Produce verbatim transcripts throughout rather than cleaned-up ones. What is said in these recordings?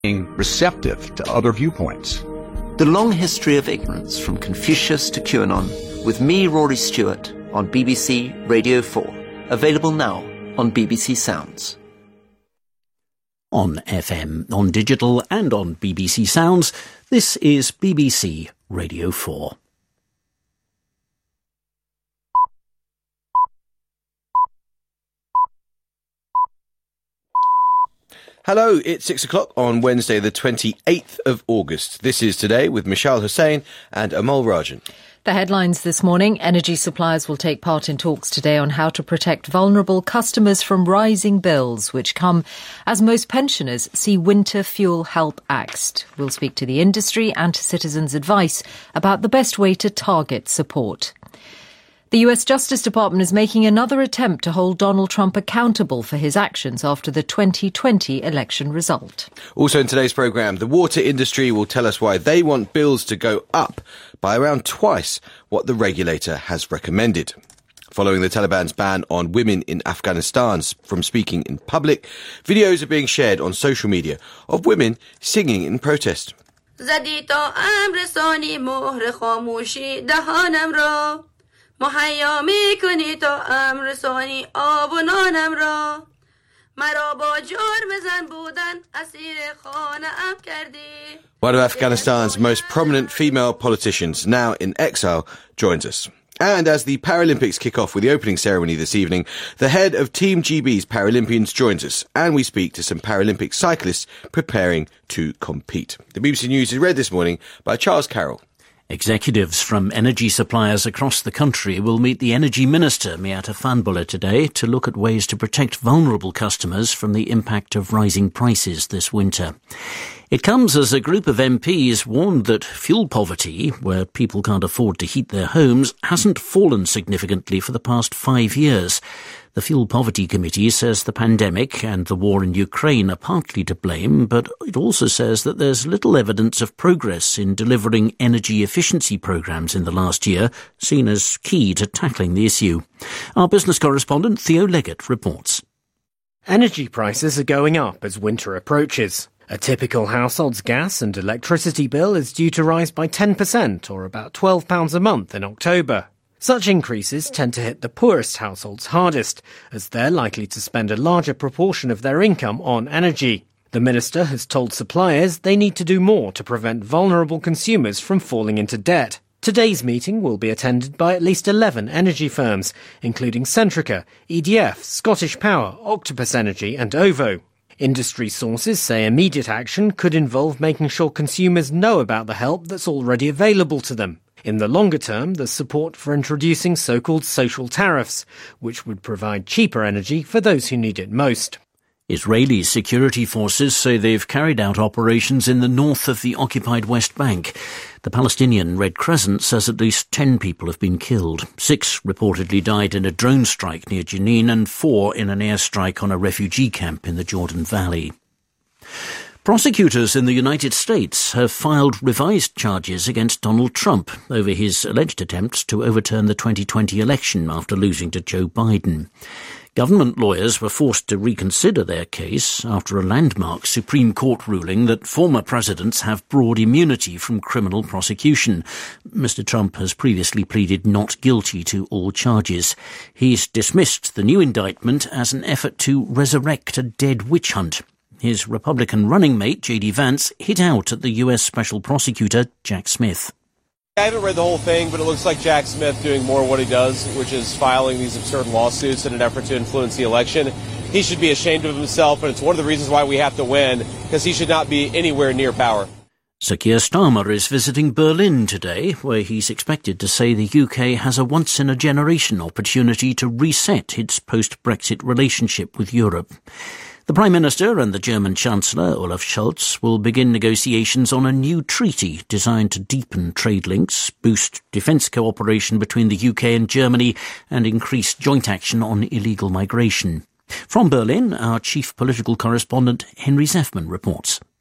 being receptive to other viewpoints. The long history of ignorance from Confucius to QAnon with me, Rory Stewart, on B B C Radio four. Available now on B B C Sounds. On F M, on digital and on B B C Sounds, this is B B C Radio four. Hello, it's six o'clock on Wednesday the twenty-eighth of August. This is Today with Michelle Hussain and Amal Rajan. The headlines this morning: energy suppliers will take part in talks today on how to protect vulnerable customers from rising bills, which come as most pensioners see winter fuel help axed. We'll speak to the industry and to citizens' advice about the best way to target support. The U S Justice Department is making another attempt to hold Donald Trump accountable for his actions after the twenty twenty election result. Also in today's programme, the water industry will tell us why they want bills to go up by around twice what the regulator has recommended. Following the Taliban's ban on women in Afghanistan from speaking in public, videos are being shared on social media of women singing in protest. مهیا میکنی تا امر رسانی آب و نانم را مرا با جرم زن بودن اسیر خانه‌ام کردی. One of Afghanistan's most prominent female politicians, now in exile, joins us. And as the Paralympics kick off with the opening ceremony this evening, the head of Team G B's Paralympians joins us, and we speak to some Paralympic cyclists preparing to compete. The B B C News is read this morning by Charles Carroll. Executives from energy suppliers across the country will meet the Energy Minister, Miatta Fahnbulleh, today to look at ways to protect vulnerable customers from the impact of rising prices this winter. It comes as a group of M Ps warned that fuel poverty, where people can't afford to heat their homes, hasn't fallen significantly for the past five years. The Fuel Poverty Committee says the pandemic and the war in Ukraine are partly to blame, but it also says that there's little evidence of progress in delivering energy efficiency programmes in the last year, seen as key to tackling the issue. Our business correspondent Theo Leggett reports. Energy prices are going up as winter approaches. A typical household's gas and electricity bill is due to rise by ten percent, or about twelve pounds a month in October. Such increases tend to hit the poorest households hardest, as they're likely to spend a larger proportion of their income on energy. The minister has told suppliers they need to do more to prevent vulnerable consumers from falling into debt. Today's meeting will be attended by at least eleven energy firms, including Centrica, E D F, Scottish Power, Octopus Energy and OVO. Industry sources say immediate action could involve making sure consumers know about the help that's already available to them. In the longer term, there's support for introducing so-called social tariffs, which would provide cheaper energy for those who need it most. Israeli security forces say they've carried out operations in the north of the occupied West Bank. The Palestinian Red Crescent says at least ten people have been killed. Six reportedly died in a drone strike near Jenin and four in an airstrike on a refugee camp in the Jordan Valley. Prosecutors in the United States have filed revised charges against Donald Trump over his alleged attempts to overturn the twenty twenty election after losing to Joe Biden. Government lawyers were forced to reconsider their case after a landmark Supreme Court ruling that former presidents have broad immunity from criminal prosecution. Mister Trump has previously pleaded not guilty to all charges. He's dismissed the new indictment as an effort to resurrect a dead witch hunt. His Republican running mate, J D Vance, hit out at the U S Special Prosecutor, Jack Smith. I haven't read the whole thing, but it looks like Jack Smith doing more what he does, which is filing these absurd lawsuits in an effort to influence the election. He should be ashamed of himself, and it's one of the reasons why we have to win, because he should not be anywhere near power. Sir Keir Starmer is visiting Berlin today, where he's expected to say the U K has a once-in-a-generation opportunity to reset its post-Brexit relationship with Europe. The Prime Minister and the German Chancellor, Olaf Scholz, will begin negotiations on a new treaty designed to deepen trade links, boost defence cooperation between the U K and Germany, and increase joint action on illegal migration. From Berlin, our chief political correspondent, Henry Zeffman, reports.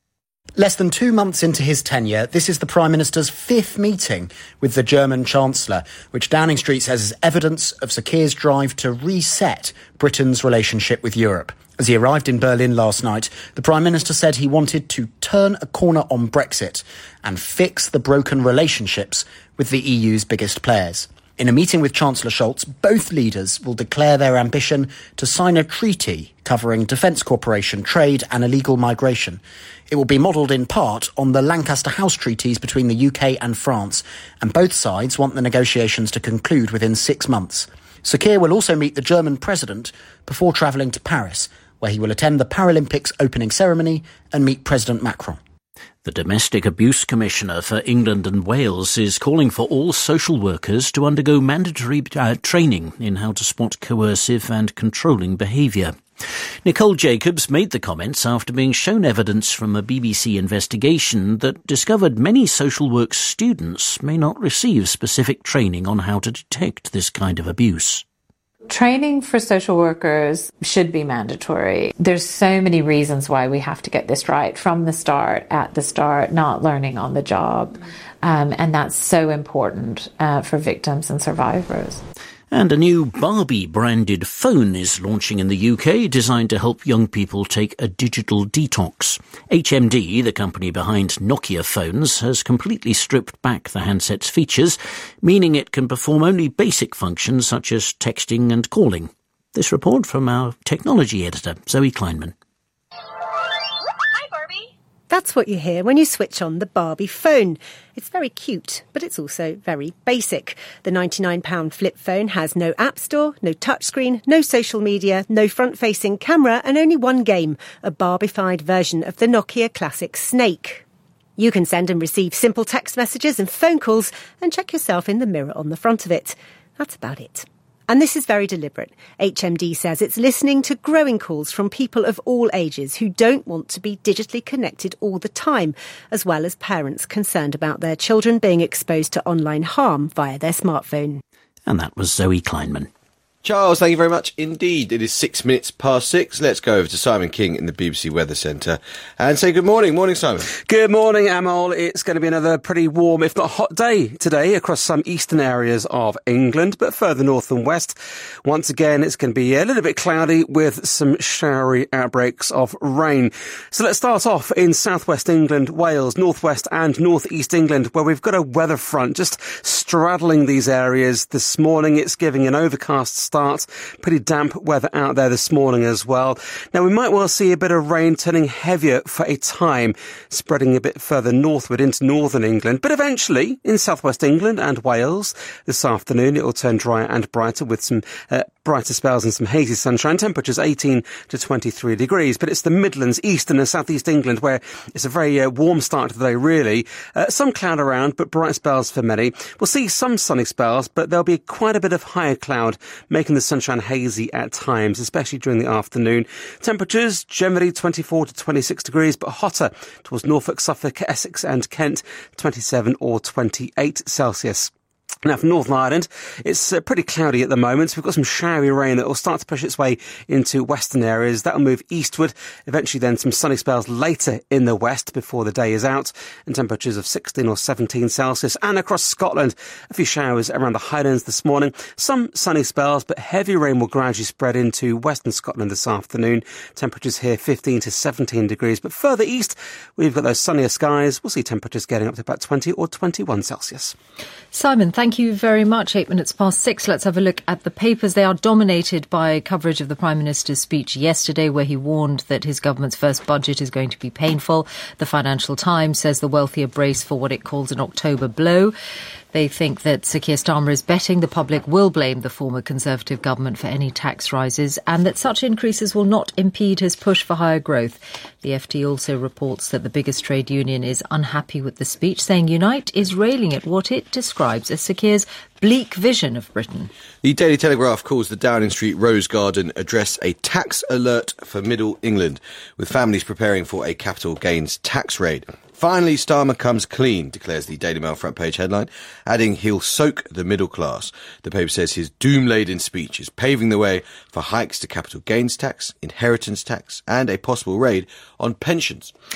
Less than two months into his tenure, this is the Prime Minister's fifth meeting with the German Chancellor, which Downing Street says is evidence of Sir Keir's drive to reset Britain's relationship with Europe. As he arrived in Berlin last night, the Prime Minister said he wanted to turn a corner on Brexit and fix the broken relationships with the E U's biggest players. In a meeting with Chancellor Scholz, both leaders will declare their ambition to sign a treaty covering defence cooperation, trade and illegal migration. It will be modelled in part on the Lancaster House treaties between the U K and France, and both sides want the negotiations to conclude within six months. Sir Keir will also meet the German president before travelling to Paris, where he will attend the Paralympics opening ceremony and meet President Macron. The Domestic Abuse Commissioner for England and Wales is calling for all social workers to undergo mandatory uh, training in how to spot coercive and controlling behaviour. Nicole Jacobs made the comments after being shown evidence from a B B C investigation that discovered many social work students may not receive specific training on how to detect this kind of abuse. Training for social workers should be mandatory. There's so many reasons why we have to get this right from the start, at the start, not learning on the job. Um, and that's so important uh, for victims and survivors. And a new Barbie-branded phone is launching in the U K, designed to help young people take a digital detox. H M D, the company behind Nokia phones, has completely stripped back the handset's features, meaning it can perform only basic functions such as texting and calling. This report from our technology editor, Zoe Kleinman. That's what you hear when you switch on the Barbie phone. It's very cute, but it's also very basic. The ninety-nine pound flip phone has no app store, no touchscreen, no social media, no front-facing camera, and only one game, a Barbified version of the Nokia classic Snake. You can send and receive simple text messages and phone calls and check yourself in the mirror on the front of it. That's about it. And this is very deliberate. H M D says it's listening to growing calls from people of all ages who don't want to be digitally connected all the time, as well as parents concerned about their children being exposed to online harm via their smartphone. And that was Zoe Kleinman. Charles, thank you very much indeed. It is six minutes past six. Let's go over to Simon King in the B B C Weather Centre and say good morning. Morning, Simon. Good morning, Amol. It's going to be another pretty warm, if not hot day today across some eastern areas of England, but further north and west. Once again, it's going to be a little bit cloudy with some showery outbreaks of rain. So let's start off in southwest England, Wales, northwest and northeast England, where we've got a weather front just straddling these areas this morning. It's giving an overcast start. Pretty damp weather out there this morning as well. Now, we might well see a bit of rain turning heavier for a time, spreading a bit further northward into northern England. But eventually, in southwest England and Wales, this afternoon, it will turn drier and brighter with some uh, brighter spells and some hazy sunshine. Temperatures eighteen to twenty-three degrees. But it's the Midlands, eastern and southeast England, where it's a very uh, warm start to the day, really. Uh, some cloud around, but bright spells for many. We'll see some sunny spells, but there'll be quite a bit of higher cloud, making the sunshine hazy at times, especially during the afternoon. Temperatures generally twenty-four to twenty-six degrees, but hotter towards Norfolk, Suffolk, Essex and Kent, twenty-seven or twenty-eight Celsius. Now, for Northern Ireland, it's uh, pretty cloudy at the moment. We've got some showery rain that will start to push its way into western areas. That will move eastward. Eventually, then, some sunny spells later in the west before the day is out. And temperatures of sixteen or seventeen Celsius. And across Scotland, a few showers around the Highlands this morning. Some sunny spells, but heavy rain will gradually spread into western Scotland this afternoon. Temperatures here fifteen to seventeen degrees. But further east, we've got those sunnier skies. We'll see temperatures getting up to about twenty or twenty-one Celsius. Simon, thank you very much. Eight minutes past six. Let's have a look at the papers. They are dominated by coverage of the Prime Minister's speech yesterday, where he warned that his government's first budget is going to be painful. The Financial Times says the wealthy are braced for what it calls an October blow. They think that Sir Keir Starmer is betting the public will blame the former Conservative government for any tax rises and that such increases will not impede his push for higher growth. The F T also reports that the biggest trade union is unhappy with the speech, saying Unite is railing at what it describes as Sir Keir's bleak vision of Britain. The Daily Telegraph calls the Downing Street Rose Garden address a tax alert for Middle England, with families preparing for a capital gains tax raid. Finally, Starmer comes clean, declares the Daily Mail front page headline, adding he'll soak the middle class. The paper says his doom-laden speech is paving the way for hikes to capital gains tax, inheritance tax, and a possible raid on pensions.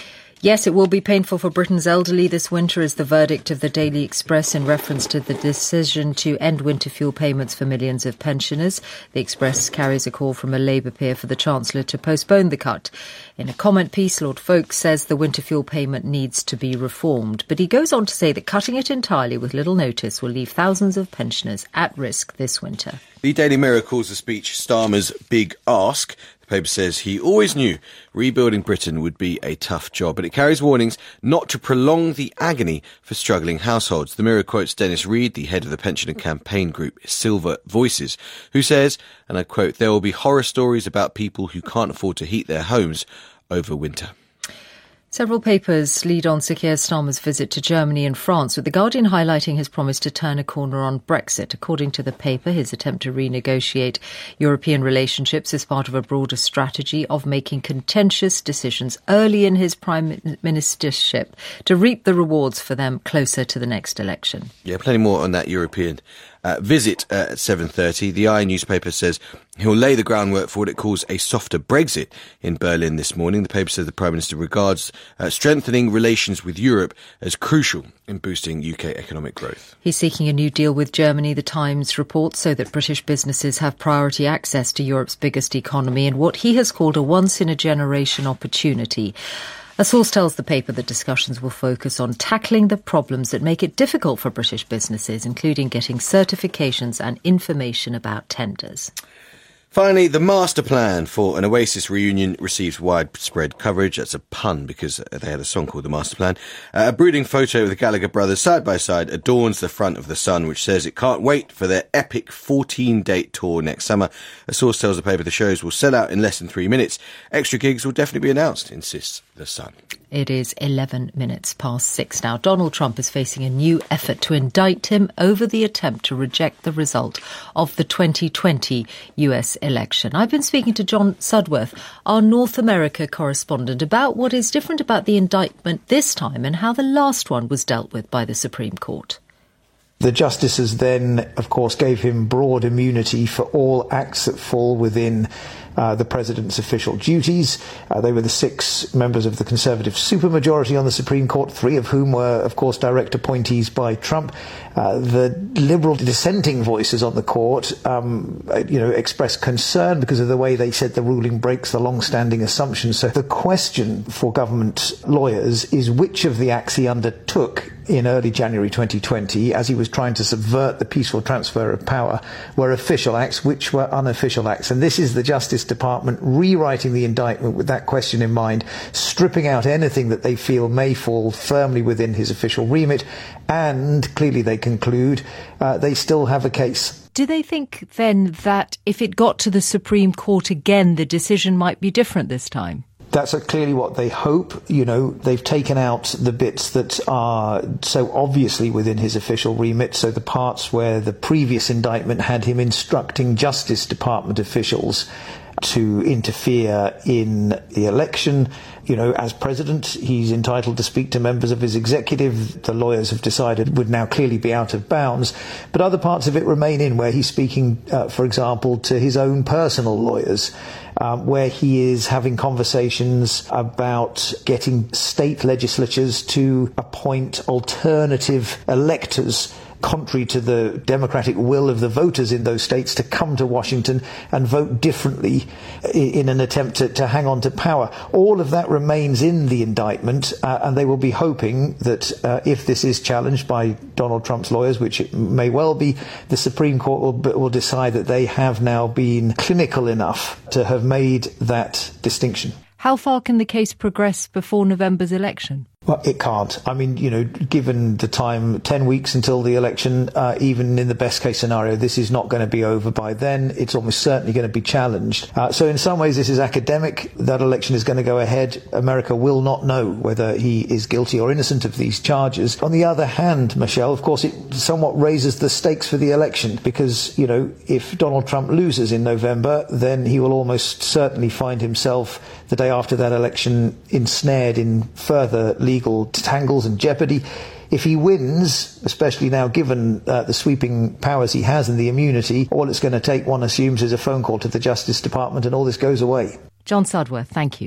Yes, it will be painful for Britain's elderly this winter, is the verdict of the Daily Express in reference to the decision to end winter fuel payments for millions of pensioners. The Express carries a call from a Labour peer for the Chancellor to postpone the cut. In a comment piece, Lord Folkes says the winter fuel payment needs to be reformed. But he goes on to say that cutting it entirely with little notice will leave thousands of pensioners at risk this winter. The Daily Mirror calls the speech Starmer's big ask. The paper says he always knew rebuilding Britain would be a tough job, but it carries warnings not to prolong the agony for struggling households. The Mirror quotes Dennis Reed, the head of the pensioner campaign group Silver Voices, who says, and I quote, "There will be horror stories about people who can't afford to heat their homes over winter." Several papers lead on Sir Keir Starmer's visit to Germany and France, with The Guardian highlighting his promise to turn a corner on Brexit. According to the paper, his attempt to renegotiate European relationships is part of a broader strategy of making contentious decisions early in his prime ministership to reap the rewards for them closer to the next election. Yeah, plenty more on that European uh, visit uh, at seven thirty. The I newspaper says he'll lay the groundwork for what it calls a softer Brexit in Berlin this morning. The paper says the Prime Minister regards uh, strengthening relations with Europe as crucial in boosting U K economic growth. He's seeking a new deal with Germany, the Times reports, so that British businesses have priority access to Europe's biggest economy and what he has called a once-in-a-generation opportunity. A source tells the paper that discussions will focus on tackling the problems that make it difficult for British businesses, including getting certifications and information about tenders. Finally, the master plan for an Oasis reunion receives widespread coverage. That's a pun because they had a song called The Master Plan. Uh, a brooding photo of the Gallagher brothers side by side adorns the front of the Sun, which says it can't wait for their epic fourteen-date tour next summer. A source tells the paper the shows will sell out in less than three minutes. Extra gigs will definitely be announced, insists the Sun. It is eleven minutes past six now. Donald Trump is facing a new effort to indict him over the attempt to reject the result of the twenty twenty U S election. I've been speaking to John Sudworth, our North America correspondent, about what is different about the indictment this time and how the last one was dealt with by the Supreme Court. The justices then, of course, gave him broad immunity for all acts that fall within uh, the president's official duties. Uh, they were the six members of the Conservative supermajority on the Supreme Court, three of whom were, of course, direct appointees by Trump. Uh, the Liberal dissenting voices on the court, um, you know, expressed concern because of the way they said the ruling breaks the long-standing assumptions. So the question for government lawyers is which of the acts he undertook in early January twenty twenty, as he was trying to subvert the peaceful transfer of power, were official acts, which were unofficial acts. And this is the Justice Department rewriting the indictment with that question in mind, stripping out anything that they feel may fall firmly within his official remit, and clearly they conclude uh, they still have a case. Do they think then that if it got to the Supreme Court again, the decision might be different this time? That's clearly what they hope. You know, they've taken out the bits that are so obviously within his official remit, so the parts where the previous indictment had him instructing Justice Department officials to interfere in the election. You know, as president, he's entitled to speak to members of his executive. The lawyers have decided would now clearly be out of bounds. But other parts of it remain in, where he's speaking, uh, for example, to his own personal lawyers, um, where he is having conversations about getting state legislatures to appoint alternative electors, contrary to the democratic will of the voters in those states, to come to Washington and vote differently in an attempt to, to hang on to power. All of that remains in the indictment, uh, and they will be hoping that uh, if this is challenged by Donald Trump's lawyers, which it may well be, the Supreme Court will, will decide that they have now been clinical enough to have made that distinction. How far can the case progress before November's election? Well, it can't. I mean, you know, given the time, ten weeks until the election, uh, even in the best case scenario, this is not going to be over by then. It's almost certainly going to be challenged. Uh, so in some ways, this is academic. That election is going to go ahead. America will not know whether he is guilty or innocent of these charges. On the other hand, Michelle, of course, it somewhat raises the stakes for the election because, you know, if Donald Trump loses in November, then he will almost certainly find himself the day after that election ensnared in further legal tangles and jeopardy. If he wins, especially now given uh, the sweeping powers he has and the immunity, all it's going to take, one assumes, is a phone call to the Justice Department and all this goes away. John Sudworth, thank you.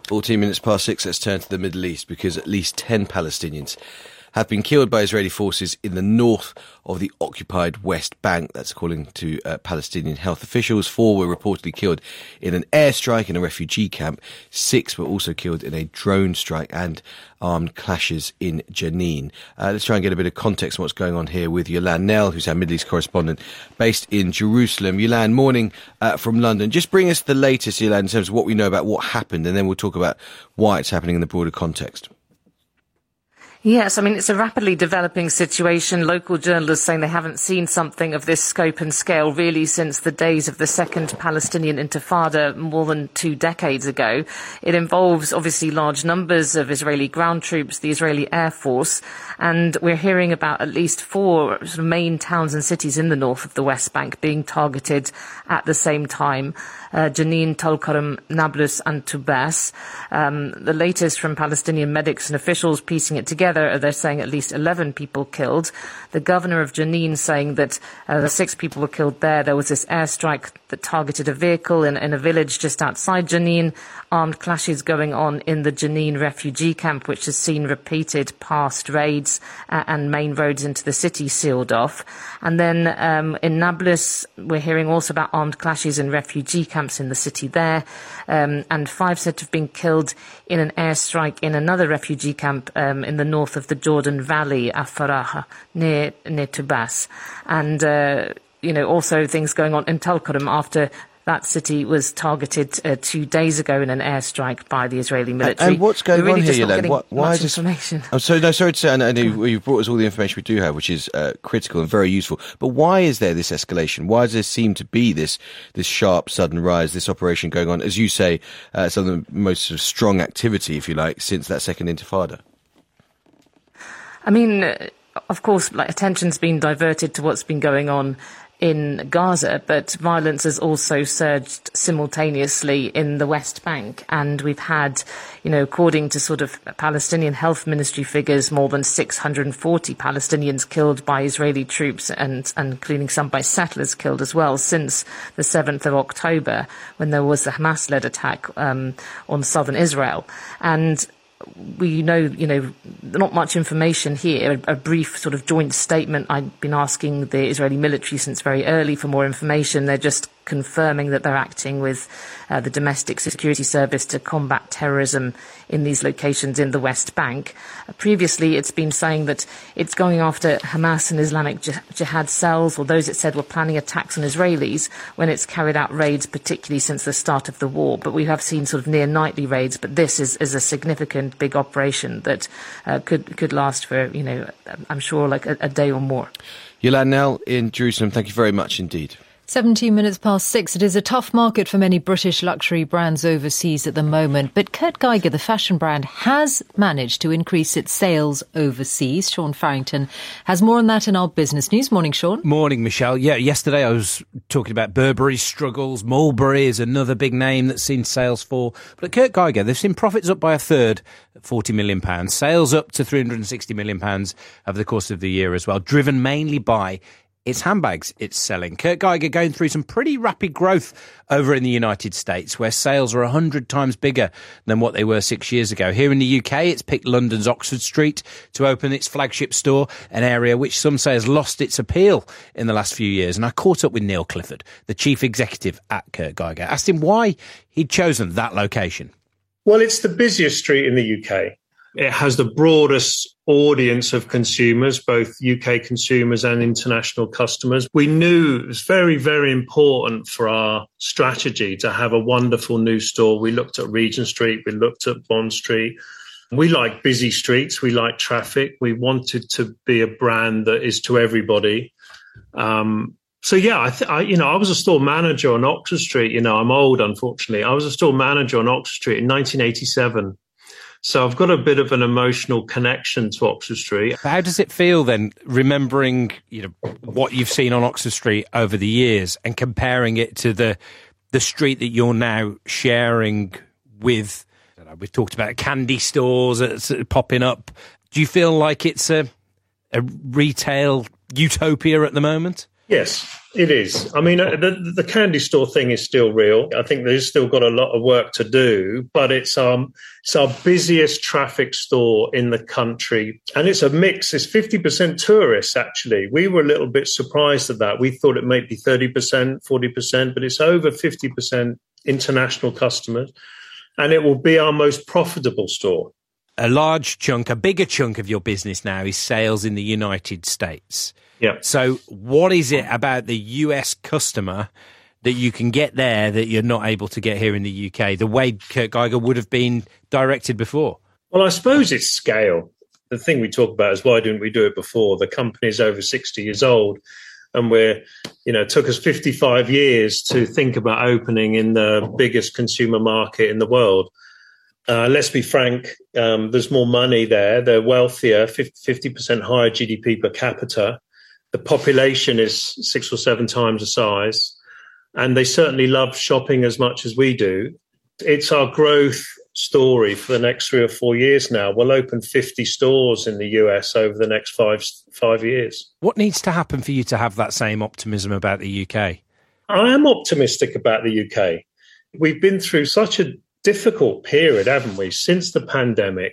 fourteen minutes past six, let's turn to the Middle East, because at least ten Palestinians have been killed by Israeli forces in the north of the occupied West Bank. That's according to uh, Palestinian health officials. Four were reportedly killed in an airstrike in a refugee camp. Six were also killed in a drone strike and armed clashes in Jenin. Uh, let's try and get a bit of context on what's going on here with Yolan Nell, who's our Middle East correspondent based in Jerusalem. Yolan, morning uh, from London. Just bring us the latest, Yolan, in terms of what we know about what happened, and then we'll talk about why it's happening in the broader context. Yes, I mean, it's a rapidly developing situation. Local journalists saying they haven't seen something of this scope and scale really since the days of the Second Palestinian Intifada more than two decades ago. It involves obviously large numbers of Israeli ground troops, the Israeli Air Force, and we're hearing about at least four sort of main towns and cities in the north of the West Bank being targeted at the same time. Uh, Jenin, Tulkarm, Nablus and Tubas. Um, the latest from Palestinian medics and officials piecing it together, they're saying at least eleven people killed. The governor of Jenin saying that uh, the six people were killed there. There was this airstrike that targeted a vehicle in, in a village just outside Jenin. Armed clashes going on in the Jenin refugee camp, which has seen repeated past raids uh, and main roads into the city sealed off. And then um, in Nablus, we're hearing also about armed clashes in refugee camps in the city there. Um, and five said to have been killed in an airstrike in another refugee camp um, in the north of the Jordan Valley, Afaraha, near, near Tubas. And, uh, you know, also things going on in Tulkarm after that city was targeted uh, two days ago in an airstrike by the Israeli military. And, and what's going really on here, Yolan? What, why is this? Information. I'm so no, sorry to say, I know you've brought us all the information we do have, which is uh, critical and very useful. But why is there this escalation? Why does there seem to be this this sharp, sudden rise, this operation going on? As you say, uh, some of the most sort of strong activity, if you like, since that second Intifada. I mean, uh, of course, like, attention's been diverted to what's been going on in Gaza, but violence has also surged simultaneously in the West Bank. And we've had, you know, according to sort of Palestinian Health Ministry figures, more than six hundred forty Palestinians killed by Israeli troops, and, and including some by settlers killed as well, since the seventh of October, when there was the Hamas-led attack um, on southern Israel. And we know, you know, not much information here. A, a brief sort of joint statement. I've been asking the Israeli military since very early for more information. They're just confirming that they're acting with uh, the domestic security service to combat terrorism in these locations in the West Bank. Uh, previously, it's been saying that it's going after Hamas and Islamic Jihad cells, or those it said were planning attacks on Israelis when it's carried out raids, particularly since the start of the war. But we have seen sort of near nightly raids, but this is, is a significant big operation that uh, could could last for, you know, I'm sure like a, a day or more. Yolan Nell in Jerusalem, thank you very much indeed. seventeen minutes past six. It is a tough market for many British luxury brands overseas at the moment, but Kurt Geiger, the fashion brand, has managed to increase its sales overseas. Sean Farrington has more on that in our business news. Morning, Sean. Morning, Michelle. Yeah, yesterday I was talking about Burberry's struggles. Mulberry is another big name that's seen sales fall. But at Kurt Geiger, they've seen profits up by a third, at forty million pounds. Sales up to three hundred sixty million pounds over the course of the year as well, driven mainly by it's handbags it's selling. Kurt Geiger going through some pretty rapid growth over in the United States, where sales are one hundred times bigger than what they were six years ago. Here in the U K, it's picked London's Oxford Street to open its flagship store, an area which some say has lost its appeal in the last few years. And I caught up with Neil Clifford, the chief executive at Kurt Geiger, asked him why he'd chosen that location. Well, it's the busiest street in the U K. It has the broadest audience of consumers, both U K consumers and international customers. We knew it was very, very important for our strategy to have a wonderful new store. We looked at Regent Street, we looked at Bond Street. We like busy streets, we like traffic. We wanted to be a brand that is to everybody. Um, so, yeah, I, th- I, you know, I was a store manager on Oxford Street. You know, I'm old, unfortunately. I was a store manager on Oxford Street in nineteen eighty-seven. So I've got a bit of an emotional connection to Oxford Street. How does it feel then, remembering, you know, what you've seen on Oxford Street over the years and comparing it to the the street that you're now sharing with? I don't know, we've talked about candy stores that's popping up. Do you feel like it's a a retail utopia at the moment? Yes, it is. I mean, the, the candy store thing is still real. I think there's still got a lot of work to do, but it's um it's our busiest traffic store in the country. And it's a mix. It's fifty percent tourists, actually. We were a little bit surprised at that. We thought it might be thirty percent, forty percent, but it's over fifty percent international customers. And it will be our most profitable store. A large chunk, a bigger chunk of your business now is sales in the United States. Yeah. So what is it about the U S customer that you can get there that you're not able to get here in the U K, the way Kurt Geiger would have been directed before? Well, I suppose it's scale. The thing we talk about is why didn't we do it before? The company is over sixty years old, and we're, you know, it took us fifty-five years to think about opening in the biggest consumer market in the world. Uh, let's be frank, um, there's more money there. They're wealthier, fifty percent higher G D P per capita. The population is six or seven times the size, and they certainly love shopping as much as we do. It's our growth story for the next three or four years now. We'll open fifty stores in the U S over the next five five years. What needs to happen for you to have that same optimism about the U K? I am optimistic about the U K. We've been through such a difficult period, haven't we, since the pandemic.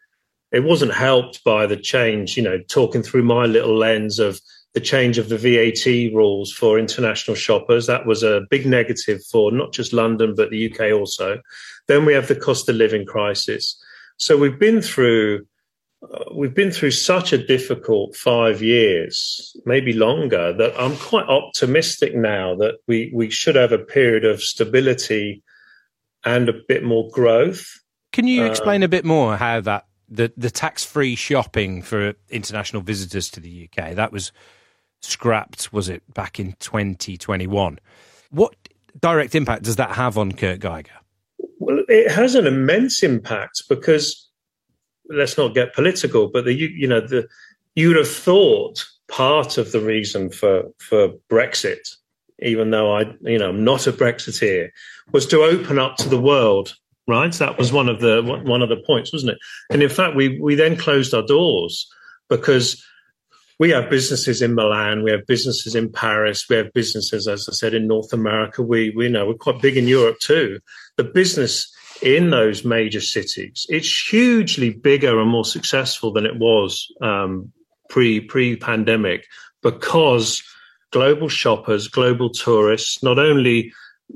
It wasn't helped by the change, you know, talking through my little lens of the change of the V A T rules for international shoppers. That was a big negative for not just London, but the U K also. Then we have the cost of living crisis. So we've been through, uh, we've been through such a difficult five years, maybe longer, that I'm quite optimistic now that we, we should have a period of stability and a bit more growth. Can you explain um, a bit more how that, the, the tax-free shopping for international visitors to the U K, that was scrapped, was it, back in twenty twenty-one? What direct impact does that have on Kurt Geiger? Well, it has an immense impact because, let's not get political, but the you, you know the you would have thought part of the reason for for Brexit, even though I you know I'm not a Brexiteer, was to open up to the world. Right, that was one of the one of the points, wasn't it? And in fact, we we then closed our doors because we have businesses in Milan, we have businesses in Paris, we have businesses, as I said, in North America. We we know we're quite big in Europe too. The business in those major cities, it's hugely bigger and more successful than it was um, pre pre pandemic because global shoppers, global tourists, not only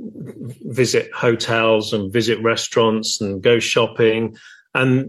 visit hotels and visit restaurants and go shopping, and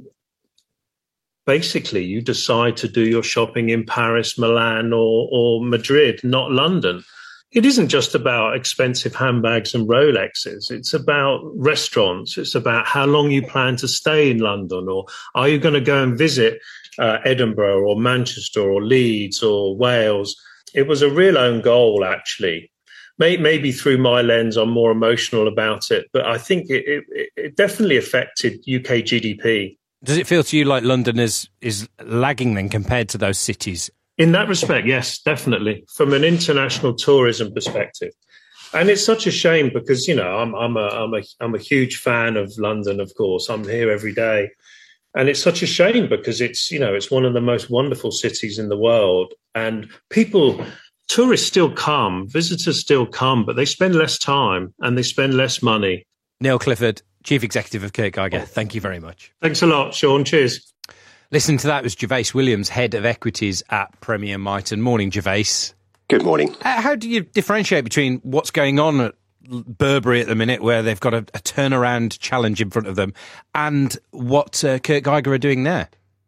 basically you decide to do your shopping in Paris, Milan or, or Madrid, not London. It isn't just about expensive handbags and Rolexes. It's about restaurants. It's about how long you plan to stay in London, or are you going to go and visit uh, Edinburgh or Manchester or Leeds or Wales. It was a real own goal, actually. Maybe through my lens, I'm more emotional about it, but I think it, it, it definitely affected U K G D P. Does it feel to you like London is, is lagging then compared to those cities? In that respect, yes, definitely, from an international tourism perspective. And it's such a shame because, you know, I'm, I'm, a, I'm, a, I'm a huge fan of London, of course. I'm here every day. And it's such a shame because it's, you know, it's one of the most wonderful cities in the world. And people... Tourists still come, visitors still come, but they spend less time and they spend less money. Neil Clifford, Chief Executive of Kurt Geiger, thank you very much. Thanks a lot, Sean. Cheers. Listening to that was Gervase Williams, Head of Equities at Premier Miton. Morning, Gervase. Good morning. Uh, how do you differentiate between what's going on at Burberry at the minute, where they've got a, a turnaround challenge in front of them, and what uh, Kurt Geiger are doing there?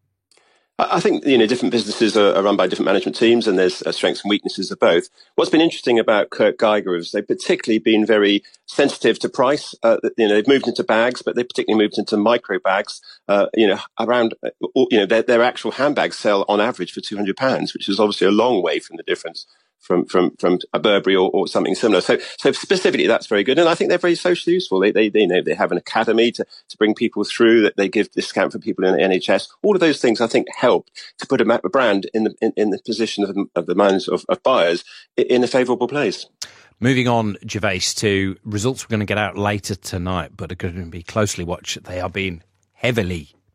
I think, you know, different businesses are, are run by different management teams, and there's uh, strengths and weaknesses of both. What's been interesting about Kurt Geiger is they've particularly been very sensitive to price. Uh, you know, they've moved into bags, but they particularly moved into micro bags. Uh, you know, around, uh, you know, their, their actual handbags sell on average for two hundred pounds, which is obviously a long way from the difference from from from a Burberry or, or something similar. So so specifically, that's very good, and I think they're very socially useful. They they, they you know they have an academy to, to bring people through. That they give discount for people in the N H S. All of those things I think help to put a, a brand in the in, in the position of, of the minds of, of buyers in a favourable place. Moving on, Gervase, to results we're going to get out later tonight, but are going to be closely watched. They are being heavily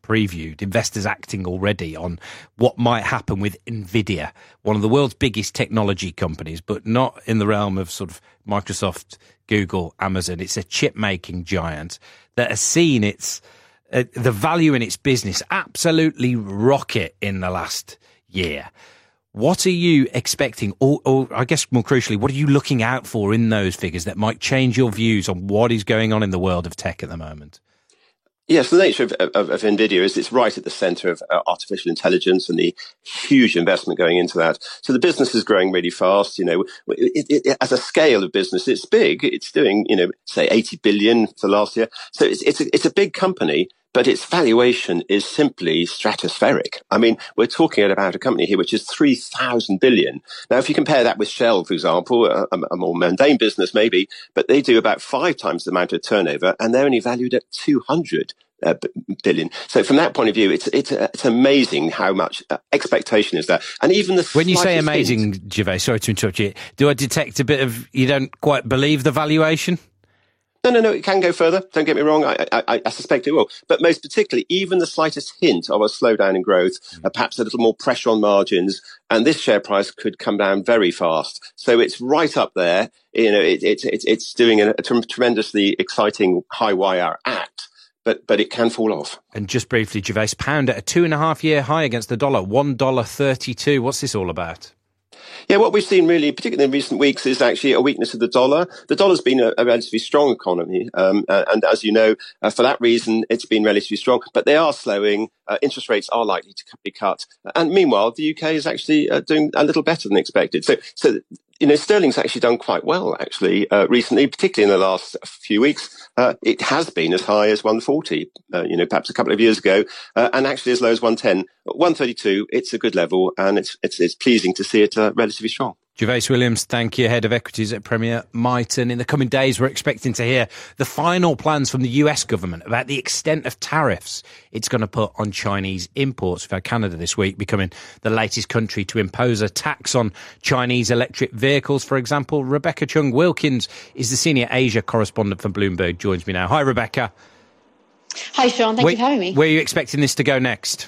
previewed, investors acting already on what might happen with Nvidia, one of the world's biggest technology companies, but not in the realm of sort of Microsoft, Google, Amazon. It's a chip-making giant that has seen its uh, the value in its business absolutely rocket in the last year. What are you expecting, or, or I guess more crucially, what are you looking out for in those figures that might change your views on what is going on in the world of tech at the moment? Yes, the nature of, of, of NVIDIA is it's right at the center of uh, artificial intelligence and the huge investment going into that. So the business is growing really fast. You know, it, it, it, as a scale of business, it's big. It's doing, you know, say eighty billion for last year. So it's, it's, a, it's a big company, but its valuation is simply stratospheric. I mean, we're talking about a company here which is three thousand billion. Now, if you compare that with Shell, for example, a, a more mundane business maybe, but they do about five times the amount of turnover and they're only valued at two hundred uh, billion. So from that point of view, it's it's, uh, it's amazing how much uh, expectation is there. And even the When you say amazing, hint, Gervais, sorry to interrupt you, do I detect a bit of you don't quite believe the valuation? No, no, no, it can go further. Don't get me wrong. I, I, I suspect it will. But most particularly, even the slightest hint of a slowdown in growth, uh, perhaps a little more pressure on margins, and this share price could come down very fast. So it's right up there. You know, it, it, it, it's doing a, a tremendously exciting high wire act, but, but it can fall off. And just briefly, Gervais, pound at a two and a half year high against the dollar, one dollar thirty-two. What's this all about? Yeah, what we've seen really, particularly in recent weeks, is actually a weakness of the dollar. The dollar's been a, a relatively strong economy, um, uh, and as you know, uh, for that reason, it's been relatively strong. But they are slowing. Uh, interest rates are likely to be cut, and meanwhile, the U K is actually uh, doing a little better than expected. So, so you know, sterling's actually done quite well, actually, uh, recently, particularly in the last few weeks. Uh, it has been as high as one forty, uh, you know, perhaps a couple of years ago, uh, and actually as low as one ten. one thirty-two, it's a good level, and it's it's, it's pleasing to see it uh, relatively strong. Gervais Williams, thank you, Head of Equities at Premier Miton. In the coming days, we're expecting to hear the final plans from the U S government about the extent of tariffs it's going to put on Chinese imports. We've had Canada this week becoming the latest country to impose a tax on Chinese electric vehicles, for example. Rebecca Chung Wilkins is the senior Asia correspondent for Bloomberg, joins me now. Hi, Rebecca. Hi, Sean. Thank where, you for having me. Where are you expecting this to go next?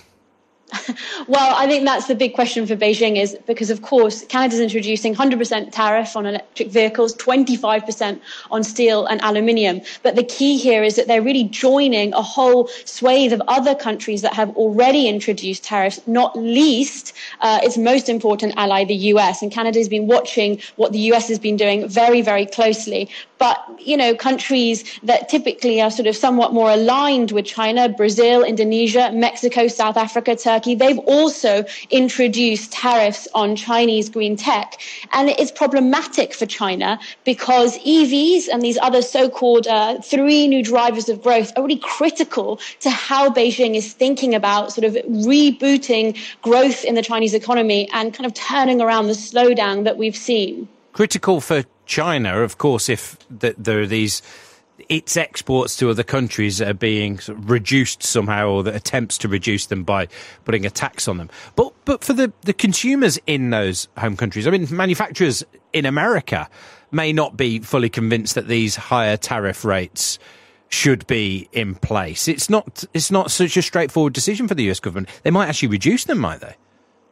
Well, I think that's the big question for Beijing, is because, of course, Canada's introducing one hundred percent tariff on electric vehicles, twenty-five percent on steel and aluminium. But the key here is that they're really joining a whole swathe of other countries that have already introduced tariffs, not least uh, its most important ally, the U S. And Canada has been watching what the U S has been doing very, very closely. But, you know, countries that typically are sort of somewhat more aligned with China, Brazil, Indonesia, Mexico, South Africa, Turkey, they've also introduced tariffs on Chinese green tech. And it's problematic for China because E Vs and these other so-called uh, three new drivers of growth are really critical to how Beijing is thinking about sort of rebooting growth in the Chinese economy and kind of turning around the slowdown that we've seen. Critical for China, of course, if the, there are these its exports to other countries are being sort of reduced somehow, or the attempts to reduce them by putting a tax on them. But but for the, the consumers in those home countries, I mean, manufacturers in America may not be fully convinced that these higher tariff rates should be in place. It's not it's not such a straightforward decision for the U S government. They might actually reduce them, might they?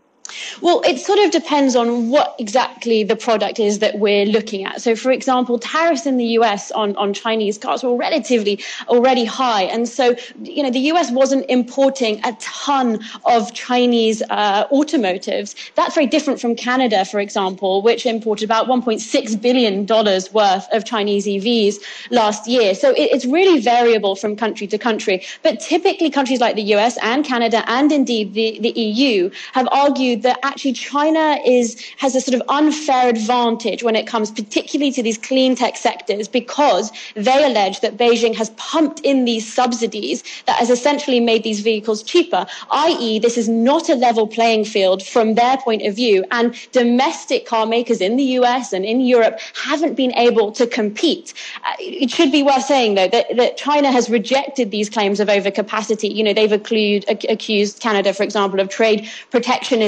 Well, it sort of depends on what exactly the product is that we're looking at. So, for example, tariffs in the U S on, on Chinese cars were relatively already high. And so, you know, the U S wasn't importing a ton of Chinese uh, automotives. That's very different from Canada, for example, which imported about one point six billion dollars worth of Chinese E Vs last year. So it, it's really variable from country to country. But typically countries like the U S and Canada and indeed the, the E U have argued that actually China is has a sort of unfair advantage when it comes particularly to these clean tech sectors, because they allege that Beijing has pumped in these subsidies that has essentially made these vehicles cheaper, that is this is not a level playing field from their point of view, and domestic car makers in the U S and in Europe haven't been able to compete. Uh, it should be worth saying, though, that, that China has rejected these claims of overcapacity. You know, they've accused, accused Canada, for example, of trade protectionism. And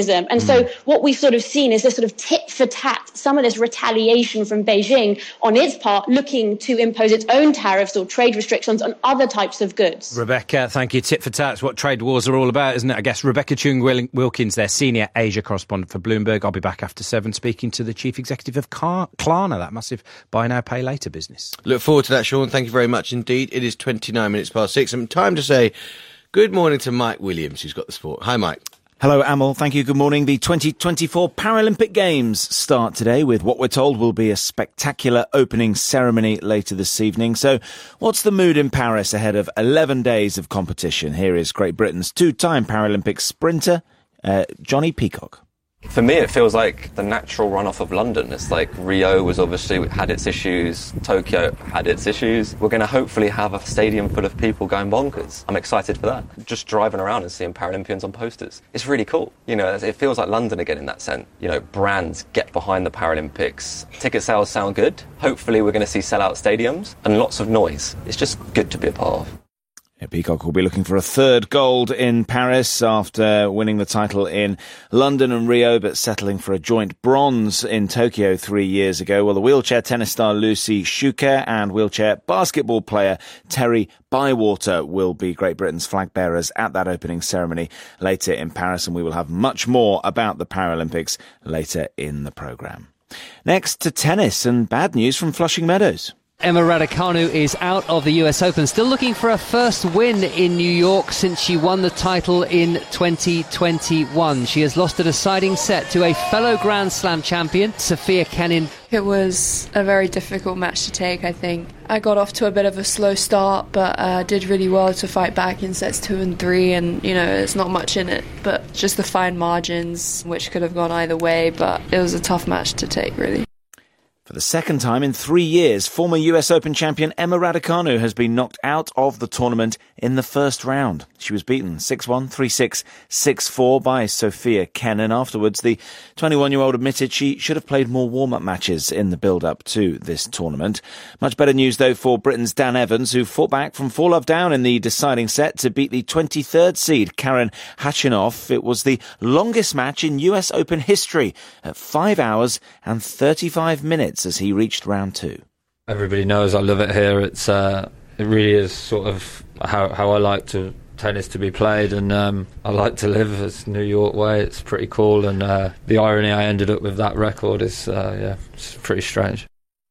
so what we've sort of seen is this sort of tit for tat, some of this retaliation from Beijing on its part, looking to impose its own tariffs or trade restrictions on other types of goods. Rebecca, thank you. Tit for tat's what trade wars are all about, isn't it? I guess Rebecca Chung-Wilkins, their senior Asia correspondent for Bloomberg. I'll be back after seven speaking to the chief executive of Car- Klarna, that massive buy now, pay later business. Look forward to that, Sean. Thank you very much indeed. It is twenty-nine minutes past six, and time to say good morning to Mike Williams, who's got the sport. Hi, Mike. Hello, Amal. Thank you. Good morning. The twenty twenty-four Paralympic Games start today with what we're told will be a spectacular opening ceremony later this evening. So what's the mood in Paris ahead of eleven days of competition? Here is Great Britain's two-time Paralympic sprinter, uh, Johnny Peacock. For me, it feels like the natural runoff of London. It's like Rio was obviously had its issues, Tokyo had its issues. We're going to hopefully have a stadium full of people going bonkers. I'm excited for that. Just driving around and seeing Paralympians on posters. It's really cool. You know, it feels like London again in that sense. You know, brands get behind the Paralympics. Ticket sales sound good. Hopefully we're going to see sell-out stadiums and lots of noise. It's just good to be a part of. Peacock will be looking for a third gold in Paris after winning the title in London and Rio, but settling for a joint bronze in Tokyo three years ago. Well, the wheelchair tennis star Lucy Schuker and wheelchair basketball player Terry Bywater will be Great Britain's flag bearers at that opening ceremony later in Paris, and we will have much more about the Paralympics later in the programme. Next to tennis, and bad news from Flushing Meadows. Emma Raducanu is out of the U S Open, still looking for her first win in New York since she won the title in twenty twenty-one. She has lost a deciding set to a fellow Grand Slam champion, Sofia Kenin. It was a very difficult match to take, I think. I got off to a bit of a slow start, but uh, did really well to fight back in sets two and three, and, you know, it's not much in it, but just the fine margins, which could have gone either way, but it was a tough match to take, really. For the second time in three years, former U S Open champion Emma Raducanu has been knocked out of the tournament in the first round. She was beaten six one, three six, six four by Sofia Kenin. Afterwards, the twenty-one-year-old admitted she should have played more warm-up matches in the build-up to this tournament. Much better news, though, for Britain's Dan Evans, who fought back from four love down in the deciding set to beat the twenty-third seed Karen Khachanov. It was the longest match in U S Open history at five hours and thirty-five minutes. As he reached round two. Everybody knows I love it here. It's uh, it really is sort of how how I like to tennis to be played, and um, I like to live as New York way. It's pretty cool, and uh, the irony I ended up with that record is uh, yeah, it's pretty strange.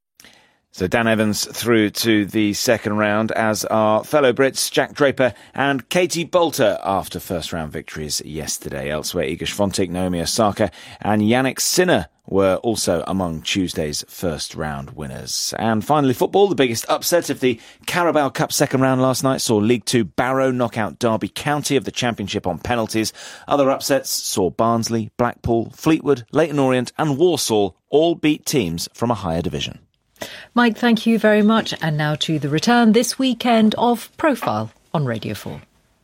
So Dan Evans through to the second round, as are fellow Brits Jack Draper and Katie Boulter after first round victories yesterday. Elsewhere, Iga Swiatek, Naomi Osaka and Jannik Sinner were also among Tuesday's first round winners. And finally, football. The biggest upset of the Carabao Cup second round last night saw League Two Barrow knock out Derby County of the Championship on penalties. Other upsets saw Barnsley, Blackpool, Fleetwood, Leyton Orient and Walsall all beat teams from a higher division. Mike, thank you very much. And now to the return this weekend of Profile on Radio four.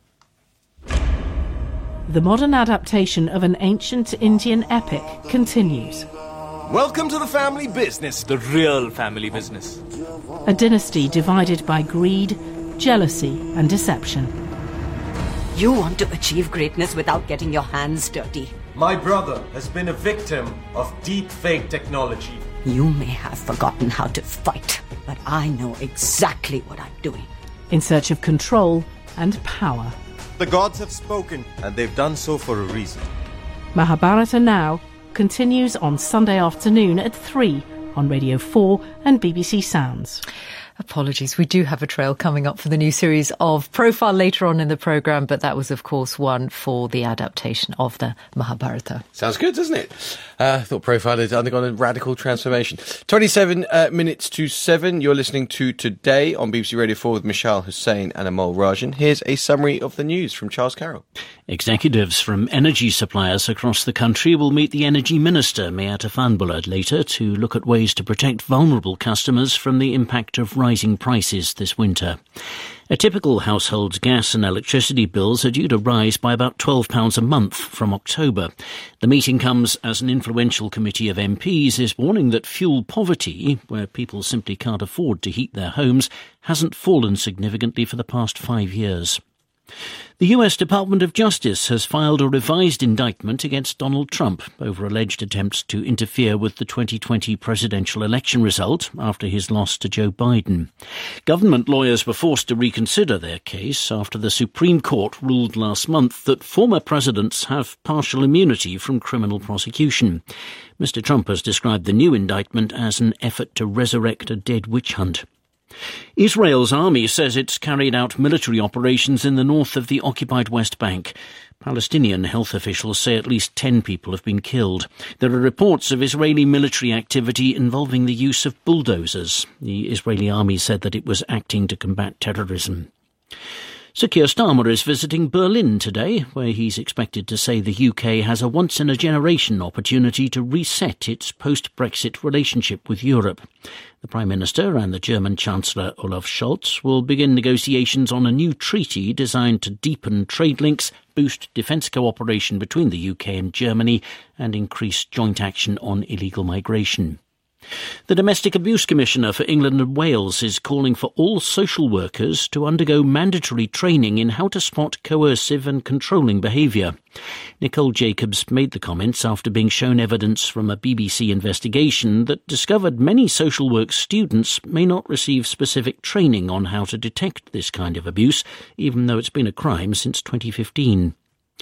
The modern adaptation of an ancient Indian epic continues. Welcome to the family business, the real family business. A dynasty divided by greed, jealousy and deception. You want to achieve greatness without getting your hands dirty. My brother has been a victim of deep fake technology. You may have forgotten how to fight, but I know exactly what I'm doing. In search of control and power. The gods have spoken, and they've done so for a reason. Mahabharata Now continues on Sunday afternoon at three on Radio four and B B C Sounds. Apologies, we do have a trail coming up for the new series of Profile later on in the programme, but that was, of course, one for the adaptation of the Mahabharata. Sounds good, doesn't it? Uh, I thought Profile had undergone a radical transformation. twenty-seven uh, minutes to seven. You're listening to Today on B B C Radio four with Mishal Hussain and Amol Rajan. Here's a summary of the news from Charles Carroll. Executives from energy suppliers across the country will meet the Energy Minister, Meata Fanbullard, later to look at ways to protect vulnerable customers from the impact of rising prices this winter. A typical household's gas and electricity bills are due to rise by about twelve pounds a month from October. The meeting comes as an influential committee of M Ps is warning that fuel poverty, where people simply can't afford to heat their homes, hasn't fallen significantly for the past five years. The U S Department of Justice has filed a revised indictment against Donald Trump over alleged attempts to interfere with the twenty twenty presidential election result after his loss to Joe Biden. Government lawyers were forced to reconsider their case after the Supreme Court ruled last month that former presidents have partial immunity from criminal prosecution. Mister Trump has described the new indictment as an effort to resurrect a dead witch hunt. Israel's army says it's carried out military operations in the north of the occupied West Bank. Palestinian health officials say at least ten people have been killed. There are reports of Israeli military activity involving the use of bulldozers. The Israeli army said that it was acting to combat terrorism. Sir Keir Starmer is visiting Berlin today, where he's expected to say the U K has a once-in-a-generation opportunity to reset its post-Brexit relationship with Europe. The Prime Minister and the German Chancellor Olaf Scholz will begin negotiations on a new treaty designed to deepen trade links, boost defence cooperation between the U K and Germany, and increase joint action on illegal migration. The Domestic Abuse Commissioner for England and Wales is calling for all social workers to undergo mandatory training in how to spot coercive and controlling behaviour. Nicole Jacobs made the comments after being shown evidence from a B B C investigation that discovered many social work students may not receive specific training on how to detect this kind of abuse, even though it's been a crime since twenty fifteen.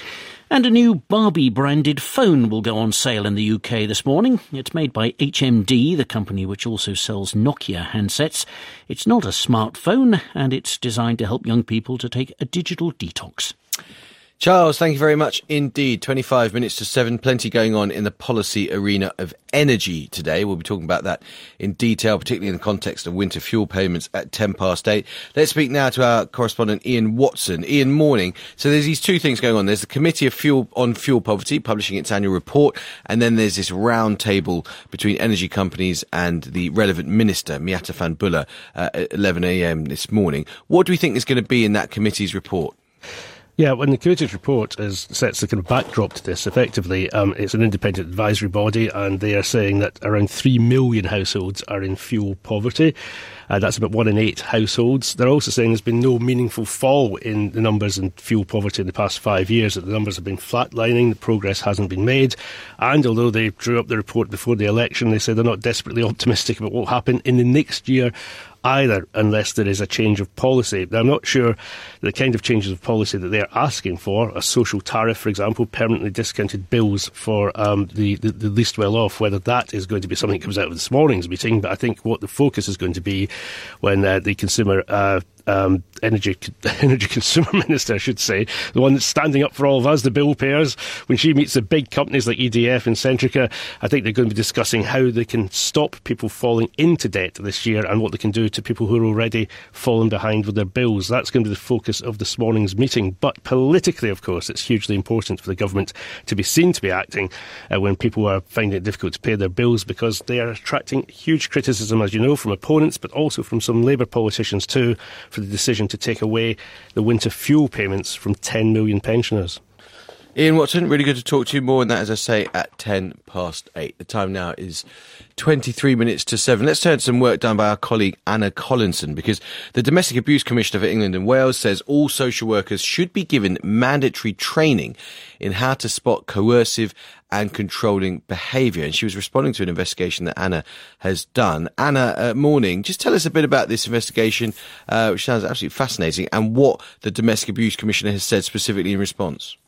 And a new Barbie-branded phone will go on sale in the U K this morning. It's made by H M D, the company which also sells Nokia handsets. It's not a smartphone, and it's designed to help young people to take a digital detox. Charles, thank you very much indeed. twenty-five minutes to seven, plenty going on in the policy arena of energy today. We'll be talking about that in detail, particularly in the context of winter fuel payments at ten past eight. Let's speak now to our correspondent Ian Watson. Ian, morning. So there's these two things going on. There's the Committee of Fuel on Fuel Poverty publishing its annual report, and then there's this round table between energy companies and the relevant minister, Miatta van Buller, uh, at eleven a.m. this morning. What do we think is going to be in that committee's report? Yeah, when the committee's report is sets the kind of backdrop to this, effectively, um, it's an independent advisory body, and they are saying that around three million households are in fuel poverty. Uh, that's about one in eight households. They're also saying there's been no meaningful fall in the numbers in fuel poverty in the past five years, that the numbers have been flatlining, the progress hasn't been made. And although they drew up the report before the election, they say they're not desperately optimistic about what will happen in the next year either, unless there is a change of policy. Now, I'm not sure the kind of changes of policy that they're asking for, a social tariff, for example, permanently discounted bills for um, the, the, the least well-off, whether that is going to be something that comes out of this morning's meeting. But I think what the focus is going to be when uh, the consumer uh, um, energy energy consumer minister, I should say, the one that's standing up for all of us, the bill payers, when she meets the big companies like E D F and Centrica, I think they're going to be discussing how they can stop people falling into debt this year and what they can do to people who are already falling behind with their bills. That's going to be the focus of this morning's meeting. But politically, of course, it's hugely important for the government to be seen to be acting uh, when people are finding it difficult to pay their bills, because they are attracting huge criticism, as you know, from opponents, but also from some Labour politicians too, for the decision to take away the winter fuel payments from ten million pensioners. Ian Watson, really good to talk to you. More on that, as I say, at ten past eight. The time now is twenty-three minutes to seven. Let's turn to some work done by our colleague Anna Collinson, because the Domestic Abuse Commissioner for England and Wales says all social workers should be given mandatory training in how to spot coercive and controlling behaviour. And she was responding to an investigation that Anna has done. Anna, uh, morning. Just tell us a bit about this investigation, uh, which sounds absolutely fascinating, and what the Domestic Abuse Commissioner has said specifically in response.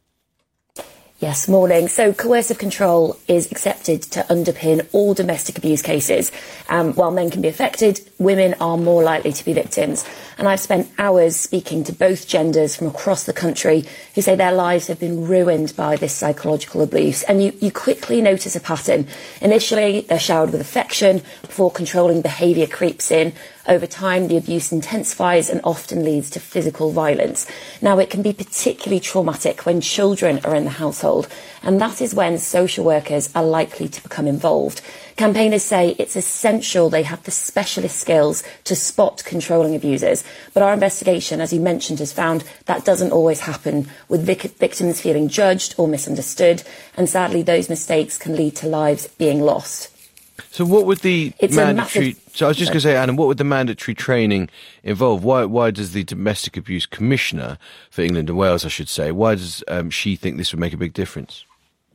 Yes, morning. So coercive control is accepted to underpin all domestic abuse cases. Um, while men can be affected, women are more likely to be victims. And I've spent hours speaking to both genders from across the country who say their lives have been ruined by this psychological abuse. And you, you quickly notice a pattern. Initially, they're showered with affection before controlling behaviour creeps in. Over time, the abuse intensifies and often leads to physical violence. Now, it can be particularly traumatic when children are in the household, and that is when social workers are likely to become involved. Campaigners say it's essential they have the specialist skills to spot controlling abusers. But our investigation, as you mentioned, has found that doesn't always happen, with vic- victims feeling judged or misunderstood. And sadly, those mistakes can lead to lives being lost. So what would the it's mandatory... Massive, so I was just going to say, Anna, what would the mandatory training involve? Why Why does the Domestic Abuse Commissioner for England and Wales, I should say, why does um, she think this would make a big difference?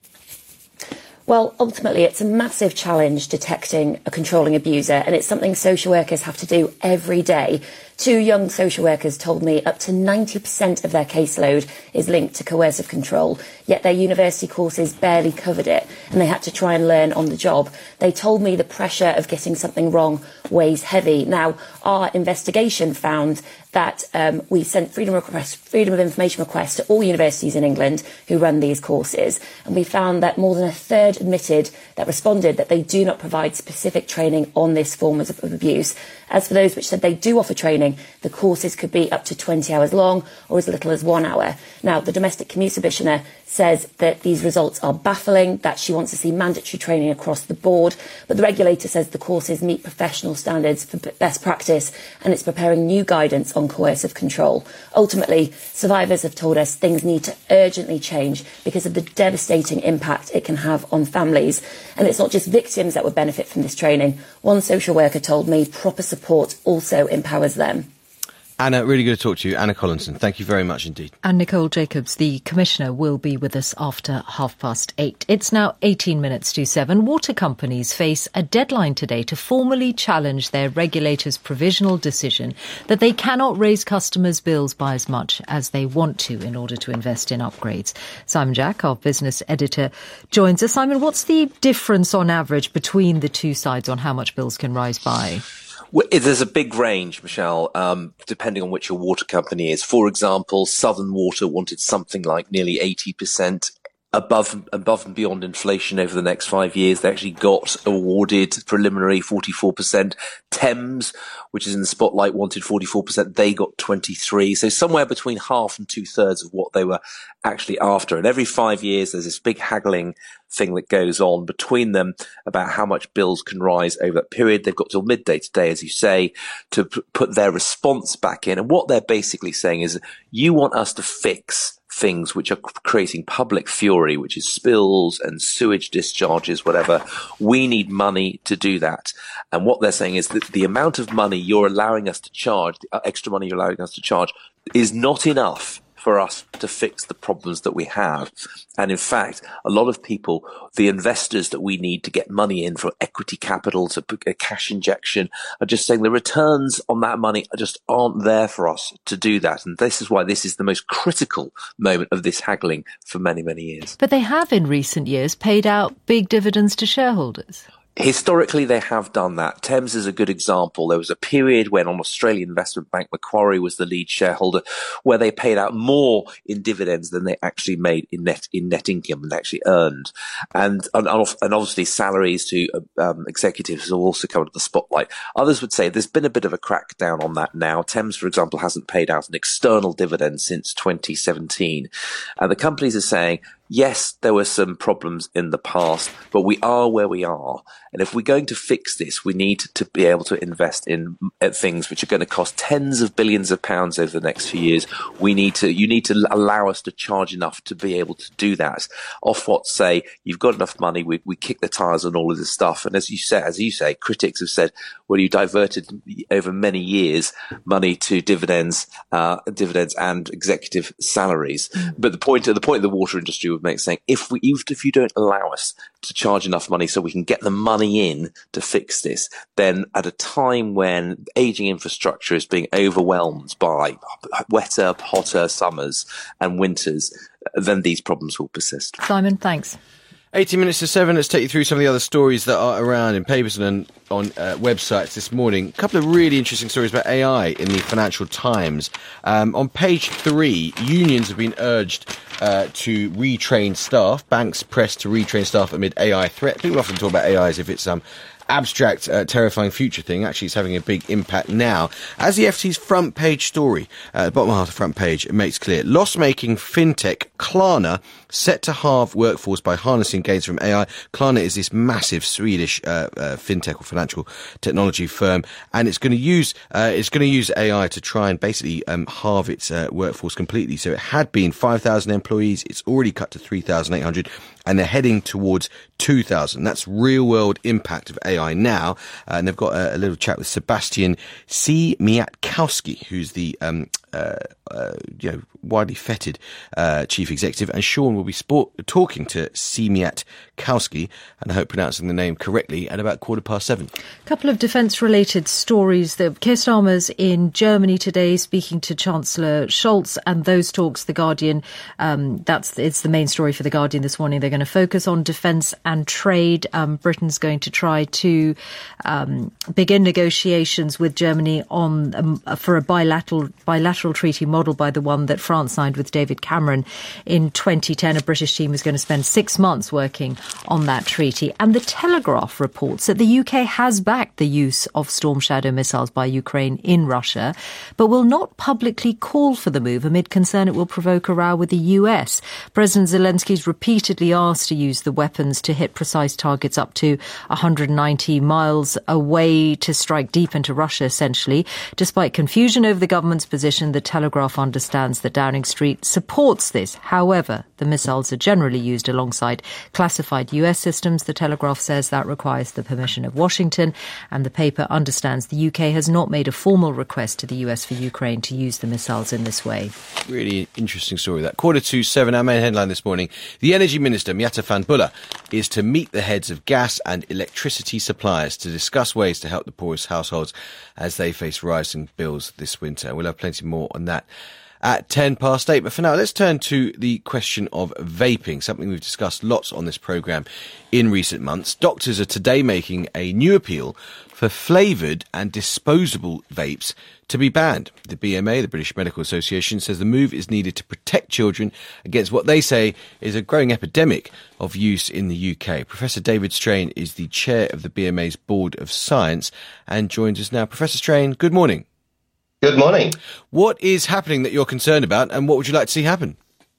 Well, ultimately, it's a massive challenge detecting a controlling abuser, and it's something social workers have to do every day. Two young social workers told me up to ninety percent of their caseload is linked to coercive control, yet their university courses barely covered it, and they had to try and learn on the job. They told me the pressure of getting something wrong weighs heavy. Now, our investigation found that um, we sent freedom, request, freedom of information requests to all universities in England who run these courses, and we found that more than a third admitted that responded that they do not provide specific training on this form of abuse. As for those which said they do offer training, the courses could be up to twenty hours long or as little as one hour. Now, the Domestic Abuse Commissioner says that these results are baffling, that she wants to see mandatory training across the board, but the regulator says the courses meet professional standards for best practice, and it's preparing new guidance on coercive control. Ultimately, survivors have told us things need to urgently change because of the devastating impact it can have on families. And it's not just victims that would benefit from this training. One social worker told me proper support also empowers them. Anna, really good to talk to you. Anna Collinson, thank you very much indeed. And Nicole Jacobs, the Commissioner, will be with us after half past eight. It's now eighteen minutes to seven. Water companies face a deadline today to formally challenge their regulator's provisional decision that they cannot raise customers' bills by as much as they want to in order to invest in upgrades. Simon Jack, our business editor, joins us. Simon, what's the difference on average between the two sides on how much bills can rise by? Well, there's a big range, Michelle, um, depending on which your water company is. For example, Southern Water wanted something like nearly eighty percent above above and beyond inflation over the next five years. They actually got awarded preliminary forty-four percent. Thames, which is in the spotlight, wanted forty-four percent. They got twenty-three. So somewhere between half and two thirds of what they were actually after. And every five years, there's this big haggling thing that goes on between them about how much bills can rise over that period. They've got till midday today, as you say, to p- put their response back in. And what they're basically saying is, you want us to fix things which are creating public fury, which is spills and sewage discharges, whatever. We need money to do that. And what they're saying is that the amount of money you're allowing us to charge, the extra money you're allowing us to charge, is not enough for us to fix the problems that we have. And in fact, a lot of people, the investors that we need to get money in for equity capital, to put a cash injection, are just saying the returns on that money just aren't there for us to do that. And this is why this is the most critical moment of this haggling for many, many years. But they have in recent years paid out big dividends to shareholders. Historically, they have done that. Thames is a good example. There was a period when on Australian investment bank Macquarie was the lead shareholder, where they paid out more in dividends than they actually made in net in net income and actually earned. And and, and obviously salaries to um, executives have also come into the spotlight. Others would say there's been a bit of a crackdown on that now. Thames, for example, hasn't paid out an external dividend since twenty seventeen. And the companies are saying, yes, there were some problems in the past, but we are where we are. And if we're going to fix this, we need to be able to invest in things which are going to cost tens of billions of pounds over the next few years. We need to, you need to allow us to charge enough to be able to do that. Ofwat say, you've got enough money, we, we kick the tires on all of this stuff. And as you say, as you say, critics have said, well, you diverted over many years money to dividends, uh, dividends and executive salaries. Mm. But the point, the point of the water industry would make saying, if we, even if you don't allow us to charge enough money so we can get the money in to fix this, then at a time when aging infrastructure is being overwhelmed by wetter, hotter summers and winters, then these problems will persist. Simon, thanks. eighteen minutes to seven, let's take you through some of the other stories that are around in papers and on uh, websites this morning. A couple of really interesting stories about A I in the Financial Times. Um, on page three, unions have been urged uh, to retrain staff. Banks pressed to retrain staff amid A I threat. People often talk about A I as if it's some abstract, uh, terrifying future thing. Actually, it's having a big impact now. As the F T's front page story, uh, the bottom half of the front page, it makes clear, loss-making fintech Klarna set to halve workforce by harnessing gains from A I. Klarna is this massive Swedish uh, uh, fintech or financial technology firm, and it's going to use uh, it's going to use A I to try and basically um, halve its uh, workforce completely. So it had been five thousand employees. It's already cut to three thousand eight hundred. and they're heading towards two thousand. That's real-world impact of A I now. Uh, and they've got a, a little chat with Sebastian Siemiatkowski, who's the um, uh, uh, you know, widely feted uh, chief executive, and Sean will be sport- talking to Siemiatkowski, and I hope pronouncing the name correctly, at about quarter past seven. A couple of defence-related stories. The Keir Starmer's in Germany today, speaking to Chancellor Scholz, and those talks, The Guardian, um, that's it's the main story for The Guardian this morning. They're going to focus on defence and trade. Um, Britain's going to try to um, begin negotiations with Germany on um, for a bilateral bilateral treaty model by the one that France signed with David Cameron in twenty ten. A British team is going to spend six months working on that treaty. And The Telegraph reports that the U K has backed the use of Storm Shadow missiles by Ukraine in Russia, but will not publicly call for the move amid concern it will provoke a row with the U S. President Zelensky's repeatedly asked to use the weapons to hit precise targets up to one hundred ninety miles away to strike deep into Russia, essentially. Despite confusion over the government's position, The Telegraph understands that Downing Street supports this. However, the missiles are generally used alongside classified U S systems. The Telegraph says that requires the permission of Washington, and the paper understands the U K has not made a formal request to the U S for Ukraine to use the missiles in this way. Really interesting story, that. Quarter to seven, our main headline this morning. The Energy Minister, Miatta Van Bulla, is to meet the heads of gas and electricity suppliers to discuss ways to help the poorest households as they face rising bills this winter. We'll have plenty more on that at ten past eight. But for now, let's turn to the question of vaping, something we've discussed lots on this programme in recent months. Doctors are today making a new appeal for flavoured and disposable vapes to be banned. The B M A, the British Medical Association, says the move is needed to protect children against what they say is a growing epidemic of use in the U K. Professor David Strain is the chair of the B M A's Board of Science and joins us now. Professor Strain, good morning. Good morning. What is happening that you're concerned about, and what would you like to see happen?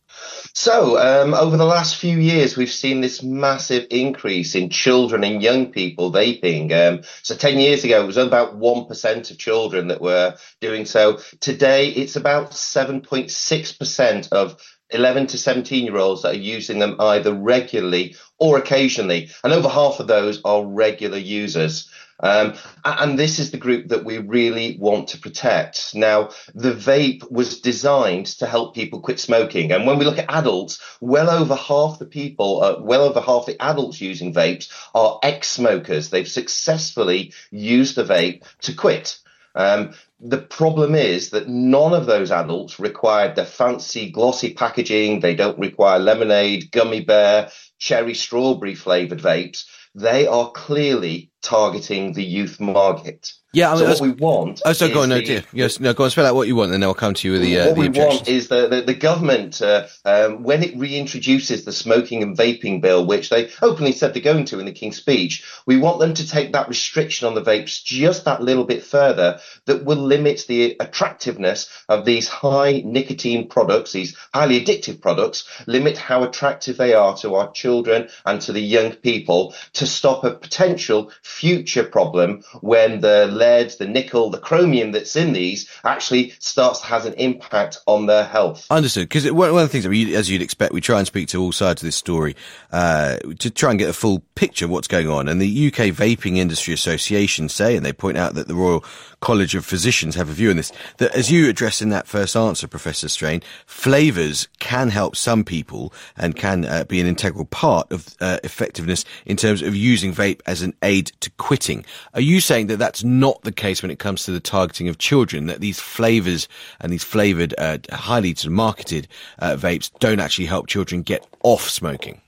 So, um, over the last few years, we've seen this massive increase in children and young people vaping. Um, so ten years ago, it was about one percent of children that were doing so. Today, it's about seven point six percent of eleven to seventeen year olds that are using them either regularly or occasionally. And over half of those are regular users. Um, and this is the group that we really want to protect. Now, the vape was designed to help people quit smoking. And when we look at adults, well over half the people, uh, well over half the adults using vapes are ex-smokers. They've successfully used the vape to quit. Um, the problem is that none of those adults required the fancy glossy packaging. They don't require lemonade, gummy bear, cherry strawberry flavoured vapes. They are clearly targeting the youth market. Yeah, I mean, so what we want. Oh, so go on, no, the, dear. Yes, no, go on, spell out what you want, and then I'll come to you with the. Uh, what the we objections. want is the the, the government, uh, um, when it reintroduces the smoking and vaping bill, which they openly said they're going to in the King's Speech, we want them to take that restriction on the vapes just that little bit further. That will limit the attractiveness of these high nicotine products, these highly addictive products. Limit how attractive they are to our children and to the young people, to stop a potential future problem when the lead, the nickel, the chromium that's in these actually starts to has an impact on their health. Understood. Because one of the things, I mean, as you'd expect, we try and speak to all sides of this story uh, to try and get a full picture of what's going on. And the U K Vaping Industry Association say, and they point out that the Royal College of Physicians have a view on this, that as you addressed in that first answer, Professor Strain, flavours can help some people and can uh, be an integral part of uh, effectiveness in terms of using vape as an aid to quitting. Are you saying that that's not the case when it comes to the targeting of children, that these flavours and these flavoured, uh, highly sort of marketed uh, vapes don't actually help children get off smoking?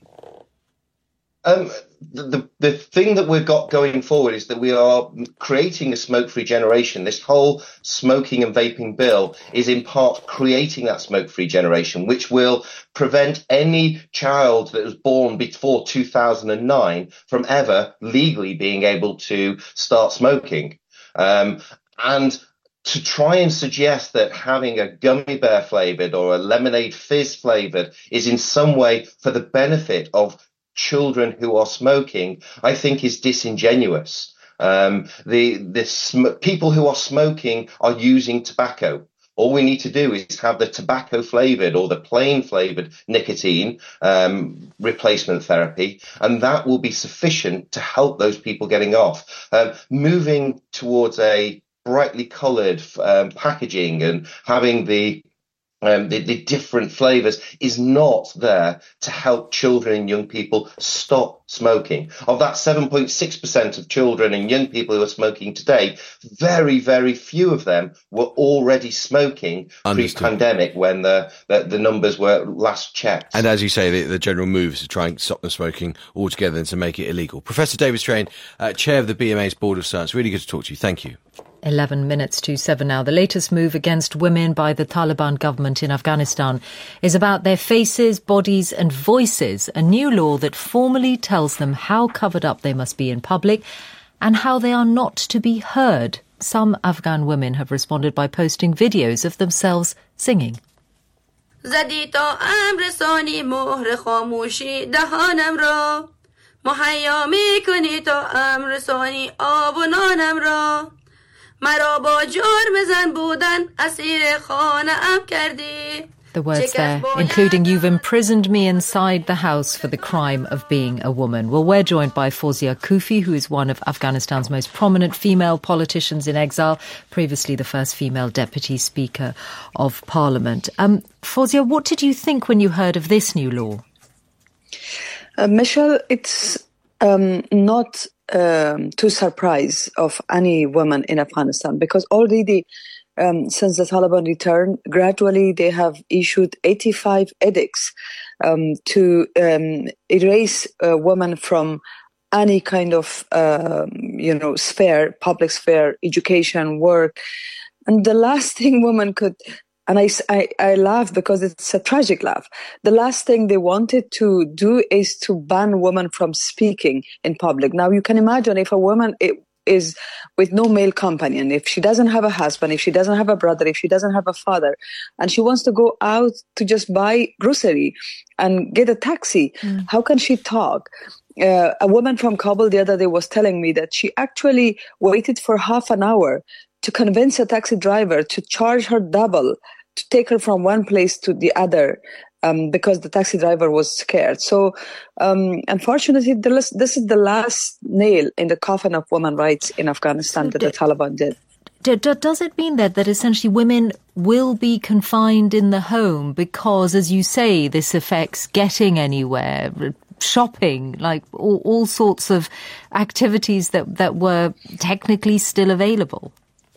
Um, the, the the thing that we've got going forward is that we are creating a smoke-free generation. This whole smoking and vaping bill is in part creating that smoke-free generation, which will prevent any child that was born before two thousand nine from ever legally being able to start smoking. Um, and to try and suggest that having a gummy bear flavoured or a lemonade fizz flavoured is in some way for the benefit of children who are smoking, I think is disingenuous. Um, the the sm- people who are smoking are using tobacco. All we need to do is have the tobacco flavored or the plain flavored nicotine um, replacement therapy, and that will be sufficient to help those people getting off. Um, moving towards a brightly coloured um, packaging and having the Um, the, the different flavours is not there to help children and young people stop smoking. Of that seven point six percent of children and young people who are smoking today, very, very few of them were already smoking pre-pandemic when the, the, the numbers were last checked. And as you say, the, the general move is to try and stop them smoking altogether and to make it illegal. Professor David Strain, uh, Chair of the B M A's Board of Science, really good to talk to you. Thank you. eleven minutes to seven now. The latest move against women by the Taliban government in Afghanistan is about their faces, bodies and voices, a new law that formally tells them how covered up they must be in public and how they are not to be heard. Some Afghan women have responded by posting videos of themselves singing. زدی تا امر ثانی مهر خاموشی دهانم را مهیا میکنی تا امر ثانی آب و نانم را مرا با جرم زن بودن اسیر خانه‌ام کردی. The words there, including "You've imprisoned me inside the house for the crime of being a woman." Well, we're joined by Fawzia Koofi, who is one of Afghanistan's most prominent female politicians in exile, previously the first female deputy speaker of parliament. Um, Fawzia, what did you think when you heard of this new law? Uh, Michelle, it's um, not um, to surprise of any woman in Afghanistan, because already Um, since the Taliban returned, gradually they have issued eighty-five edicts um, to um, erase a woman from any kind of, uh, you know, sphere, public sphere, education, work. And the last thing women could, and I, I, I laugh because it's a tragic laugh. The last thing they wanted to do is to ban women from speaking in public. Now you can imagine if a woman it, is with no male companion, if she doesn't have a husband, if she doesn't have a brother, if she doesn't have a father, and she wants to go out to just buy grocery and get a taxi, mm. how can she talk? Uh, a woman from Kabul the other day was telling me that she actually waited for half an hour to convince a taxi driver to charge her double to take her from one place to the other. Um, because the taxi driver was scared. So, um, unfortunately, this is the last nail in the coffin of women's rights in Afghanistan that the Taliban did. Does it mean that, that essentially women will be confined in the home because, as you say, this affects getting anywhere, shopping, like all, all sorts of activities that, that were technically still available?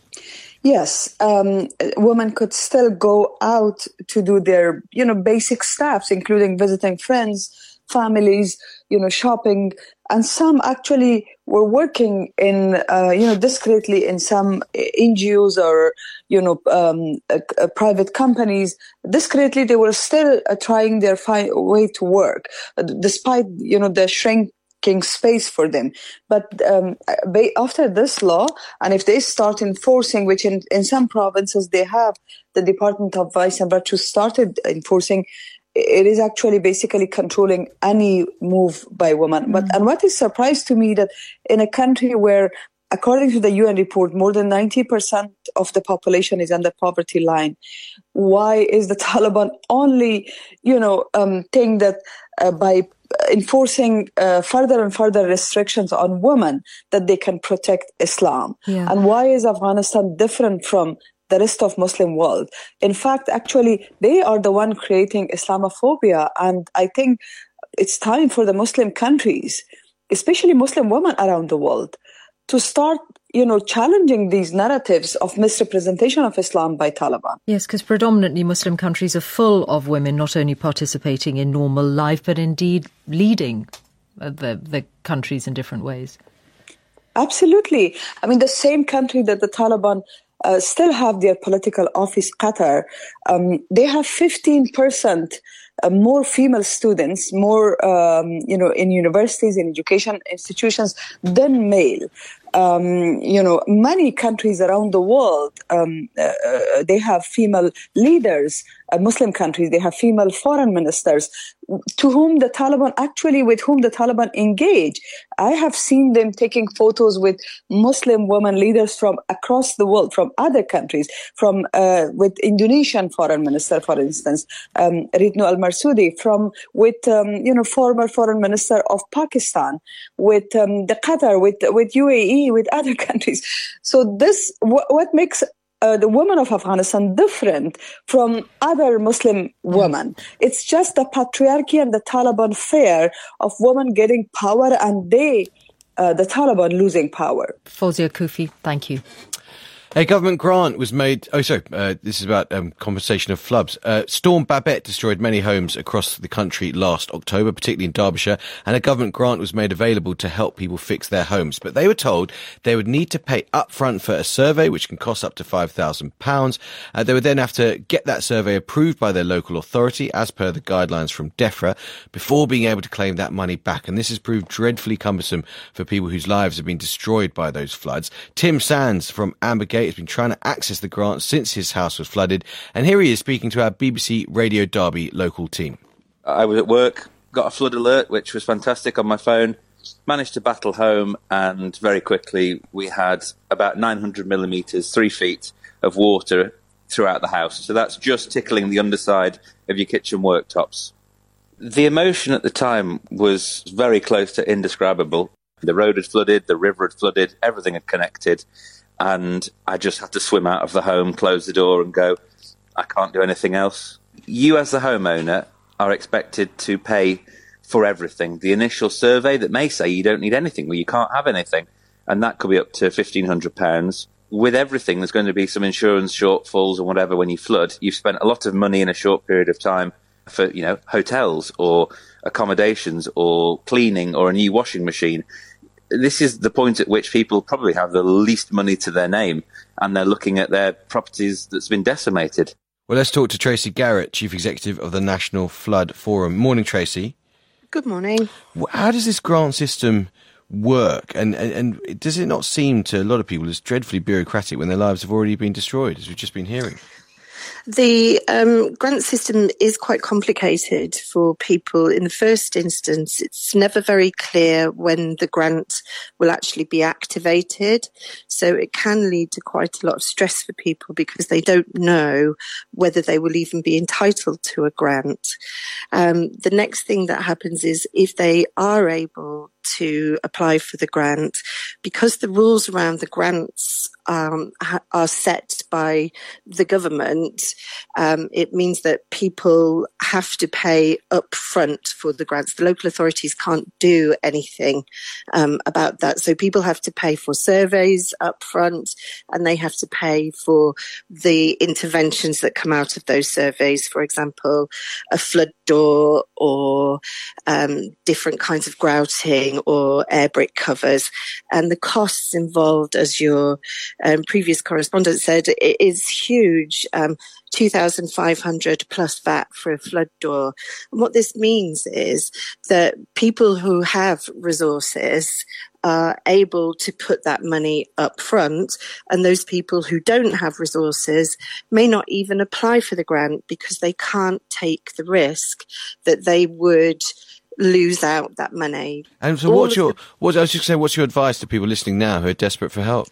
Yes, um, women could still go out to do their, you know, basic stuffs, including visiting friends, families, you know, shopping. And some actually were working in, uh, you know, discreetly in some N G Os or, you know, um, uh, uh, private companies. Discreetly, they were still uh, trying their fi- way to work, uh, despite, you know, the shrink space for them. But um, after this law, and if they start enforcing, which in, in some provinces they have, the Department of Vice and Virtue started enforcing, it is actually basically controlling any move by women. Mm-hmm. But and what is surprised to me that in a country where, according to the U N report, more than ninety percent of the population is under poverty line, why is the Taliban only, you know, um, think that uh, by enforcing uh, further and further restrictions on women that they can protect Islam? Yeah. And why is Afghanistan different from the rest of Muslim world? In fact, actually, they are the one creating Islamophobia. And I think it's time for the Muslim countries, especially Muslim women around the world, to start, you know, challenging these narratives of misrepresentation of Islam by Taliban. Yes, because predominantly Muslim countries are full of women not only participating in normal life, but indeed leading the, the countries in different ways. Absolutely. I mean, the same country that the Taliban uh, still have their political office, Qatar, um, they have fifteen percent Uh, more female students, more, um, you know, in universities, in education institutions than male. um, you know, many countries around the world, um, uh, they have female leaders. Uh, Muslim countries, they have female foreign ministers to whom the Taliban, actually with whom the Taliban engage. I have seen them taking photos with Muslim women leaders from across the world, from other countries, from uh, with Indonesian foreign minister, for instance, um, Retno Al-Marsudi, from with um, you know former foreign minister of Pakistan, with um, the Qatar, with with U A E, with other countries. So this wh- what makes Uh, the women of Afghanistan different from other Muslim women. It's just the patriarchy and the Taliban fear of women getting power and they, uh, the Taliban, losing power. Fawzia Koofi, thank you. A government grant was made. Oh, sorry. Uh, this is about um, compensation of floods. Uh, Storm Babette destroyed many homes across the country last October, particularly in Derbyshire, and a government grant was made available to help people fix their homes. But they were told they would need to pay upfront for a survey, which can cost up to five thousand pounds. Uh, they would then have to get that survey approved by their local authority, as per the guidelines from DEFRA, before being able to claim that money back. And this has proved dreadfully cumbersome for people whose lives have been destroyed by those floods. Tim Sands from Ambergate has been trying to access the grant since his house was flooded, and here he is speaking to our B B C Radio Derby local team. I was at work, got a flood alert, which was fantastic on my phone, managed to battle home, and very quickly we had about nine hundred millimetres, three feet of water throughout the house. So that's just tickling the underside of your kitchen worktops. The emotion at the time was very close to indescribable. The road had flooded, the river had flooded, everything had connected. And I just had to swim out of the home, close the door and go, I can't do anything else. You as the homeowner are expected to pay for everything. The initial survey that may say you don't need anything, well, you can't have anything. And that could be up to fifteen hundred pounds. With everything, there's going to be some insurance shortfalls or whatever when you flood. You've spent a lot of money in a short period of time for, you know, hotels or accommodations or cleaning or a new washing machine. This is the point at which people probably have the least money to their name and they're looking at their properties that's been decimated. Well, let's talk to Tracy Garrett, Chief Executive of the National Flood Forum. Morning, Tracy. Good morning. How does this grant system work? And, and, and does it not seem to a lot of people as dreadfully bureaucratic when their lives have already been destroyed, as we've just been hearing? The um, grant system is quite complicated for people. In the first instance, it's never very clear when the grant will actually be activated. So it can lead to quite a lot of stress for people because they don't know whether they will even be entitled to a grant. Um, the next thing that happens is if they are able to apply for the grant, because the rules around the grants um, ha- are set by the government, um, it means that people have to pay up front for the grants. The local authorities can't do anything um, about that. So people have to pay for surveys up front and they have to pay for the interventions that come out of those surveys. For example, a flood door or um, different kinds of grouting or air brick covers. And the costs involved, as your um, previous correspondent said, it is huge. Um, two thousand five hundred plus V A T for a flood door. And what this means is that people who have resources are able to put that money up front, and those people who don't have resources may not even apply for the grant because they can't take the risk that they would lose out that money. And so, All what's your? The- what I was just saying, what's your advice to people listening now who are desperate for help?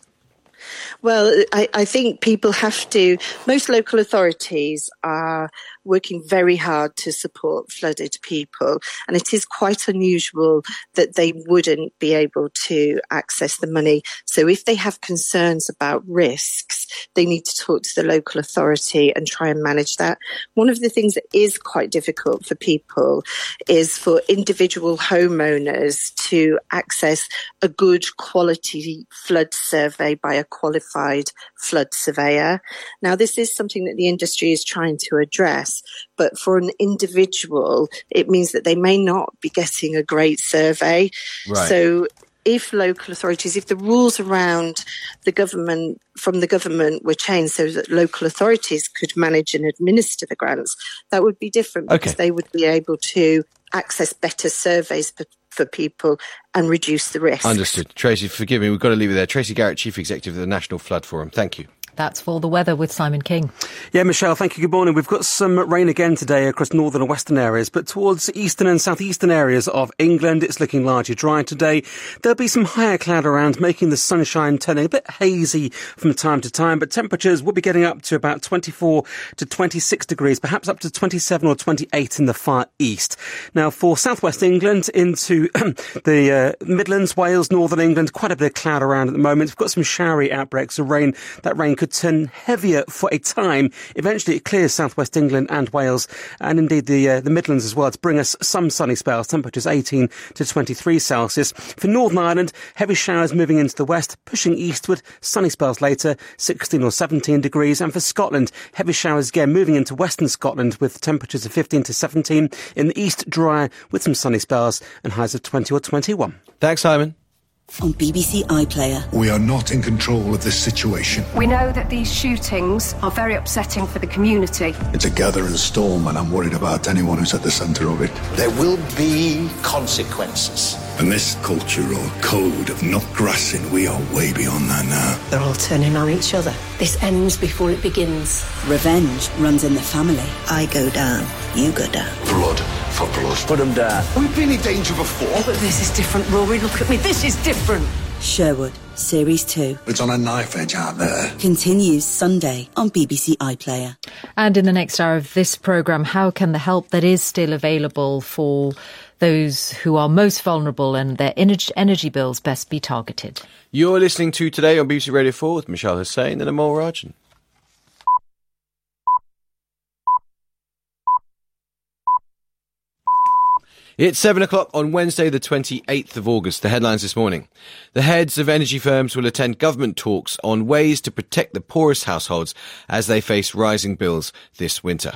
Well, I, I think people have to, most local authorities are working very hard to support flooded people, and it is quite unusual that they wouldn't be able to access the money. So if they have concerns about risks, they need to talk to the local authority and try and manage that. One of the things that is quite difficult for people is for individual homeowners to access a good quality flood survey by a qualified flood surveyor. Now, this is something that the industry is trying to address, but for an individual, it means that they may not be getting a great survey. Right. So if local authorities, if the rules around the government, from the government were changed so that local authorities could manage and administer the grants, that would be different because Okay. they would be able to access better surveys for, for people and reduce the risk. Understood. Tracy, forgive me, we've got to leave it there. Tracy Garrett, Chief Executive of the National Flood Forum. Thank you. That's for the weather with Simon King. Yeah, Michelle, thank you. Good morning. We've got some rain again today across northern and western areas, but towards eastern and southeastern areas of England, it's looking largely dry today. There'll be some higher cloud around, making the sunshine turning a bit hazy from time to time, but temperatures will be getting up to about twenty-four to twenty-six degrees, perhaps up to twenty-seven or twenty-eight in the far east. Now, for southwest England into the uh, Midlands, Wales, northern England, quite a bit of cloud around at the moment. We've got some showery outbreaks of rain. That rain could turn heavier for a time. Eventually it clears southwest England and Wales and indeed the uh, the Midlands as well to bring us some sunny spells, temperatures eighteen to twenty-three Celsius. For Northern Ireland, heavy showers moving into the west, pushing eastward, sunny spells later, sixteen or seventeen degrees. And for Scotland, heavy showers again moving into western Scotland with temperatures of fifteen to seventeen. In the east, drier with some sunny spells and highs of twenty or twenty-one. Thanks, Simon. On B B C iPlayer. We are not in control of this situation. We know that these shootings are very upsetting for the community. It's a gathering storm and I'm worried about anyone who's at the centre of it. There will be consequences. And this culture or code of not grassing, we are way beyond that now. They're all turning on each other. This ends before it begins. Revenge runs in the family. I go down, you go down. Blood for blood. Put them down. We've been in danger before. But this is different, Rory. Look at me. This is different. Sherwood, Series two. It's on a knife edge out there. Continues Sunday on B B C iPlayer. And in the next hour of this programme, how can the help that is still available for those who are most vulnerable and their energy bills best be targeted? You're listening to Today on B B C Radio four with Michelle Hussain and Amol Rajan. It's seven o'clock on Wednesday, the twenty-eighth of August. The headlines this morning. The heads of energy firms will attend government talks on ways to protect the poorest households as they face rising bills this winter.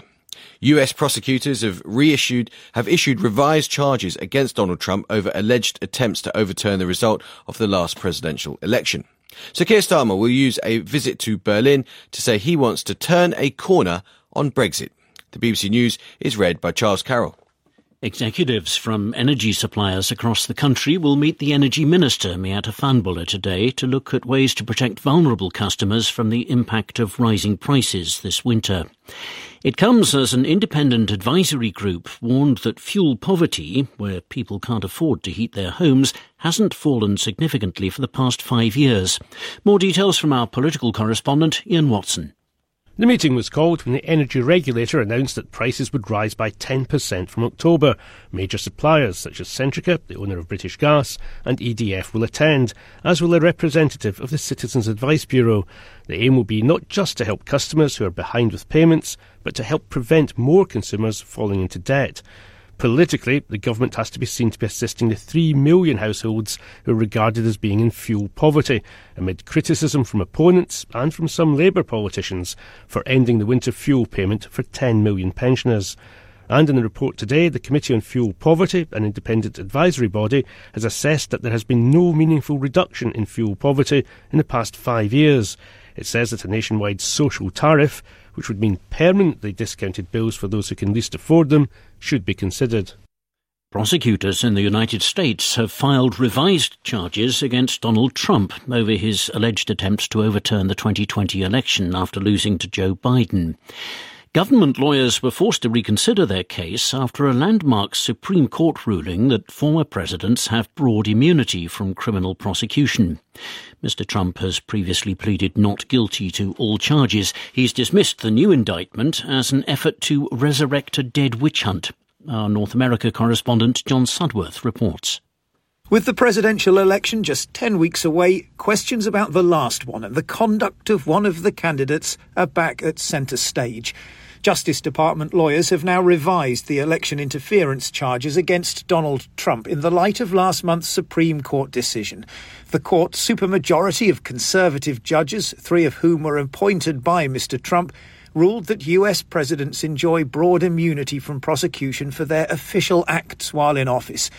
U S prosecutors have reissued, have issued revised charges against Donald Trump over alleged attempts to overturn the result of the last presidential election. So Keir Starmer will use a visit to Berlin to say he wants to turn a corner on Brexit. The B B C News is read by Charles Carroll. Executives from energy suppliers across the country will meet the Energy Minister, Miatta Fahnbulleh, today to look at ways to protect vulnerable customers from the impact of rising prices this winter. It comes as an independent advisory group warned that fuel poverty, where people can't afford to heat their homes, hasn't fallen significantly for the past five years. More details from our political correspondent, Ian Watson. The meeting was called when the energy regulator announced that prices would rise by ten percent from October. Major suppliers such as Centrica, the owner of British Gas, and E D F will attend, as will a representative of the Citizens Advice Bureau. The aim will be not just to help customers who are behind with payments, but to help prevent more consumers falling into debt. Politically, the government has to be seen to be assisting the three million households who are regarded as being in fuel poverty, amid criticism from opponents and from some Labour politicians for ending the winter fuel payment for ten million pensioners. And in a report today, the Committee on Fuel Poverty, an independent advisory body, has assessed that there has been no meaningful reduction in fuel poverty in the past five years. It says that a nationwide social tariff, which would mean permanently discounted bills for those who can least afford them, should be considered. Prosecutors in the United States have filed revised charges against Donald Trump over his alleged attempts to overturn the twenty twenty election after losing to Joe Biden. Government lawyers were forced to reconsider their case after a landmark Supreme Court ruling that former presidents have broad immunity from criminal prosecution. Mister Trump has previously pleaded not guilty to all charges. He's dismissed the new indictment as an effort to resurrect a dead witch hunt. Our North America correspondent John Sudworth reports. With the presidential election just ten weeks away, questions about the last one and the conduct of one of the candidates are back at centre stage. Justice Department lawyers have now revised the election interference charges against Donald Trump in the light of last month's Supreme Court decision. The court's supermajority of conservative judges, three of whom were appointed by Mister Trump, ruled that U S presidents enjoy broad immunity from prosecution for their official acts while in office.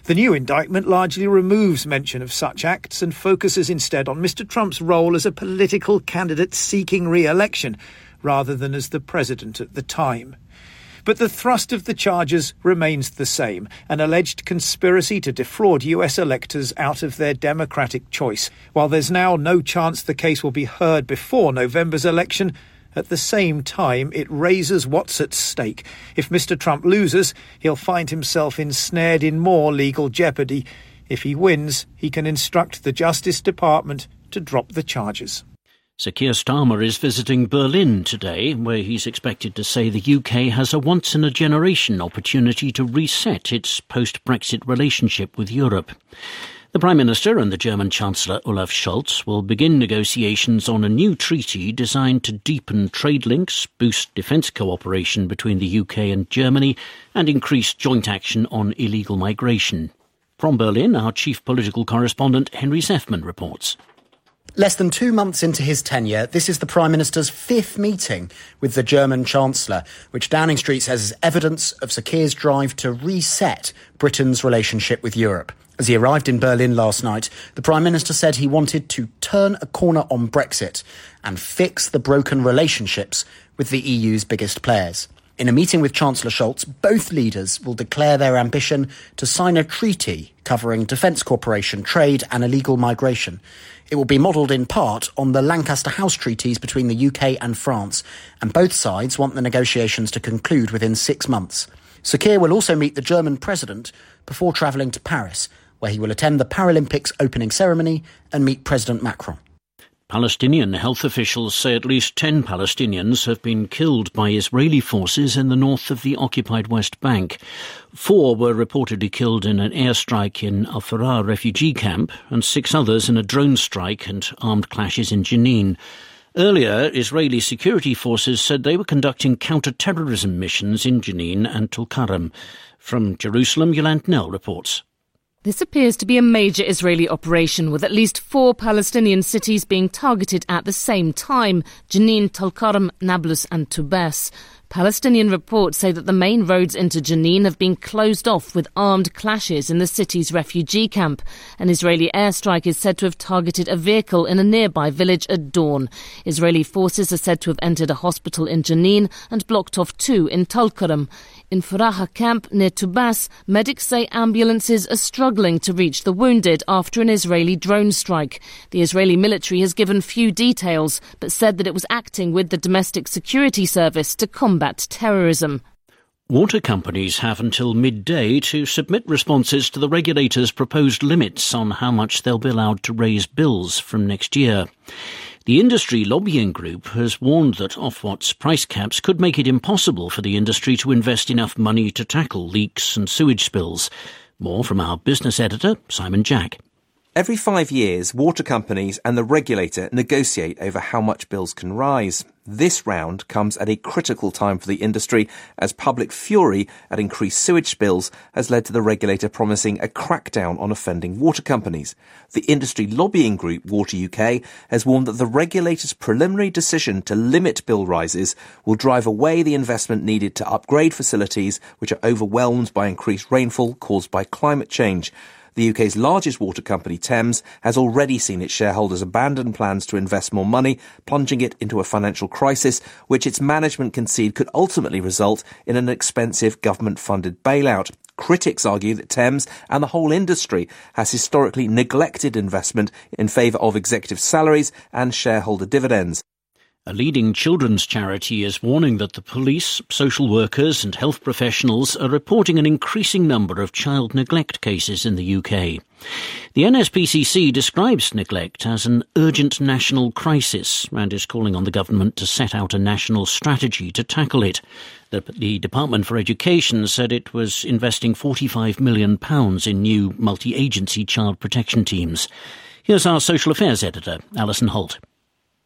The new indictment largely removes mention of such acts and focuses instead on Mister Trump's role as a political candidate seeking re-election, rather than as the president at the time. But the thrust of the charges remains the same, an alleged conspiracy to defraud U S electors out of their democratic choice. While there's now no chance the case will be heard before November's election, at the same time it raises what's at stake. If Mister Trump loses, he'll find himself ensnared in more legal jeopardy. If he wins, he can instruct the Justice Department to drop the charges. Sir Keir Starmer is visiting Berlin today, where he's expected to say the U K has a once-in-a-generation opportunity to reset its post-Brexit relationship with Europe. The Prime Minister and the German Chancellor Olaf Scholz will begin negotiations on a new treaty designed to deepen trade links, boost defence cooperation between the U K and Germany, and increase joint action on illegal migration. From Berlin, our chief political correspondent Henry Zeffman reports. Less than two months into his tenure, this is the Prime Minister's fifth meeting with the German Chancellor, which Downing Street says is evidence of Sir Keir's drive to reset Britain's relationship with Europe. As he arrived in Berlin last night, the Prime Minister said he wanted to turn a corner on Brexit and fix the broken relationships with the E U's biggest players. In a meeting with Chancellor Scholz, both leaders will declare their ambition to sign a treaty covering defence cooperation, trade and illegal migration. It will be modelled in part on the Lancaster House treaties between the U K and France, and both sides want the negotiations to conclude within six months. Sir Keir will also meet the German president before travelling to Paris, where he will attend the Paralympics opening ceremony and meet President Macron. Palestinian health officials say at least ten Palestinians have been killed by Israeli forces in the north of the occupied West Bank. Four were reportedly killed in an airstrike in Al-Farah refugee camp, and six others in a drone strike and armed clashes in Jenin. Earlier, Israeli security forces said they were conducting counter-terrorism missions in Jenin and Tulkarem. From Jerusalem, Yolande Nell reports. This appears to be a major Israeli operation, with at least four Palestinian cities being targeted at the same time: Jenin, Tulkarem, Nablus and Tubas. Palestinian reports say that the main roads into Jenin have been closed off with armed clashes in the city's refugee camp. An Israeli airstrike is said to have targeted a vehicle in a nearby village at dawn. Israeli forces are said to have entered a hospital in Jenin and blocked off two in Tulkarem. In Faraha camp near Tubas, medics say ambulances are struggling to reach the wounded after an Israeli drone strike. The Israeli military has given few details, but said that it was acting with the Domestic Security Service to combat terrorism. Water companies have until midday to submit responses to the regulator's proposed limits on how much they'll be allowed to raise bills from next year. The industry lobbying group has warned that Ofwat's price caps could make it impossible for the industry to invest enough money to tackle leaks and sewage spills. More from our business editor, Simon Jack. Every five years, water companies and the regulator negotiate over how much bills can rise. This round comes at a critical time for the industry, as public fury at increased sewage spills has led to the regulator promising a crackdown on offending water companies. The industry lobbying group Water U K has warned that the regulator's preliminary decision to limit bill rises will drive away the investment needed to upgrade facilities which are overwhelmed by increased rainfall caused by climate change. The U K's largest water company, Thames, has already seen its shareholders abandon plans to invest more money, plunging it into a financial crisis, which its management concede could ultimately result in an expensive government-funded bailout. Critics argue that Thames and the whole industry has historically neglected investment in favour of executive salaries and shareholder dividends. A leading children's charity is warning that the police, social workers and health professionals are reporting an increasing number of child neglect cases in the U K. The N S P C C describes neglect as an urgent national crisis and is calling on the government to set out a national strategy to tackle it. The, the Department for Education said it was investing forty-five million pounds in new multi-agency child protection teams. Here's our social affairs editor, Alison Holt.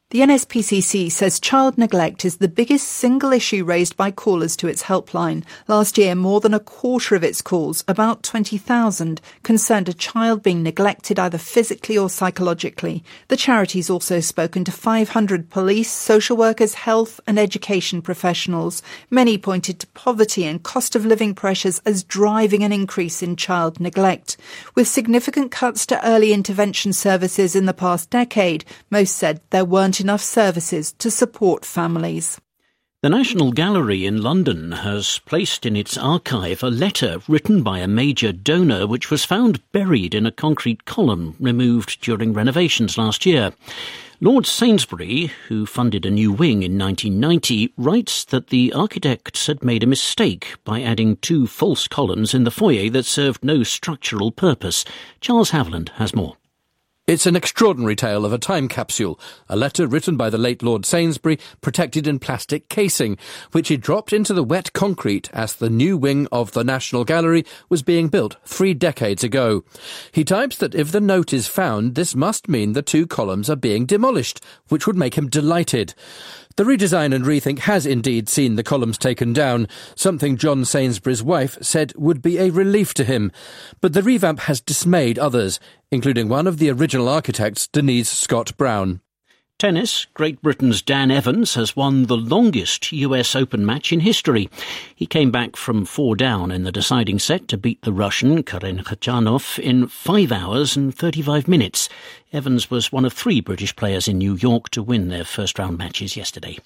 The N S P C C says child neglect is the biggest single issue raised by callers to its helpline. Last year, more than a quarter of its calls, about twenty thousand, concerned a child being neglected either physically or psychologically. The charity's also spoken to five hundred police, social workers, health and education professionals. Many pointed to poverty and cost of living pressures as driving an increase in child neglect. With significant cuts to early intervention services in the past decade, most said there weren't enough services to support families. The National Gallery in London has placed in its archive a letter written by a major donor which was found buried in a concrete column removed during renovations last year. Lord Sainsbury, who funded a new wing in nineteen ninety, writes that the architects had made a mistake by adding two false columns in the foyer that served no structural purpose. Charles Haviland has more. It's an extraordinary tale of a time capsule, a letter written by the late Lord Sainsbury, protected in plastic casing, which he dropped into the wet concrete as the new wing of the National Gallery was being built three decades ago. He types that if the note is found, this must mean the two columns are being demolished, which would make him delighted. The redesign and rethink has indeed seen the columns taken down, something John Sainsbury's wife said would be a relief to him. But the revamp has dismayed others, including one of the original architects, Denise Scott Brown. Tennis. Great Britain's Dan Evans has won the longest U S Open match in history. He came back from four down in the deciding set to beat the Russian Karen Khachanov in five hours and thirty-five minutes. Evans was one of three British players in New York to win their first-round matches yesterday.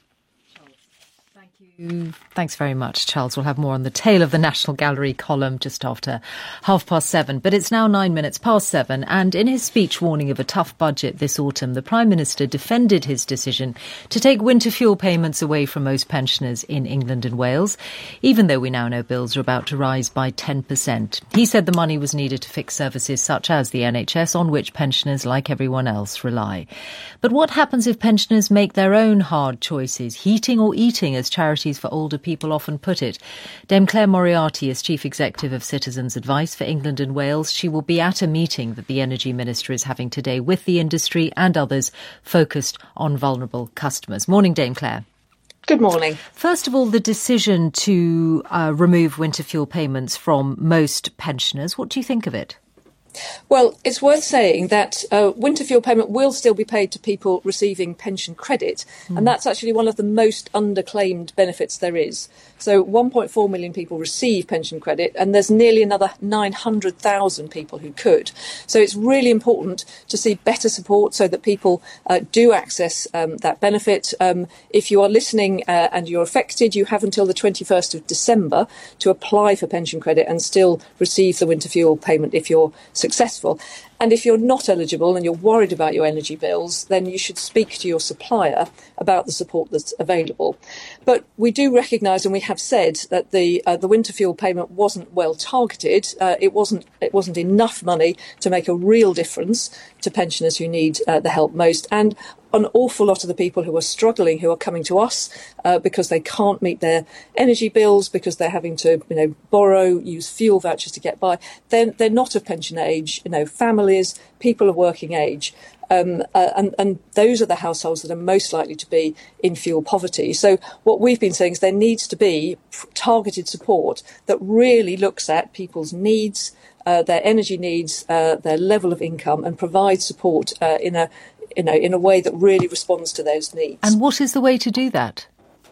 Thanks very much, Charles. We'll have more on the tale of the National Gallery column just after half past seven. But it's now nine minutes past seven, and in his speech warning of a tough budget this autumn, the Prime Minister defended his decision to take winter fuel payments away from most pensioners in England and Wales, even though we now know bills are about to rise by ten percent. He said the money was needed to fix services such as the N H S, on which pensioners, like everyone else, rely. But what happens if pensioners make their own hard choices, heating or eating, as charities for older people often put it? Dame Claire Moriarty is Chief Executive of Citizens Advice for England and Wales. She will be at a meeting that the Energy Minister is having today with the industry and others focused on vulnerable customers. Morning, Dame Claire. Good morning. First of all, the decision to uh, remove winter fuel payments from most pensioners. What do you think of it? Well, it's worth saying that uh, winter fuel payment will still be paid to people receiving pension credit, mm. and that's actually one of the most underclaimed benefits there is. So one point four million people receive pension credit, and there's nearly another nine hundred thousand people who could. So it's really important to see better support so that people uh, do access um, that benefit. Um, if you are listening uh, and you're affected, you have until the twenty-first of December to apply for pension credit and still receive the winter fuel payment if you're successful. And if you're not eligible and you're worried about your energy bills, then you should speak to your supplier about the support that's available. But we do recognise, and we have said, that the uh, the winter fuel payment wasn't well targeted. Uh, it wasn't it wasn't enough money to make a real difference to pensioners who need uh, the help most. And an awful lot of the people who are struggling, who are coming to us uh, because they can't meet their energy bills, because they're having to, you know, borrow, use fuel vouchers to get by, then they're not of pension age, you know, families, people of working age. Um, uh, and, and those are the households that are most likely to be in fuel poverty. So what we've been saying is there needs to be targeted support that really looks at people's needs, uh, their energy needs, uh, their level of income, and provides support uh, in a you know, in a way that really responds to those needs. And what is the way to do that?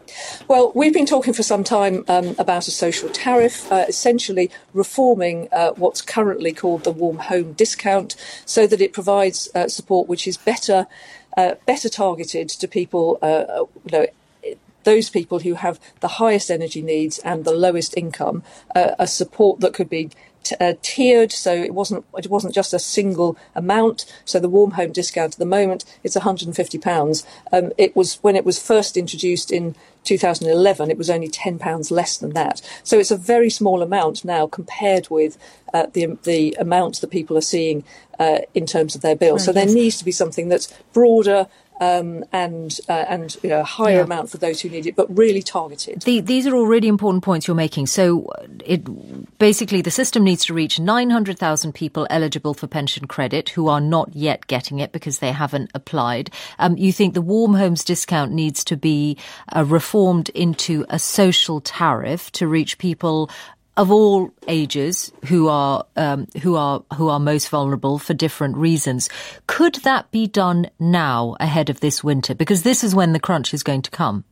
Well, we've been talking for some time um, about a social tariff, uh, essentially reforming uh, what's currently called the warm home discount, so that it provides uh, support which is better, uh, better targeted to people, uh, you know, those people who have the highest energy needs and the lowest income, uh, a support that could be T- uh, tiered, so it wasn't it wasn't just a single amount. So the warm home discount at the moment, it's one hundred fifty pounds. Um, it was when it was first introduced in two thousand eleven, it was only ten pounds less than that. So it's a very small amount now compared with uh, the the amount that people are seeing uh, in terms of their bills. Right, so there yes. needs to be something that's broader, um, and uh, and you know a higher yeah. amount for those who need it, but really targeted. The, these are all really important points you're making. So it basically the system needs to reach nine hundred thousand people eligible for pension credit who are not yet getting it because they haven't applied. Um, you think the Warm Homes discount needs to be uh, reformed into a social tariff to reach people of all ages who are um, who are who are most vulnerable for different reasons. Could that be done now ahead of this winter? Because this is when the crunch is going to come.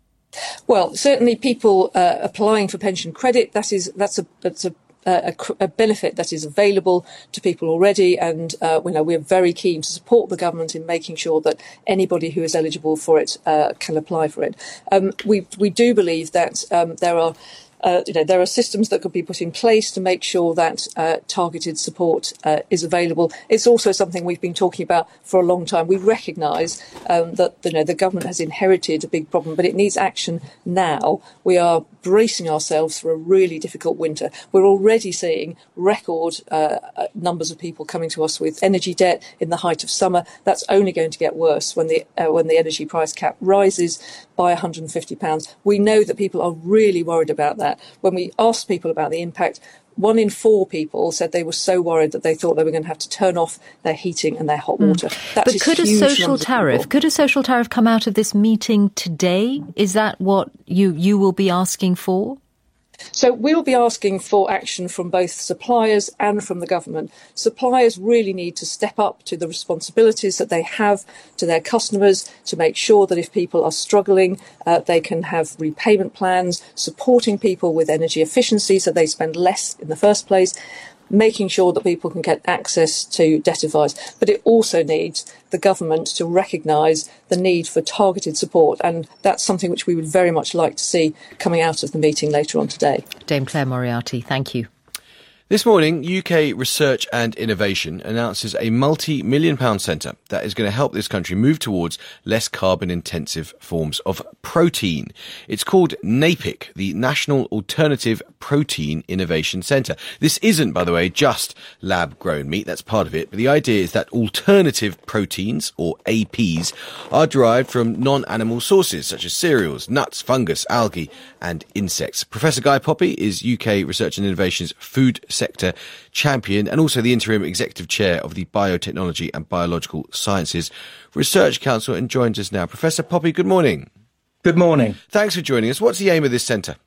Well, certainly people uh, applying for pension credit, that is that's a that's a A, a benefit that is available to people already, and uh, you know, we're very keen to support the government in making sure that anybody who is eligible for it uh, can apply for it. Um, we we do believe that um, there are. Uh, you know, there are systems that could be put in place to make sure that uh, targeted support uh, is available. It's also something we've been talking about for a long time. We recognise um, that you know, the government has inherited a big problem, but it needs action now. We are bracing ourselves for a really difficult winter. We're already seeing record uh, numbers of people coming to us with energy debt in the height of summer. That's only going to get worse when the uh, when the energy price cap rises by one hundred fifty pounds. We know that people are really worried about that. When we asked people about the impact, one in four people said they were so worried that they thought they were going to have to turn off their heating and their hot water. Mm. But could a social tariff, could a social tariff come out of this meeting today? Is that what you, you will be asking for? So we'll be asking for action from both suppliers and from the government. Suppliers really need to step up to the responsibilities that they have to their customers to make sure that if people are struggling, uh, they can have repayment plans, supporting people with energy efficiency so they spend less in the first place, making sure that people can get access to debt advice. But it also needs the government to recognise the need for targeted support, and that's something which we would very much like to see coming out of the meeting later on today. Dame Claire Moriarty, thank you. This morning, U K Research and Innovation announces a multi-million pound centre that is going to help this country move towards less carbon-intensive forms of protein. It's called NAPIC, the National Alternative Protein Innovation Centre. This isn't, by the way, just lab-grown meat. That's part of it. But the idea is that alternative proteins, or A Ps, are derived from non-animal sources, such as cereals, nuts, fungus, algae, and insects. Professor Guy Poppy is U K Research and Innovation's food sector champion and also the interim executive chair of the Biotechnology and Biological Sciences Research Council, and joins us now. Professor Poppy, good morning. Good morning. Thanks for joining us. What's the aim of this centre?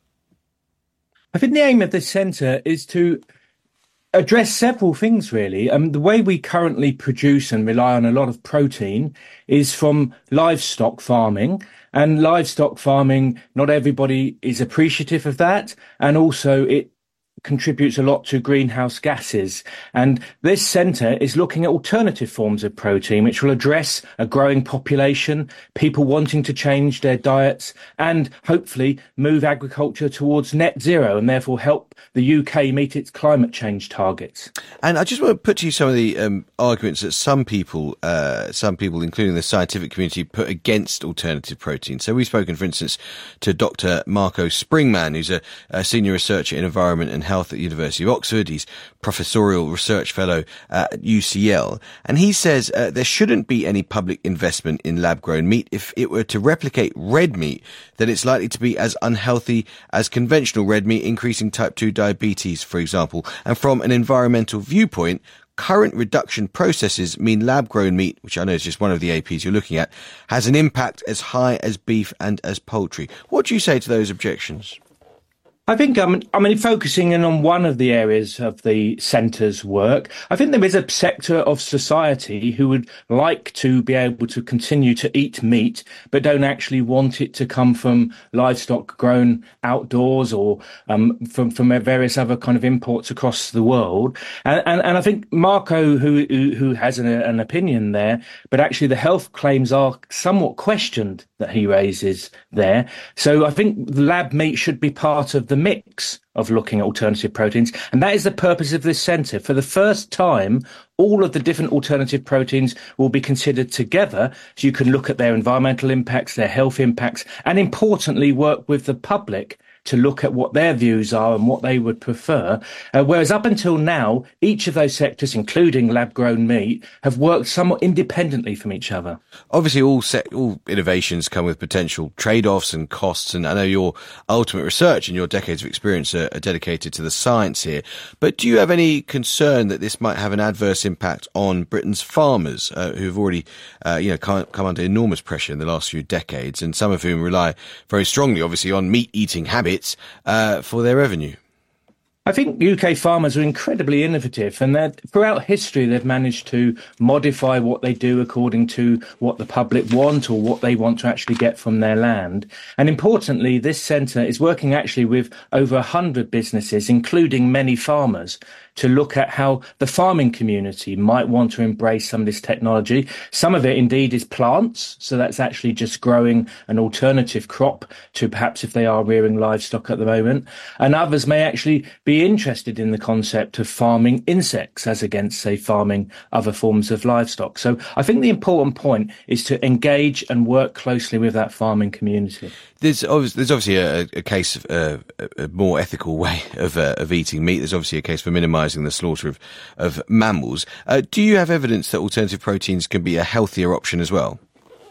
I think the aim of this centre is to address several things, really. Um, the way we currently produce and rely on a lot of protein is from livestock farming. And livestock farming, not everybody is appreciative of that. And also it contributes a lot to greenhouse gases. And this centre is looking at alternative forms of protein, which will address a growing population, people wanting to change their diets, and hopefully move agriculture towards net zero and therefore help the U K meet its climate change targets. And I just want to put to you some of the um, arguments that some people, uh, some people, including the scientific community, put against alternative protein. So we've spoken, for instance, to Doctor Marco Springman, who's a, a senior researcher in environment and health at the University of Oxford. He's professorial research fellow at U C L. And he says uh, there shouldn't be any public investment in lab-grown meat. If it were to replicate red meat, then it's likely to be as unhealthy as conventional red meat, increasing type two diabetes, for example. And from an environmental viewpoint, current reduction processes mean lab-grown meat, which I know is just one of the A Ps you're looking at, has an impact as high as beef and as poultry. What do you say to those objections? I think, um, I mean, focusing in on one of the areas of the centre's work, I think there is a sector of society who would like to be able to continue to eat meat, but don't actually want it to come from livestock grown outdoors or um, from, from various other kind of imports across the world. And, and, and I think Marco, who, who, who has an, an opinion there, but actually the health claims are somewhat questioned that he raises there. So I think lab meat should be part of the mix of looking at alternative proteins, and that is the purpose of this centre. For the first time, all of the different alternative proteins will be considered together, so you can look at their environmental impacts, their health impacts, and importantly work with the public to look at what their views are and what they would prefer. Uh, whereas up until now, each of those sectors, including lab-grown meat, have worked somewhat independently from each other. Obviously, all sec- all innovations come with potential trade-offs and costs, and I know your ultimate research and your decades of experience are, are dedicated to the science here. But do you have any concern that this might have an adverse impact on Britain's farmers, uh, who've already, uh, you know, come, come under enormous pressure in the last few decades, and some of whom rely very strongly, obviously, on meat-eating habits uh, for their revenue? I think U K farmers are incredibly innovative, and that throughout history they've managed to modify what they do according to what the public want or what they want to actually get from their land. And importantly, this centre is working actually with over one hundred businesses, including many farmers, to look at how the farming community might want to embrace some of this technology. Some of it indeed is plants, so that's actually just growing an alternative crop to perhaps if they are rearing livestock at the moment. And others may actually be interested in the concept of farming insects as against, say, farming other forms of livestock. So I think the important point is to engage and work closely with that farming community. There's obviously, there's obviously a, a case of uh, a more ethical way of uh, of eating meat. There's obviously a case for minimising the slaughter of, of mammals. Uh, do you have evidence that alternative proteins can be a healthier option as well?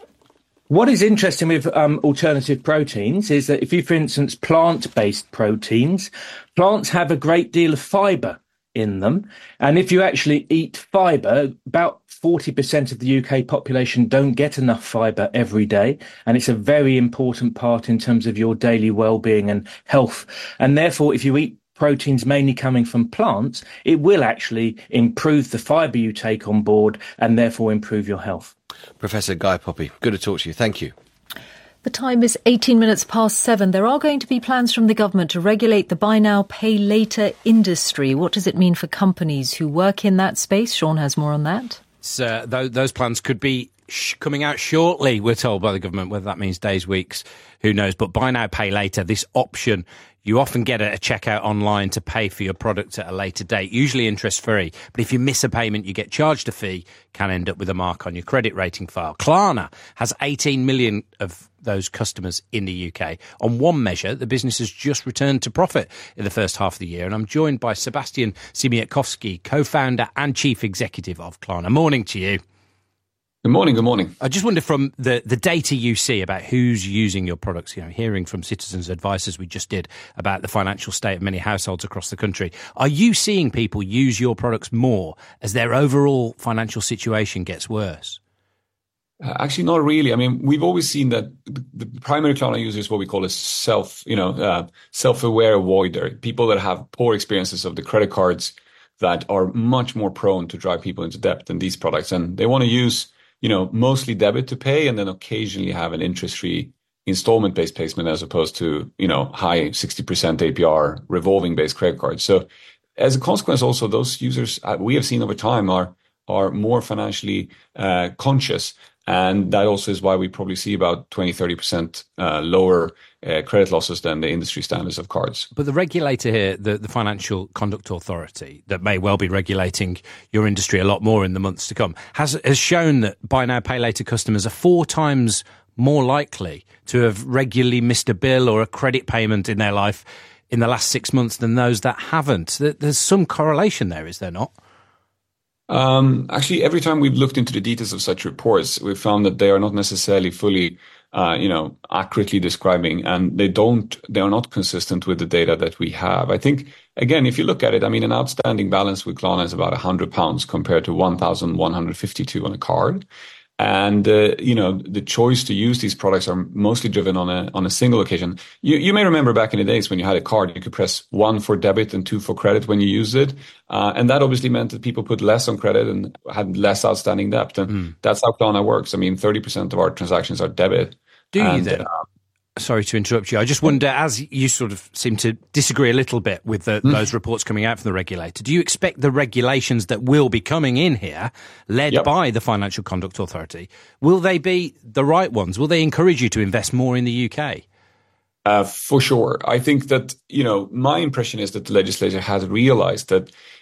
What is interesting with um, alternative proteins is that if you, for instance, plant-based proteins, plants have a great deal of fibre in them. And if you actually eat fibre, about forty percent of the U K population don't get enough fibre every day. And it's a very important part in terms of your daily well-being and health. And therefore, if you eat proteins mainly coming from plants, it will actually improve the fibre you take on board and therefore improve your health. Professor Guy Poppy, good to talk to you. Thank you. The time is eighteen minutes past seven. There are going to be plans from the government to regulate the buy now, pay later industry. What does it mean for companies who work in that space? Sean has more on that. Uh, th- those plans could be sh- coming out shortly, we're told by the government. Whether that means days, weeks, who knows. But buy now, pay later, this option, you often get a checkout online to pay for your product at a later date, usually interest-free. But if you miss a payment, you get charged a fee, can end up with a mark on your credit rating file. Klarna has eighteen million of those customers in the U K. On one measure, the business has just returned to profit in the first half of the year. And I'm joined by Sebastian Siemiatkowski, co-founder and chief executive of Klarna. Morning to you. Good morning, good morning. I just wonder, from the, the data you see about who's using your products, you know, hearing from citizens' advice as we just did about the financial state of many households across the country, are you seeing people use your products more as their overall financial situation gets worse? Uh, actually, not really. I mean, we've always seen that the primary Klarna user is what we call a self, you know, uh, self-aware avoider. People that have poor experiences of the credit cards that are much more prone to drive people into debt than these products. And they want to use, you know, mostly debit to pay and then occasionally have an interest-free installment-based payment as opposed to, you know, high sixty percent A P R revolving-based credit cards. So as a consequence, also, those users uh, we have seen over time are are more financially uh, conscious. And that also is why we probably see about twenty, thirty percent uh, lower uh, credit losses than the industry standards of cards. But the regulator here, the, the Financial Conduct Authority, that may well be regulating your industry a lot more in the months to come, has, has shown that buy now, pay later customers are four times more likely to have regularly missed a bill or a credit payment in their life in the last six months than those that haven't. There's some correlation there, is there not? Um, actually, every time we've looked into the details of such reports, we've found that they are not necessarily fully, uh, you know, accurately describing, and they don't, they are not consistent with the data that we have. I think, again, if you look at it, I mean, an outstanding balance with Klarna is about one hundred pounds compared to one thousand one hundred fifty-two on a card. And, uh, you know, the choice to use these products are mostly driven on a on a single occasion. You, you may remember back in the days when you had a card, you could press one for debit and two for credit when you used it. Uh, and that obviously meant that people put less on credit and had less outstanding debt. And mm. that's how Klarna works. I mean, thirty percent of our transactions are debit. Do and, you then? Uh, Sorry to interrupt you. I just wonder, as you sort of seem to disagree a little bit with the, mm. those reports coming out from the regulator, do you expect the regulations that will be coming in here, led yep. by the Financial Conduct Authority, will they be the right ones? Will they encourage you to invest more in the U K? Uh, for sure. I think that, you know, my impression is that the legislature has realized that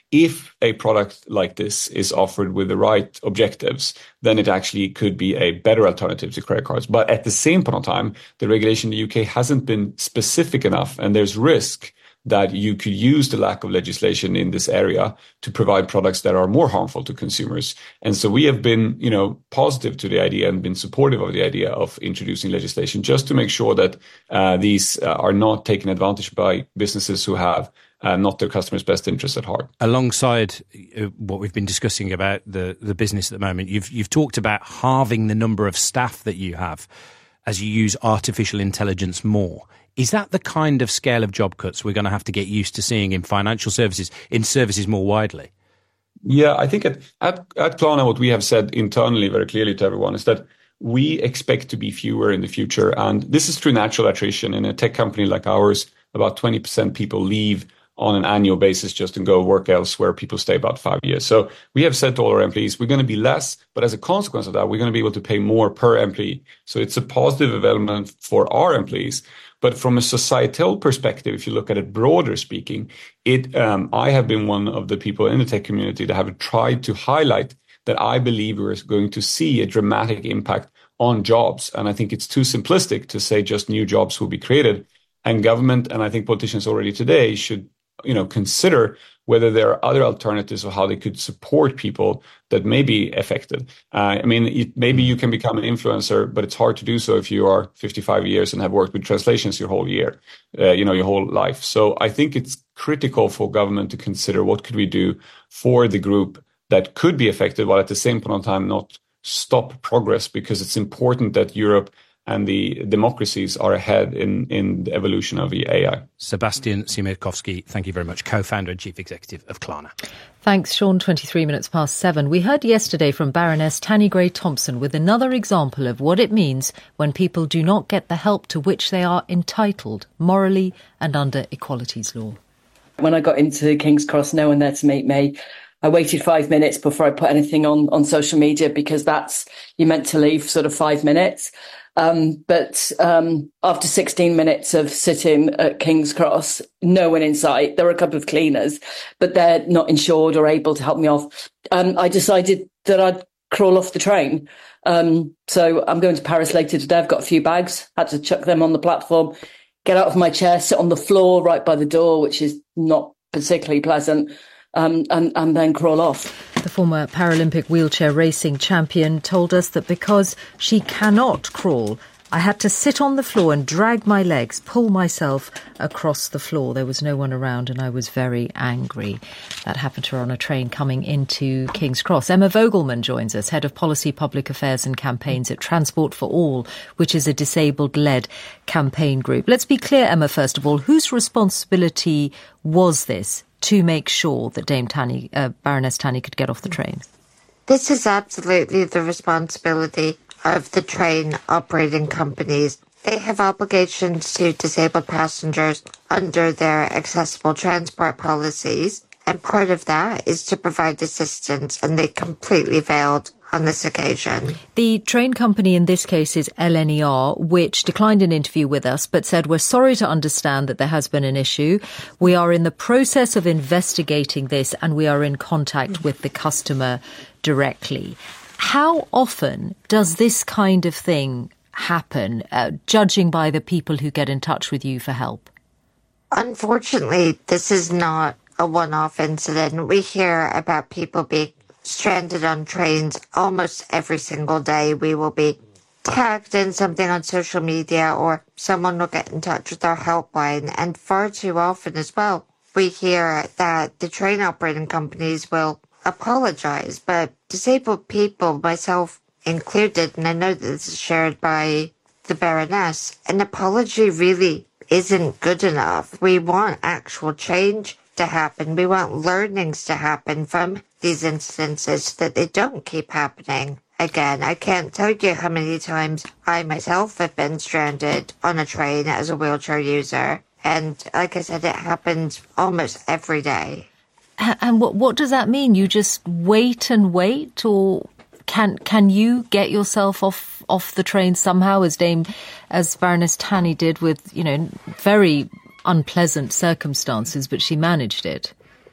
if a product like this is offered with the right objectives, then it actually could be a better alternative to credit cards. But at the same point in time, the regulation in the U K hasn't been specific enough, and there's risk that you could use the lack of legislation in this area to provide products that are more harmful to consumers. And so we have been, you know, positive to the idea and been supportive of the idea of introducing legislation just to make sure that uh, these uh, are not taken advantage by businesses who have uh, not their customers' best interests at heart. Alongside uh, what we've been discussing about the, the business at the moment, you've you've talked about halving the number of staff that you have as you use artificial intelligence more. Is that the kind of scale of job cuts we're going to have to get used to seeing in financial services, in services more widely? Yeah, I think at, at, at Klarna, what we have said internally very clearly to everyone is that we expect to be fewer in the future. And this is through natural attrition. In a tech company like ours, about twenty percent people leave on an annual basis just to go work elsewhere. People stay about five years. So we have said to all our employees, we're going to be less, but as a consequence of that, we're going to be able to pay more per employee. So it's a positive development for our employees. But from a societal perspective, if you look at it broader speaking, it um, I have been one of the people in the tech community that have tried to highlight that I believe we're going to see a dramatic impact on jobs. And I think it's too simplistic to say just new jobs will be created. And government, and I think politicians already today, should you know, consider whether there are other alternatives of how they could support people that may be affected. Uh, I mean, it, maybe you can become an influencer, but it's hard to do so if you are fifty-five years and have worked with translations your whole year, uh, you know, your whole life. So I think it's critical for government to consider what could we do for the group that could be affected, while at the same point in time not stop progress, because it's important that Europe and the democracies are ahead in, in the evolution of the A I. Sebastian Siemiatkowski, thank you very much, co-founder and chief executive of Klarna. Thanks, Sean. twenty-three minutes past seven. We heard yesterday from Baroness Tanni Grey-Thompson with another example of what it means when people do not get the help to which they are entitled, morally and under equalities law. When I got into King's Cross, no one there to meet me. I waited five minutes before I put anything on, on social media, because that's, you're meant to leave sort of five minutes. Um, but um, after sixteen minutes of sitting at King's Cross, no one in sight. There were a couple of cleaners, but they're not insured or able to help me off. Um, I decided that I'd crawl off the train. Um, so I'm going to Paris later today. I've got a few bags, had to chuck them on the platform, get out of my chair, sit on the floor right by the door, which is not particularly pleasant. Um, and, and then crawl off. The former Paralympic wheelchair racing champion told us that because she cannot crawl, I had to sit on the floor and drag my legs, pull myself across the floor. There was no one around and I was very angry. That happened to her on a train coming into King's Cross. Emma Vogelman joins us, Head of Policy, Public Affairs and Campaigns at Transport for All, which is a disabled-led campaign group. Let's be clear, Emma, first of all, whose responsibility was this to make sure that Dame Tanni, uh, Baroness Tanni could get off the train? This is absolutely the responsibility of the train operating companies. They have obligations to disabled passengers under their accessible transport policies, and part of that is to provide assistance, and they completely failed on this occasion. The train company in this case is L N E R, which declined an interview with us but said, we're sorry to understand that there has been an issue. We are in the process of investigating this and we are in contact with the customer directly. How often does this kind of thing happen, uh, judging by the people who get in touch with you for help? Unfortunately, this is not a one-off incident. We hear about people being stranded on trains almost every single day. We will be tagged in something on social media, or someone will get in touch with our helpline. And far too often as well, we hear that the train operating companies will apologize, but disabled people, myself included, and I know that this is shared by the Baroness, an apology really isn't good enough. We want actual change to happen. We want learnings to happen from these instances so that they don't keep happening again. I can't tell you how many times I myself have been stranded on a train as a wheelchair user. And like I said, it happens almost every day. And what what does that mean? You just wait and wait, or can can you get yourself off off the train somehow, as Dame as Baroness Tanni did with, you know, very unpleasant circumstances, but she managed it?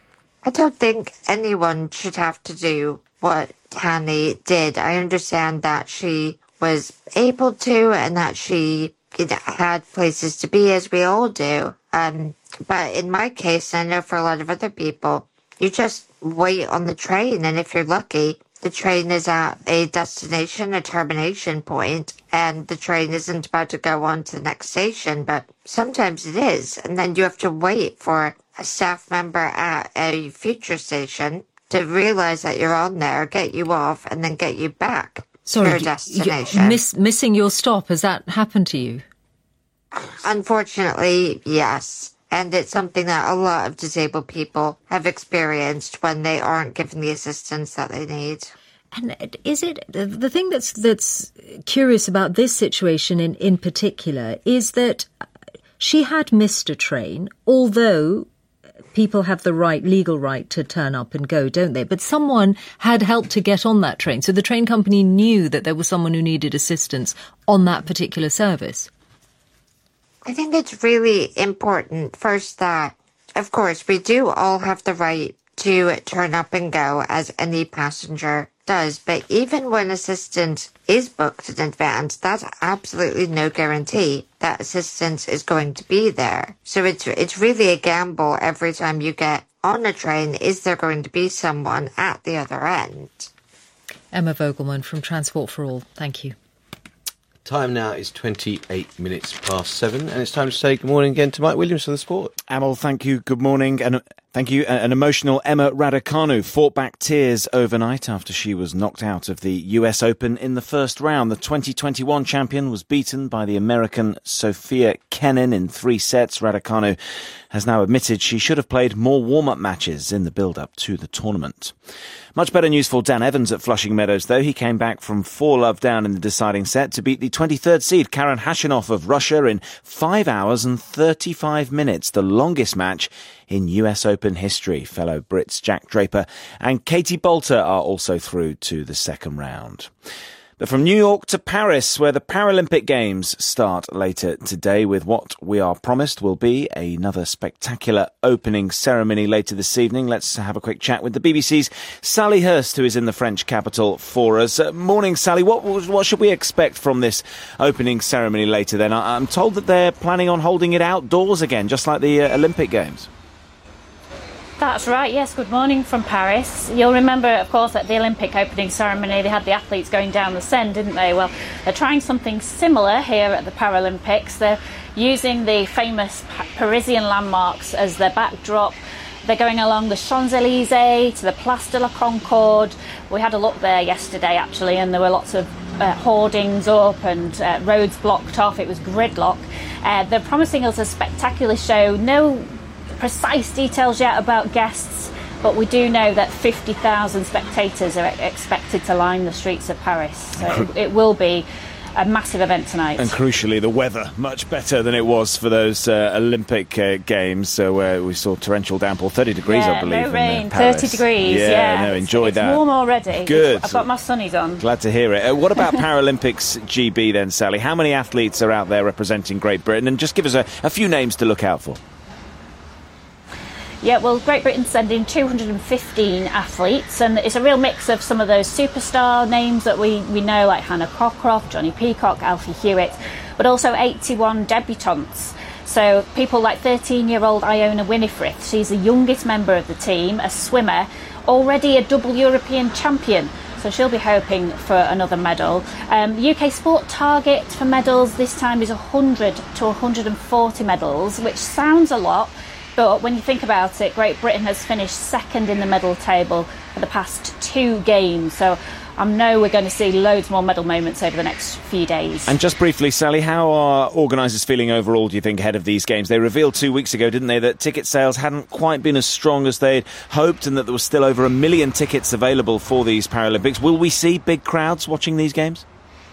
I don't think anyone should have to do what Hanni did. I understand that she was able to and that she had places to be, as we all do. Um, but in my case, I know for a lot of other people, you just wait on the train, and if you're lucky, the train is at a destination, a termination point, and the train isn't about to go on to the next station, but sometimes it is. And then you have to wait for a staff member at a future station to realize that you're on there, get you off, and then get you back Sorry, to your destination. You, miss, missing your stop, has that happened to you? Unfortunately, yes. And it's something that a lot of disabled people have experienced when they aren't given the assistance that they need. And is it the thing that's that's curious about this situation in, in particular is that she had missed a train, although people have the right, legal right to turn up and go, don't they? But someone had helped to get on that train. So the train company knew that there was someone who needed assistance on that particular service. I think it's really important, first, that, of course, we do all have the right to turn up and go, as any passenger does. But even when assistance is booked in advance, that's absolutely no guarantee that assistance is going to be there. So it's it's really a gamble every time you get on a train. Is there going to be someone at the other end? Emma Vogelman from Transport for All. Thank you. Time now is twenty-eight minutes past seven, and it's time to say good morning again to Mike Williams for the sport. Amal, thank you. Good morning. And thank you. An emotional Emma Raducanu fought back tears overnight after she was knocked out of the U S Open in the first round. The twenty twenty-one champion was beaten by the American Sofia Kenin in three sets. Raducanu has now admitted she should have played more warm-up matches in the build-up to the tournament. Much better news for Dan Evans at Flushing Meadows, though. He came back from four love down in the deciding set to beat the twenty-third seed Karen Khachanov of Russia in five hours and thirty-five minutes, the longest match in U S Open history. Fellow Brits Jack Draper and Katie Boulter are also through to the second round. But from New York to Paris, where the Paralympic Games start later today, with what we are promised will be another spectacular opening ceremony later this evening. Let's have a quick chat with the B B C's Sally Hurst, who is in the French capital for us. Uh, morning, Sally. What what should we expect from this opening ceremony later then? I, I'm told that they're planning on holding it outdoors again, just like the uh, Olympic Games. That's right, yes. Good morning from Paris. You'll remember, of course, at the Olympic opening ceremony, they had the athletes going down the Seine, didn't they? Well, they're trying something similar here at the Paralympics. They're using the famous Parisian landmarks as their backdrop. They're going along the Champs-Élysées to the Place de la Concorde. We had a look there yesterday, actually, and there were lots of uh, hoardings up and uh, roads blocked off. It was gridlock. Uh, they're promising us a spectacular show. No precise details yet about guests, but we do know that fifty thousand spectators are expected to line the streets of Paris. So it, it will be a massive event tonight. And crucially, the weather much better than it was for those uh, Olympic uh, games. So uh, we saw torrential downpour, thirty degrees, yeah, I believe. No rain, in, uh, Paris. thirty degrees. Yeah, yeah. no, enjoy it's, that. It's warm already. Good. I've got my sunnies on. Glad to hear it. Uh, what about Paralympics G B then, Sally? How many athletes are out there representing Great Britain? And just give us a, a few names to look out for. Yeah, well, Great Britain's sending two hundred fifteen athletes, and it's a real mix of some of those superstar names that we, we know, like Hannah Cockcroft, Johnny Peacock, Alfie Hewitt, but also eighty-one debutantes. So people like thirteen-year-old Iona Winifrith, she's the youngest member of the team, a swimmer, already a double European champion. So she'll be hoping for another medal. Um, the U K sport target for medals this time is one hundred to one hundred forty medals, which sounds a lot. But when you think about it, Great Britain has finished second in the medal table for the past two games. So I know we're going to see loads more medal moments over the next few days. And just briefly, Sally, how are organisers feeling overall, do you think, ahead of these games? They revealed two weeks ago, didn't they, that ticket sales hadn't quite been as strong as they'd hoped and that there was still over a million tickets available for these Paralympics. Will we see big crowds watching these games?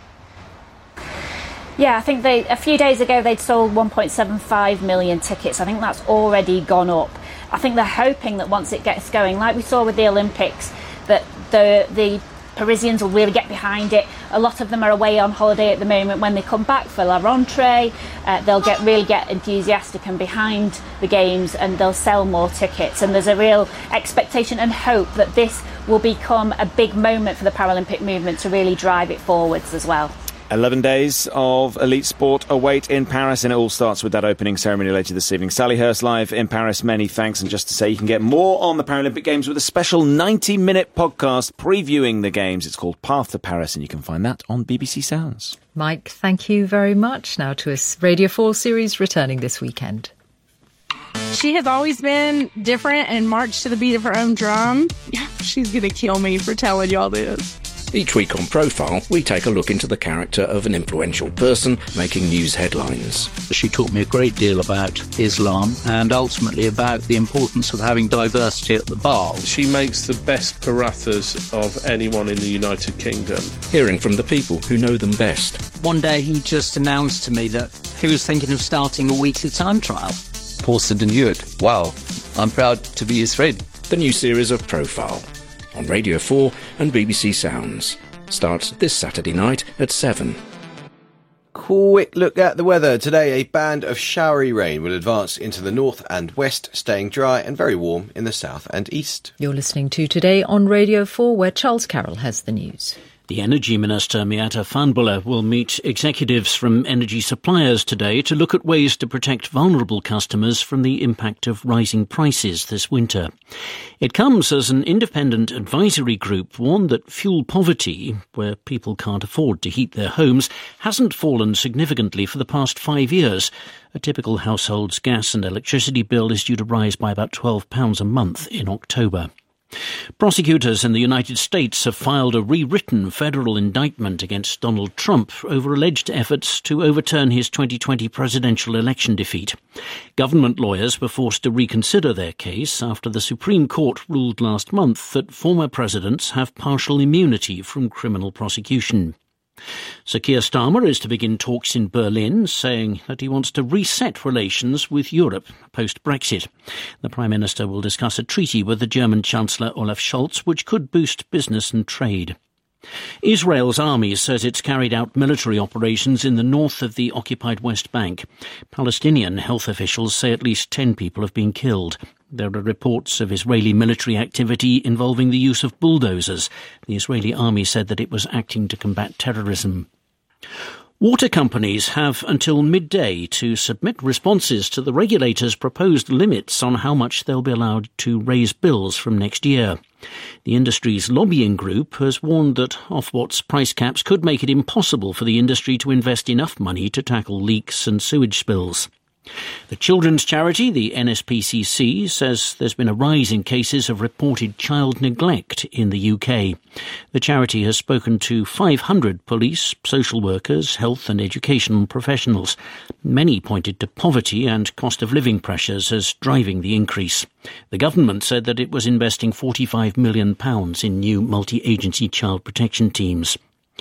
Yeah, I think they a few days ago they'd sold one point seven five million tickets. I think that's already gone up. I think they're hoping that once it gets going, like we saw with the Olympics, that the the Parisians will really get behind it. A lot of them are away on holiday at the moment. When they come back for la rentrée, uh, they'll get really get enthusiastic and behind the games, and they'll sell more tickets. And there's a real expectation and hope that this will become a big moment for the Paralympic movement to really drive it forwards as well. eleven days of elite sport await in Paris, and it all starts with that opening ceremony later this evening. Sally Hurst live in Paris, many thanks. And just to say, you can get more on the Paralympic Games with a special ninety-minute podcast previewing the Games. It's called Path to Paris, and you can find that on B B C Sounds. Mike, thank you very much. Now to a Radio four series returning this weekend. She has always been different and marched to the beat of her own drum. She's going to kill me for telling y'all this. Each week on Profile, we take a look into the character of an influential person making news headlines. She taught me a great deal about Islam and ultimately about the importance of having diversity at the bar. She makes the best parathas of anyone in the United Kingdom. Hearing from the people who know them best. One day he just announced to me that he was thinking of starting a weekly time trial. Paul Sidon-Hewitt. Wow, I'm proud to be his friend. The new series of Profile on Radio four and B B C Sounds starts this Saturday night at seven. Quick look at the weather. Today, a band of showery rain will advance into the north and west, staying dry and very warm in the south and east. You're listening to Today on Radio four, where Charles Carroll has the news. The Energy Minister, Miatta Fahnbulleh, will meet executives from energy suppliers today to look at ways to protect vulnerable customers from the impact of rising prices this winter. It comes as an independent advisory group warned that fuel poverty, where people can't afford to heat their homes, hasn't fallen significantly for the past five years. A typical household's gas and electricity bill is due to rise by about twelve pounds a month in October. Prosecutors in the United States have filed a rewritten federal indictment against Donald Trump over alleged efforts to overturn his twenty twenty presidential election defeat. Government lawyers were forced to reconsider their case after the Supreme Court ruled last month that former presidents have partial immunity from criminal prosecution. Sir Keir Starmer is to begin talks in Berlin, saying that he wants to reset relations with Europe post-Brexit. The Prime Minister will discuss a treaty with the German Chancellor Olaf Scholz, which could boost business and trade. Israel's army says it's carried out military operations in the north of the occupied West Bank. Palestinian health officials say at least ten people have been killed. There are reports of Israeli military activity involving the use of bulldozers. The Israeli army said that it was acting to combat terrorism. Water companies have until midday to submit responses to the regulator's proposed limits on how much they'll be allowed to raise bills from next year. The industry's lobbying group has warned that Ofwat's price caps could make it impossible for the industry to invest enough money to tackle leaks and sewage spills. The children's charity, the N S P C C, says there's been a rise in cases of reported child neglect in the U K. The charity has spoken to five hundred police, social workers, health and educational professionals. Many pointed to poverty and cost of living pressures as driving the increase. The government said that it was investing forty-five million pounds in new multi-agency child protection teams.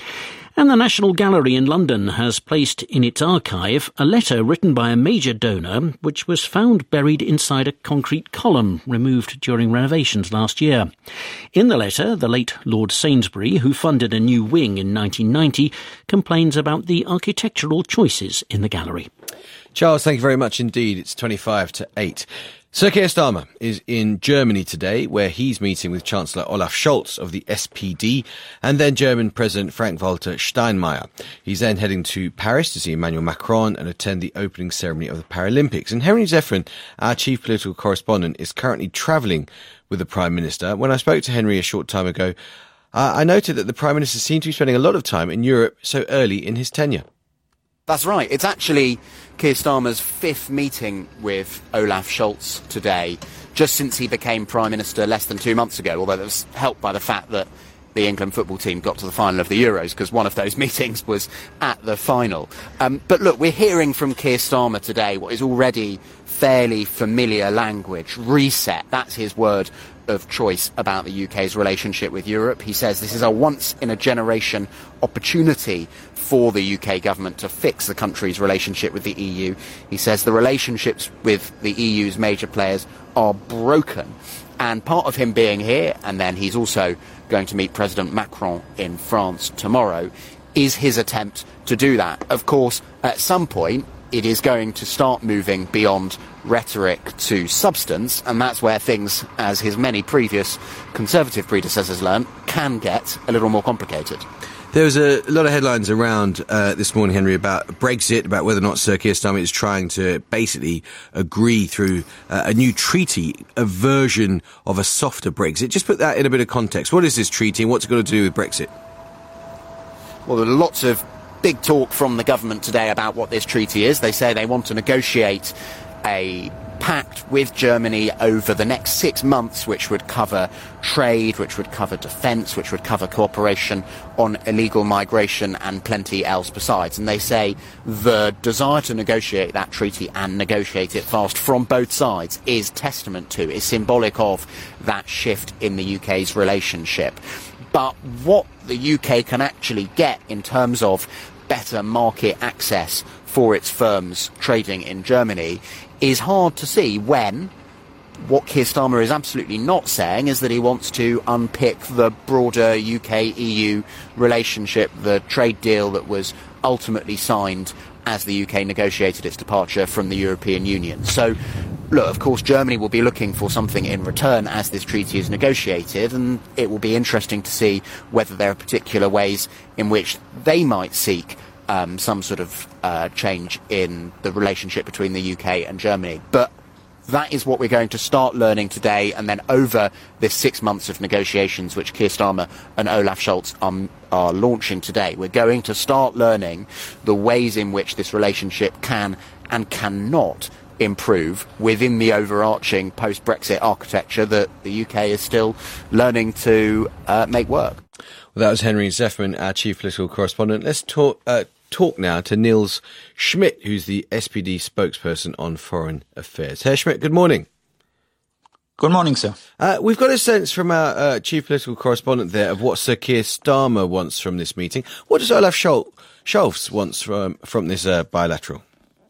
And the National Gallery in London has placed in its archive a letter written by a major donor which was found buried inside a concrete column removed during renovations last year. In the letter, the late Lord Sainsbury, who funded a new wing in nineteen ninety, complains about the architectural choices in the gallery. Charles, thank you very much indeed. It's twenty-five to eight. Sir Keir Starmer is in Germany today, where he's meeting with Chancellor Olaf Scholz of the S P D and then German President Frank-Walter Steinmeier. He's then heading to Paris to see Emmanuel Macron and attend the opening ceremony of the Paralympics. And Henry Zeffrin, our chief political correspondent, is currently travelling with the Prime Minister. When I spoke to Henry a short time ago, uh, I noted that the Prime Minister seemed to be spending a lot of time in Europe so early in his tenure. That's right. It's actually Keir Starmer's fifth meeting with Olaf Scholz today, just since he became Prime Minister less than two months ago, although that was helped by the fact that the England football team got to the final of the Euros, because one of those meetings was at the final. Um, but look, we're hearing from Keir Starmer today what is already fairly familiar language. Reset, that's his word of choice about the U K's relationship with Europe. He says this is a once-in-a-generation opportunity for the U K government to fix the country's relationship with the E U. He says the relationships with the E U's major players are broken. And part of him being here, and then he's also going to meet President Macron in France tomorrow, is his attempt to do that. Of course, at some point, it is going to start moving beyond rhetoric to substance, and that's where things, as his many previous Conservative predecessors learned, can get a little more complicated. There was a lot of headlines around uh, this morning, Henry, about Brexit, about whether or not Sir Keir Starmer is trying to basically agree through uh, a new treaty, a version of a softer Brexit. Just put that in a bit of context. What is this treaty and what's it got to do with Brexit? Well, there are lots of big talk from the government today about what this treaty is. They say they want to negotiate a pact with Germany over the next six months, which would cover trade, which would cover defence, which would cover cooperation on illegal migration and plenty else besides. And they say the desire to negotiate that treaty and negotiate it fast from both sides is testament to, is symbolic of that shift in the U K's relationship. But what the U K can actually get in terms of better market access for its firms trading in Germany is hard to see when what Keir Starmer is absolutely not saying is that he wants to unpick the broader U K E U relationship, the trade deal that was ultimately signed as the U K negotiated its departure from the European Union. So, look, of course, Germany will be looking for something in return as this treaty is negotiated, and it will be interesting to see whether there are particular ways in which they might seek Um, some sort of uh, change in the relationship between the U K and Germany. But that is what we're going to start learning today, and then over this six months of negotiations which Keir Starmer and Olaf Scholz um, are launching today, we're going to start learning the ways in which this relationship can and cannot improve within the overarching post-Brexit architecture that the U K is still learning to uh, make work. Well, that was Henry Zeffman, our chief political correspondent. Let's talk uh, talk now to Niels Schmidt, who's the S P D spokesperson on foreign affairs. Herr Schmidt, good morning. Good morning, sir. Uh, we've got a sense from our uh, chief political correspondent there of what Sir Keir Starmer wants from this meeting. What does Olaf Scholz want from, from this uh, bilateral?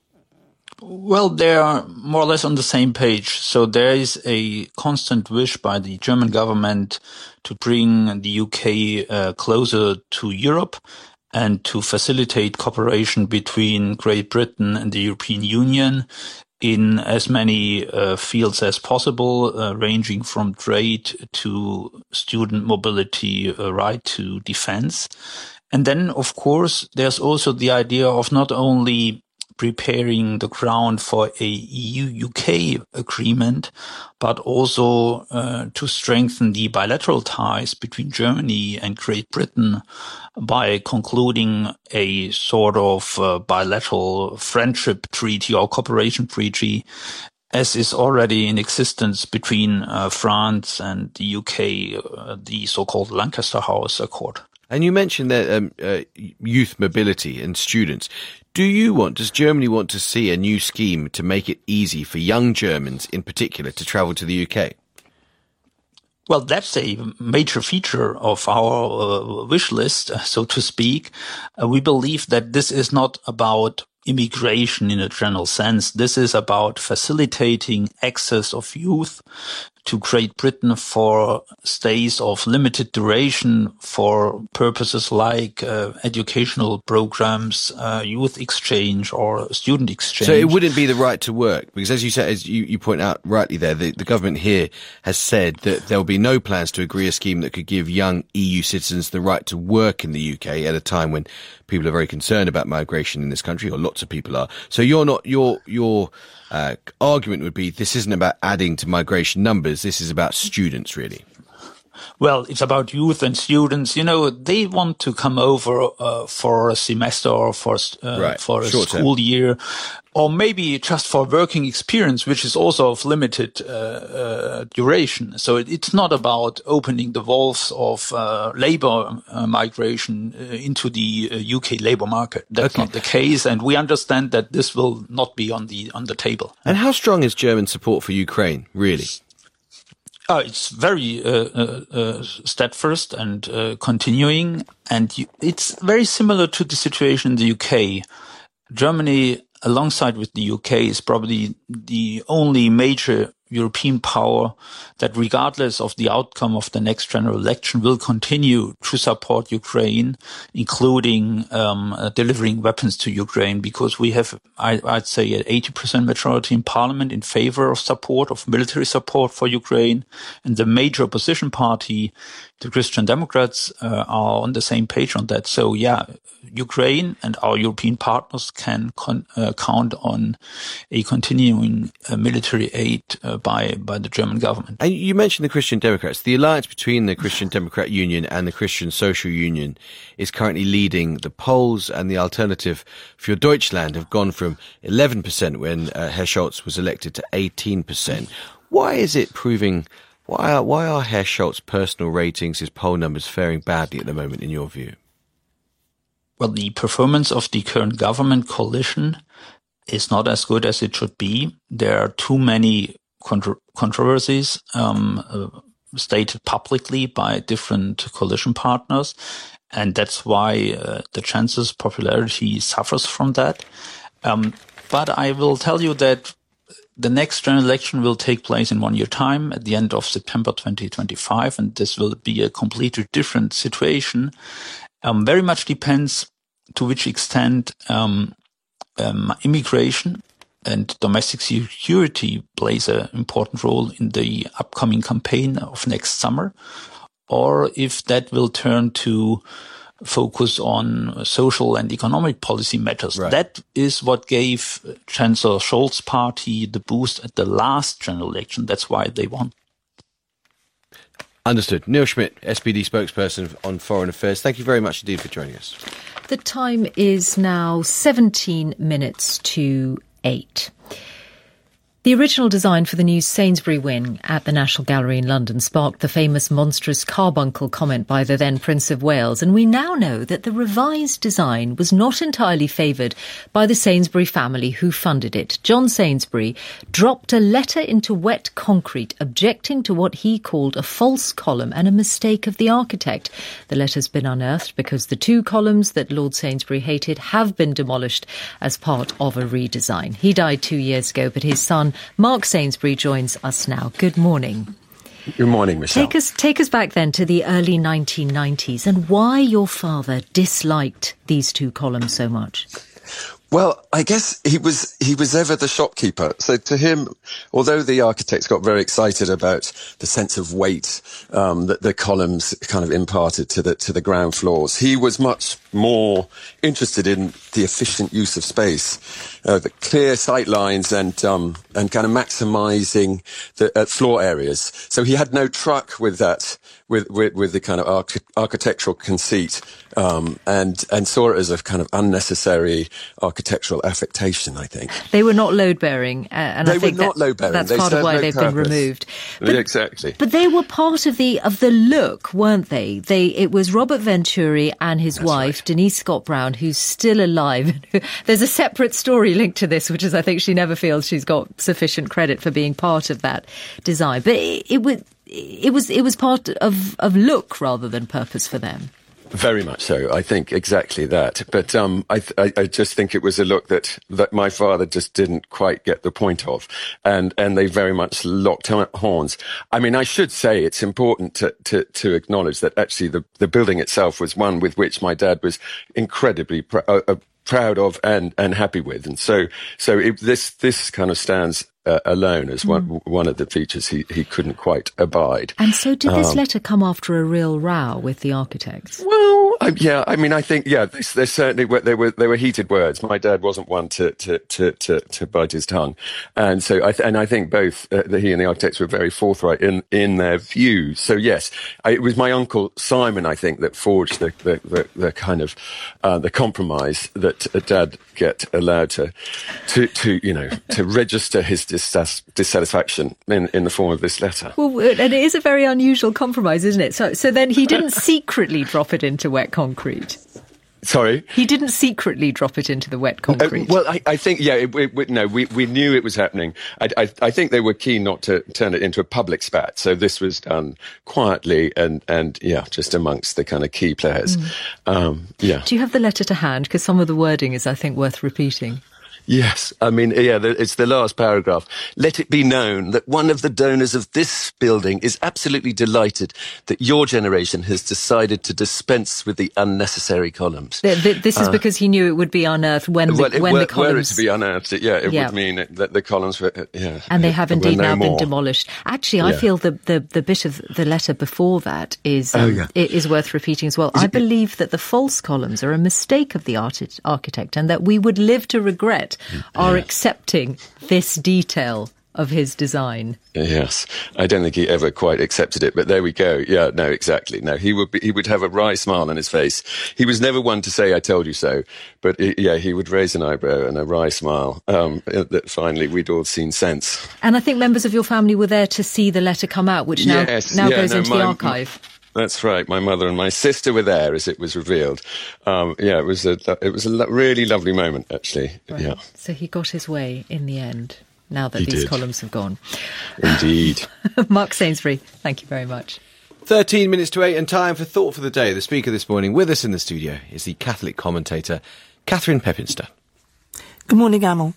Well, they are more or less on the same page. So there is a constant wish by the German government to bring the U K uh, closer to Europe and to facilitate cooperation between Great Britain and the European Union in as many uh, fields as possible, uh, ranging from trade to student mobility, uh, right to defense. And then, of course, there's also the idea of not only preparing the ground for a E U U K agreement, but also uh, to strengthen the bilateral ties between Germany and Great Britain by concluding a sort of uh, bilateral friendship treaty or cooperation treaty, as is already in existence between uh, France and the U K, uh, the so-called Lancaster House Accord. And you mentioned that um, uh, youth mobility and students. Do you want, does Germany want to see a new scheme to make it easy for young Germans in particular to travel to the U K? Well, that's a major feature of our uh, wish list, so to speak. Uh, we believe that this is not about immigration in a general sense. This is about facilitating access of youth to Great Britain for stays of limited duration for purposes like uh, educational programs, uh, youth exchange or student exchange. So it wouldn't be the right to work, because as you said, as you, you point out rightly there, the, the government here has said that there will be no plans to agree a scheme that could give young E U citizens the right to work in the U K at a time when people are very concerned about migration in this country, or lots of people are. So you're not, your, your, uh, argument would be this isn't about adding to migration numbers. This is about students, really. Well, it's about youth and students. You know, they want to come over uh, for a semester or for uh, right. for a Short school term. year, or maybe just for working experience, which is also of limited uh, uh, duration. So it, it's not about opening the valves of uh, labor uh, migration uh, into the uh, U K labor market. That's Okay. not the case, and we understand that this will not be on the on the table. And how strong is German support for Ukraine, really? Oh, it's very uh, uh, uh, steadfast and uh, continuing, and you, it's very similar to the situation in the U K. Germany, alongside with the U K, is probably the only major European power that regardless of the outcome of the next general election will continue to support Ukraine, including um, uh, delivering weapons to Ukraine, because we have, I, I'd say, an eighty percent majority in parliament in favor of support, of military support for Ukraine. And the major opposition party, the Christian Democrats, uh, are on the same page on that. So, yeah, Ukraine and our European partners can con- uh, count on a continuing uh, military aid uh, by by the German government. And you mentioned the Christian Democrats. The alliance between the Christian Democrat Union and the Christian Social Union is currently leading the polls, and the Alternative für Deutschland have gone from eleven percent when uh, Herr Scholz was elected to eighteen percent. Why is it proving... Why are, why are Herr Scholz's personal ratings, his poll numbers, faring badly at the moment, in your view? Well, the performance of the current government coalition is not as good as it should be. There are too many contro- controversies um, uh, stated publicly by different coalition partners, and that's why uh, the chances popularity suffers from that. Um, but I will tell you that the next general election will take place in one year time at the end of September twenty twenty-five, and this will be a completely different situation. Um, very much depends to which extent um, um, immigration and domestic security plays an important role in the upcoming campaign of next summer, or if that will turn to focus on social and economic policy matters. Right. That is what gave Chancellor Scholz's party the boost at the last general election. That's why they won. Understood. Neil Schmidt, S P D spokesperson on foreign affairs. Thank you very much indeed for joining us. The time is now seventeen minutes to eight. The original design for the new Sainsbury wing at the National Gallery in London sparked the famous monstrous carbuncle comment by the then Prince of Wales, and we now know that the revised design was not entirely favoured by the Sainsbury family who funded it. John Sainsbury dropped a letter into wet concrete objecting to what he called a false column and a mistake of the architect. The letter's been unearthed because the two columns that Lord Sainsbury hated have been demolished as part of a redesign. He died two years ago, but his son Mark Sainsbury joins us now. Good morning. Good morning, Michelle. Take us, take us back then to the early nineteen nineties and why your father disliked these two columns so much. Well, I guess he was he was ever the shopkeeper. So to him, although the architects got very excited about the sense of weight um, that the columns kind of imparted to the to the ground floors, he was much more interested in the efficient use of space, uh, the clear sight lines, and um, and kind of maximising the uh, floor areas. So he had no truck with that, with with, with the kind of arch- architectural conceit, um, and and saw it as a kind of unnecessary architectural architectural affectation, I think. They were not load-bearing, uh, and they I think were not that, load-bearing. That's they part of why no they've purpose. been removed. But, exactly. But they were part of the of the look, weren't they? They it was Robert Venturi and his that's wife right. Denise Scott Brown, who's still alive. There's a separate story linked to this, which is I think she never feels she's got sufficient credit for being part of that design. But it, it was it was it was part of of look rather than purpose for them. Very much so. I think exactly that. But um, I, I, I just think it was a look that, that my father just didn't quite get the point of. And, and they very much locked horns. I mean, I should say it's important to, to, to acknowledge that actually the, the building itself was one with which my dad was incredibly pr- uh, proud of and, and happy with. And so, so it, this, this kind of stands Uh, alone as one mm. one of the features he, he couldn't quite abide. And so did this um, letter come after a real row with the architects? Well, I, yeah, I mean, I think, yeah, this, there certainly were, there were, there were heated words. My dad wasn't one to, to, to, to, to budge his tongue. And so I, th- and I think both uh, the, he and the architects were very forthright in, in their views. So yes, I, it was my uncle Simon, I think, that forged the, the, the, the kind of, uh, the compromise that uh, Dad get allowed to, to, to, you know, to register his Dis- dissatisfaction in, in the form of this letter. Well, and it is a very unusual compromise, isn't it? So, so then he didn't secretly drop it into wet concrete. Sorry? He didn't secretly drop it into the wet concrete. Uh, well, I, I think, yeah, it, it, no, we, we knew it was happening. I, I, I think they were keen not to turn it into a public spat. So this was done quietly and, and yeah, just amongst the kind of key players. Mm. Um, yeah. Do you have the letter to hand? Because some of the wording is, I think, worth repeating. Yes, I mean, yeah, the, it's the last paragraph. Let it be known that one of the donors of this building is absolutely delighted that your generation has decided to dispense with the unnecessary columns. The, the, this is uh, because he knew it would be unearthed when the, well, it, when were, the columns... Were it to be unearthed, it, yeah, it yeah. would mean it, that the columns were, yeah. And they have indeed no now more. been demolished. Actually, I yeah. feel the, the, the bit of the letter before that is, um, oh, yeah. is worth repeating as well. Is I it, believe that the false columns are a mistake of the art- architect and that we would live to regret our yeah. accepting this detail of his design. Yes, I don't think he ever quite accepted it, but there we go. Yeah, no, exactly. No, he would be, he would have a wry smile on his face. He was never one to say, I told you so, but he, yeah, he would raise an eyebrow and a wry smile, um, that finally we'd all seen sense. And I think members of your family were there to see the letter come out, which now, yes, now yeah, goes no, into my, the archive. My, That's right. My mother and my sister were there as it was revealed. Um, yeah, it was a it was a lo- really lovely moment, actually. Right. Yeah. So he got his way in the end. Now that he these did. columns have gone. Indeed. Mark Sainsbury, thank you very much. Thirteen minutes to eight, and time for Thought for the Day. The speaker this morning with us in the studio is the Catholic commentator Catherine Pepinster. Good morning, Amal.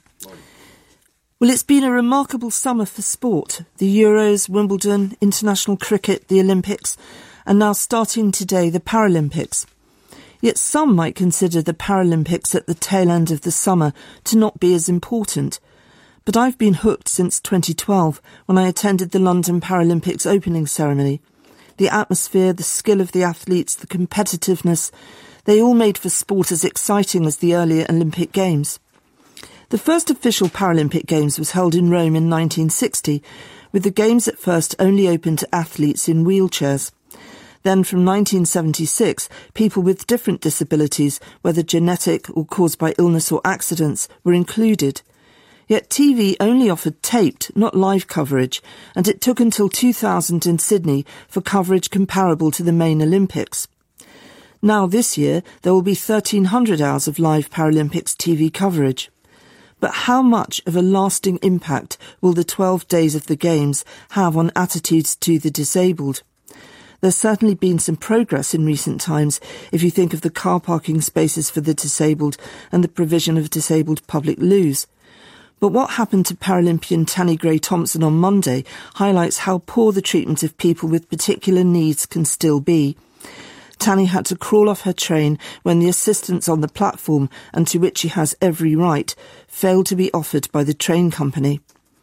Well, it's been a remarkable summer for sport. The Euros, Wimbledon, international cricket, the Olympics, and now starting today, the Paralympics. Yet some might consider the Paralympics at the tail end of the summer to not be as important. But I've been hooked since twenty twelve, when I attended the London Paralympics opening ceremony. The atmosphere, the skill of the athletes, the competitiveness, they all made for sport as exciting as the earlier Olympic Games. The first official Paralympic Games was held in Rome in nineteen sixty, with the Games at first only open to athletes in wheelchairs. Then from nineteen seventy-six, people with different disabilities, whether genetic or caused by illness or accidents, were included. Yet T V only offered taped, not live coverage, and it took until two thousand in Sydney for coverage comparable to the main Olympics. Now this year, there will be thirteen hundred hours of live Paralympics T V coverage. But how much of a lasting impact will the twelve days of the Games have on attitudes to the disabled? There's certainly been some progress in recent times if you think of the car parking spaces for the disabled and the provision of disabled public loos. But what happened to Paralympian Tanni Grey-Thompson on Monday highlights how poor the treatment of people with particular needs can still be. Tanni had to crawl off her train when the assistance on the platform, and to which she has every right, failed to be offered by the train company.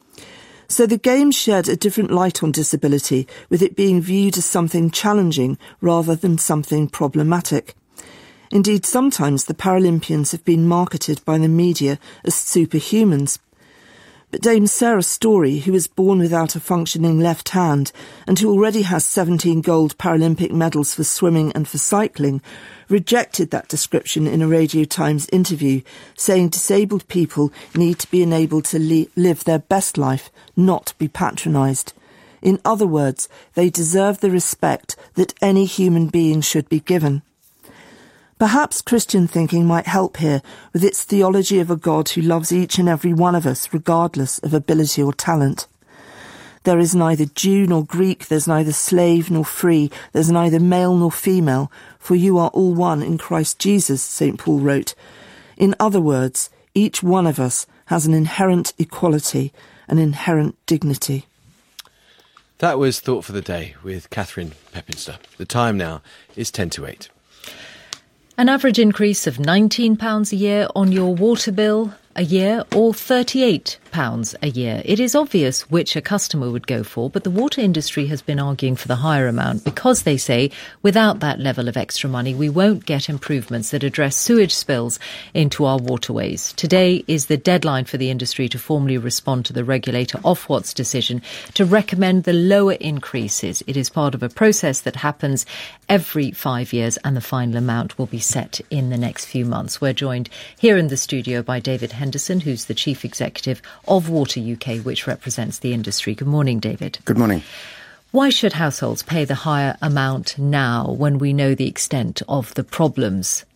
So the Games shed a different light on disability, with it being viewed as something challenging rather than something problematic. Indeed, sometimes the Paralympians have been marketed by the media as superhumans. But Dame Sarah Storey, who was born without a functioning left hand and who already has seventeen gold Paralympic medals for swimming and for cycling, rejected that description in a Radio Times interview, saying disabled people need to be enabled to li- live their best life, not be patronised. In other words, they deserve the respect that any human being should be given. Perhaps Christian thinking might help here with its theology of a God who loves each and every one of us regardless of ability or talent. There is neither Jew nor Greek, there's neither slave nor free, there's neither male nor female, for you are all one in Christ Jesus, Saint Paul wrote. In other words, each one of us has an inherent equality, an inherent dignity. That was Thought for the Day with Catherine Pepinster. The time now is ten to eight. An average increase of nineteen pounds a year on your water bill a year or thirty-eight pounds a year. It is obvious which a customer would go for, but the water industry has been arguing for the higher amount because they say without that level of extra money, we won't get improvements that address sewage spills into our waterways. Today is the deadline for the industry to formally respond to the regulator Ofwat's decision to recommend the lower increases. It is part of a process that happens every five years and the final amount will be set in the next few months. We're joined here in the studio by David Henderson, who's the Chief Executive of Water U K, which represents the industry. Good morning, David. Good morning. Why should households pay the higher amount now when we know the extent of the problems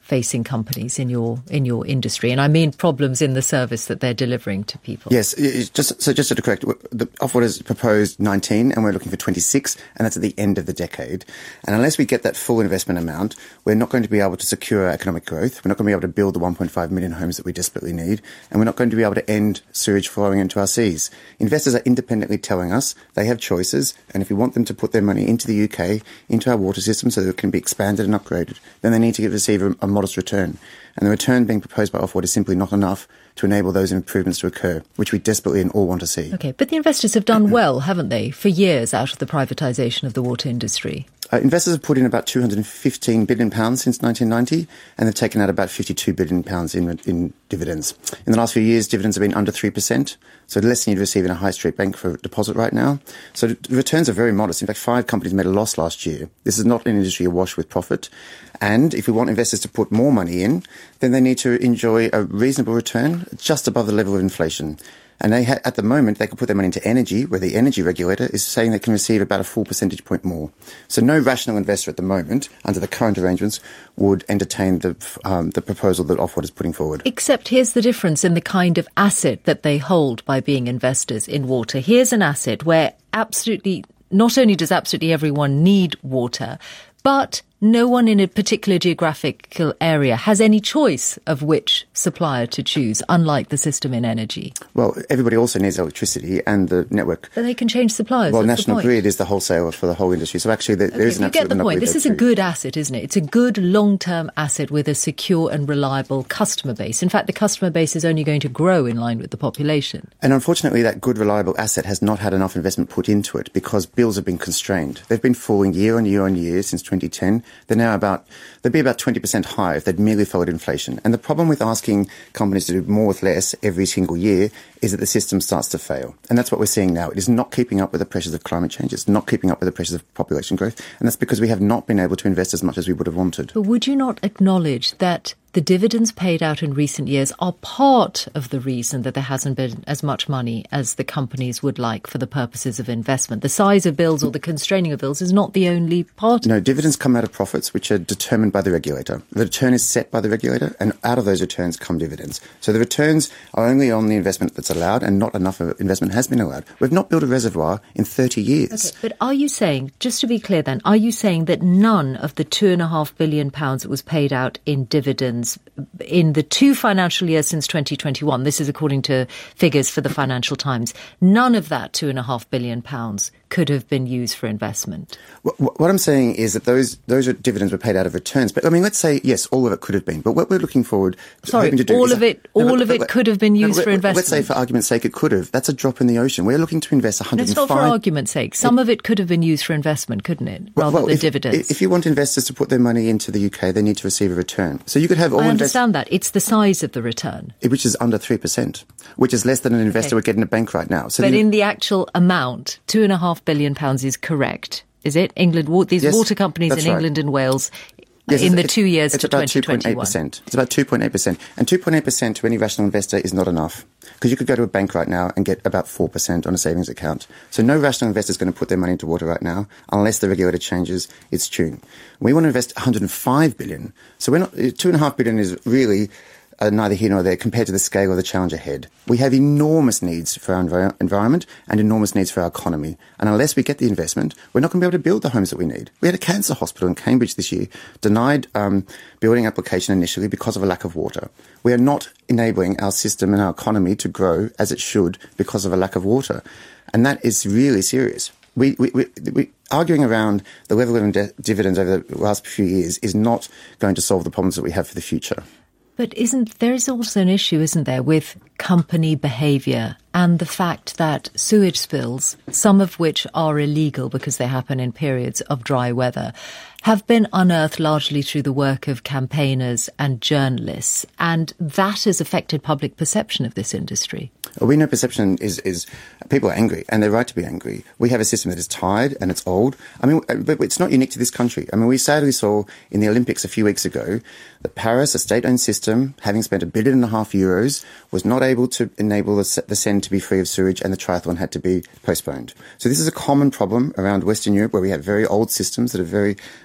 facing companies in your in your industry, and I mean problems in the service that they're delivering to people. Yes, just so just to correct, the Ofwat has proposed nineteen, and we're looking for twenty-six, and that's at the end of the decade. And unless we get that full investment amount, we're not going to be able to secure economic growth. We're not going to be able to build the one point five million homes that we desperately need, and we're not going to be able to end sewage flowing into our seas. Investors are independently telling us they have choices, and if we want them to put their money into the U K, into our water system, so that it can be expanded and upgraded, then they need to receive a, a modest return. And the return being proposed by Ofwat is simply not enough to enable those improvements to occur, which we desperately and all want to see. Okay, but the investors have done well, haven't they, for years out of the privatisation of the water industry? Uh, investors have put in about two hundred fifteen billion pounds since nineteen ninety, and they've taken out about fifty-two billion pounds in, in dividends. In the last few years, dividends have been under three percent, so less than you'd receive in a high street bank for a deposit right now. So the returns are very modest. In fact, five companies made a loss last year. This is not an industry awash with profit. And if we want investors to put more money in, then they need to enjoy a reasonable return just above the level of inflation. And they ha- at the moment, they could put their money into energy, where the energy regulator is saying they can receive about a full percentage point more. So no rational investor at the moment, under the current arrangements, would entertain the um, the proposal that Ofwat is putting forward. Except here's the difference in the kind of asset that they hold by being investors in water. Here's an asset where absolutely, not only does absolutely everyone need water, but no one in a particular geographical area has any choice of which supplier to choose, unlike the system in energy. Well, everybody also needs electricity and the network. But they can change suppliers. Well, That's National the point. Grid is the wholesaler for the whole industry. So actually there, okay, there is an you get the point. This is a good asset, isn't it? It's a good long-term asset with a secure and reliable customer base. In fact, the customer base is only going to grow in line with the population. And unfortunately, that good, reliable asset has not had enough investment put into it because bills have been constrained. They've been falling year on year on year since twenty ten. They're now about, they'd be about twenty percent higher if they'd merely followed inflation. And the problem with asking companies to do more with less every single year is that the system starts to fail. And that's what we're seeing now. It is not keeping up with the pressures of climate change. It's not keeping up with the pressures of population growth. And that's because we have not been able to invest as much as we would have wanted. But would you not acknowledge that the dividends paid out in recent years are part of the reason that there hasn't been as much money as the companies would like for the purposes of investment? The size of bills or the constraining of bills is not the only part. No, dividends come out of profits, which are determined by the regulator. The return is set by the regulator, and out of those returns come dividends. So the returns are only on the investment that's allowed, and not enough of investment has been allowed. We've not built a reservoir in thirty years. Okay, but are you saying, just to be clear then, are you saying that none of the two and a half billion pounds that was paid out in dividends in the two financial years since twenty twenty-one, this is according to figures for the Financial Times, none of that two and a half billion pounds could have been used for investment? What, what I'm saying is that those those dividends were paid out of returns. But I mean, let's say, yes, all of it could have been. But what we're looking forward Sorry, to do all is of it, all no, but, of it but, could have been used no, for investment. Let's say, for argument's sake, it could have. That's a drop in the ocean. We're looking to invest one hundred five... It's not for argument's sake. Some it, of it could have been used for investment, couldn't it, rather well, than if, dividends? If you want investors to put their money into the U K, they need to receive a return. So you could have all I invest- understand that. It's the size of the return. Which is under three percent, which is less than an investor okay. would get in a bank right now. So but the, in the actual amount, two and a half billion pounds is correct, is it? England, these yes, water companies in right. England and Wales, yes, in the it's, two years it's to about twenty twenty-one. two point eight percent. It's about two point eight percent. And two point eight percent to any rational investor is not enough. Because you could go to a bank right now and get about four percent on a savings account. So no rational investor is going to put their money into water right now unless the regulator changes its tune. We want to invest one hundred five billion dollars. So we're not, two and a half billion is really Uh, neither here nor there compared to the scale of the challenge ahead. We have enormous needs for our envir- environment and enormous needs for our economy. And unless we get the investment, we're not going to be able to build the homes that we need. We had a cancer hospital in Cambridge this year, denied um, building application initially because of a lack of water. We are not enabling our system and our economy to grow as it should because of a lack of water. And that is really serious. We, we, we, we arguing around the level of de- dividends over the last few years is not going to solve the problems that we have for the future. But isn't there is also an issue, isn't there, with company behaviour and the fact that sewage spills, some of which are illegal because they happen in periods of dry weather, have been unearthed largely through the work of campaigners and journalists, and that has affected public perception of this industry. Well, we know perception is, is people are angry, and they're right to be angry. We have a system that is tired and it's old. I mean, but it's not unique to this country. I mean, we sadly saw in the Olympics a few weeks ago that Paris, a state-owned system, having spent a billion and a half euros, was not able to enable the, the Seine to be free of sewage, and the triathlon had to be postponed. So this is a common problem around Western Europe, where we have very old systems that are very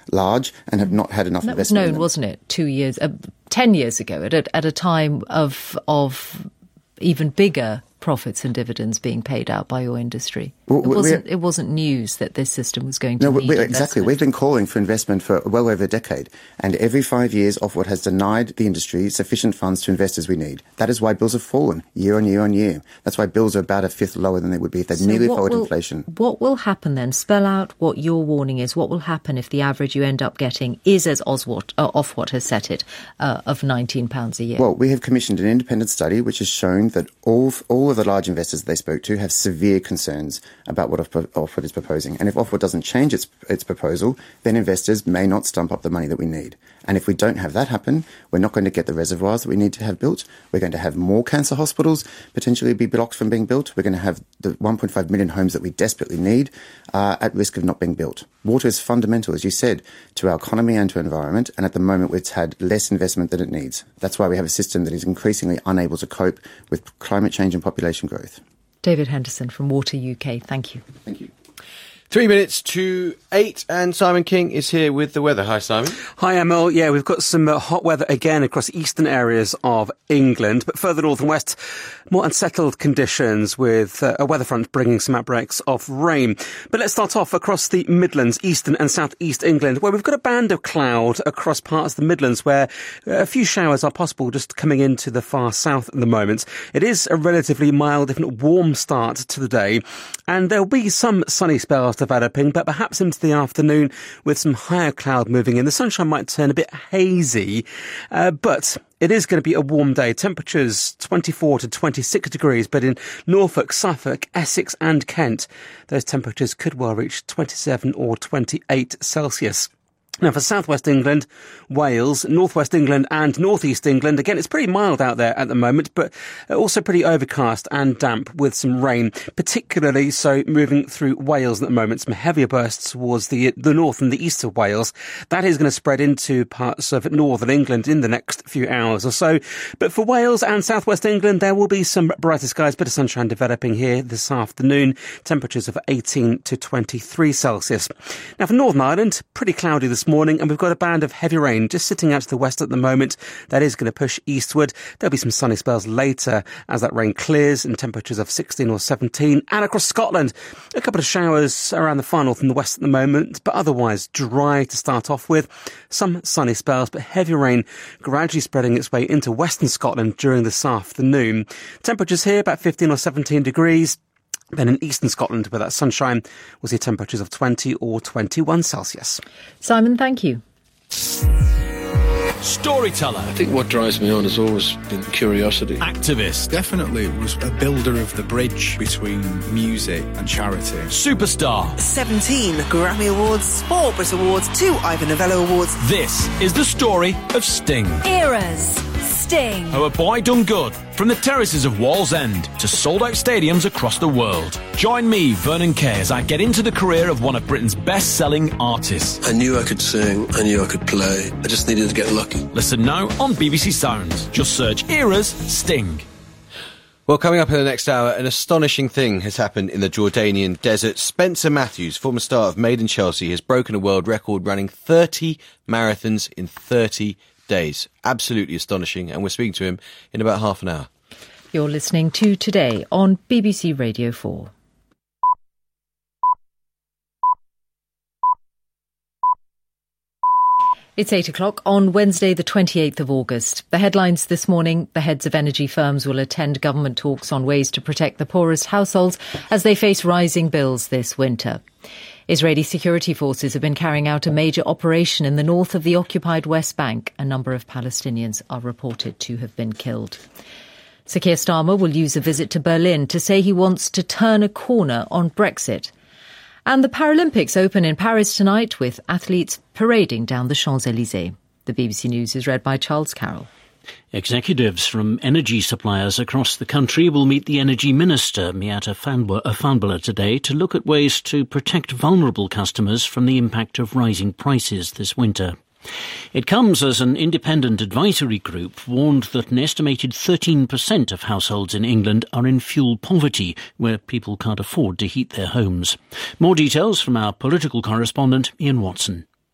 large and have not had enough that investment. was known, in them. wasn't it, two years, uh, ten years ago, at a, at a time of of even bigger profits and dividends being paid out by your industry. Well, it wasn't it wasn't news that this system was going to no, need we, exactly. investment. We've been calling for investment for well over a decade, and every five years Ofwat has denied the industry sufficient funds to invest as we need. That is why bills have fallen year on year on year. That's why bills are about a fifth lower than they would be if they'd So nearly what followed will- inflation. What will happen then? Spell out what your warning is. What will happen if the average you end up getting is, as Oswald, uh, Ofwat has set it, uh, of nineteen pounds a year? Well, we have commissioned an independent study which has shown that all all of the large investors they spoke to have severe concerns about what Ofwat is proposing. And if Ofwat doesn't change its its proposal, then investors may not stump up the money that we need. And if we don't have that happen, we're not going to get the reservoirs that we need to have built. We're going to have more cancer hospitals potentially be blocked from being built. We're going to have the one point five million homes that we desperately need uh, at risk of not being built. Water is fundamental, as you said, to our economy and to our environment. And at the moment, it's had less investment than it needs. That's why we have a system that is increasingly unable to cope with climate change and population growth. David Henderson from Water U K, thank you. Thank you. Three minutes to eight, and Simon King is here with the weather. Hi, Simon. Hi, Emil. Yeah, we've got some uh, hot weather again across eastern areas of England, but further north and west, more unsettled conditions with uh, a weather front bringing some outbreaks of rain. But let's start off across the Midlands, eastern and southeast England, where we've got a band of cloud across parts of the Midlands where a few showers are possible just coming into the far south at the moment. It is a relatively mild, if not warm start to the day, and there'll be some sunny spells developing, but perhaps into the afternoon with some higher cloud moving in. The sunshine might turn a bit hazy, uh, but it is going to be a warm day. Temperatures twenty-four to twenty-six degrees, but in Norfolk, Suffolk, Essex and Kent, those temperatures could well reach twenty-seven or twenty-eight Celsius. Now, for southwest England, Wales, northwest England and northeast England, again, it's pretty mild out there at the moment, but also pretty overcast and damp with some rain, particularly so moving through Wales at the moment. Some heavier bursts towards the the north and the east of Wales. That is going to spread into parts of northern England in the next few hours or so. But for Wales and southwest England, there will be some brighter skies, bit of sunshine developing here this afternoon. Temperatures of eighteen to twenty-three Celsius. Now, for Northern Ireland, pretty cloudy this morning, and we've got a band of heavy rain just sitting out to the west at the moment. That is going to push eastward. There'll be some sunny spells later as that rain clears, and temperatures of sixteen or seventeen. And across Scotland, a couple of showers around the far north and the west at the moment, but otherwise dry to start off with. Some sunny spells, but heavy rain gradually spreading its way into western Scotland during this afternoon. Temperatures here about fifteen or seventeen degrees. Then in eastern Scotland, where that sunshine, we'll see temperatures of twenty or twenty-one Celsius. Simon, thank you. Storyteller. I think what drives me on has always been curiosity. Activist. Definitely was a builder of the bridge between music and charity. Superstar. seventeen Grammy Awards, four Brit Awards, two Ivor Novello Awards. This is the story of Sting. Eras. Sting. How a boy done good. From the terraces of Wallsend to sold-out stadiums across the world. Join me, Vernon Kay, as I get into the career of one of Britain's best-selling artists. I knew I could sing, I knew I could play, I just needed to get lucky. Listen now on B B C Sounds. Just search Eras Sting. Well, coming up in the next hour, an astonishing thing has happened in the Jordanian desert. Spencer Matthews, former star of Made in Chelsea, has broken a world record running thirty marathons in thirty days. Absolutely astonishing, and we're speaking to him in about half an hour. You're listening to Today on B B C Radio four. It's eight o'clock on Wednesday, the twenty-eighth of August. The headlines this morning: the heads of energy firms will attend government talks on ways to protect the poorest households as they face rising bills this winter. Israeli security forces have been carrying out a major operation in the north of the occupied West Bank. A number of Palestinians are reported to have been killed. Sir Keir Starmer will use a visit to Berlin to say he wants to turn a corner on Brexit. And the Paralympics open in Paris tonight with athletes parading down the Champs-Élysées. The B B C News is read by Charles Carroll. Executives from energy suppliers across the country will meet the Energy Minister, Miatta Fahnbulleh, today to look at ways to protect vulnerable customers from the impact of rising prices this winter. It comes as an independent advisory group warned that an estimated thirteen percent of households in England are in fuel poverty, where people can't afford to heat their homes. More details from our political correspondent, Ian Watson.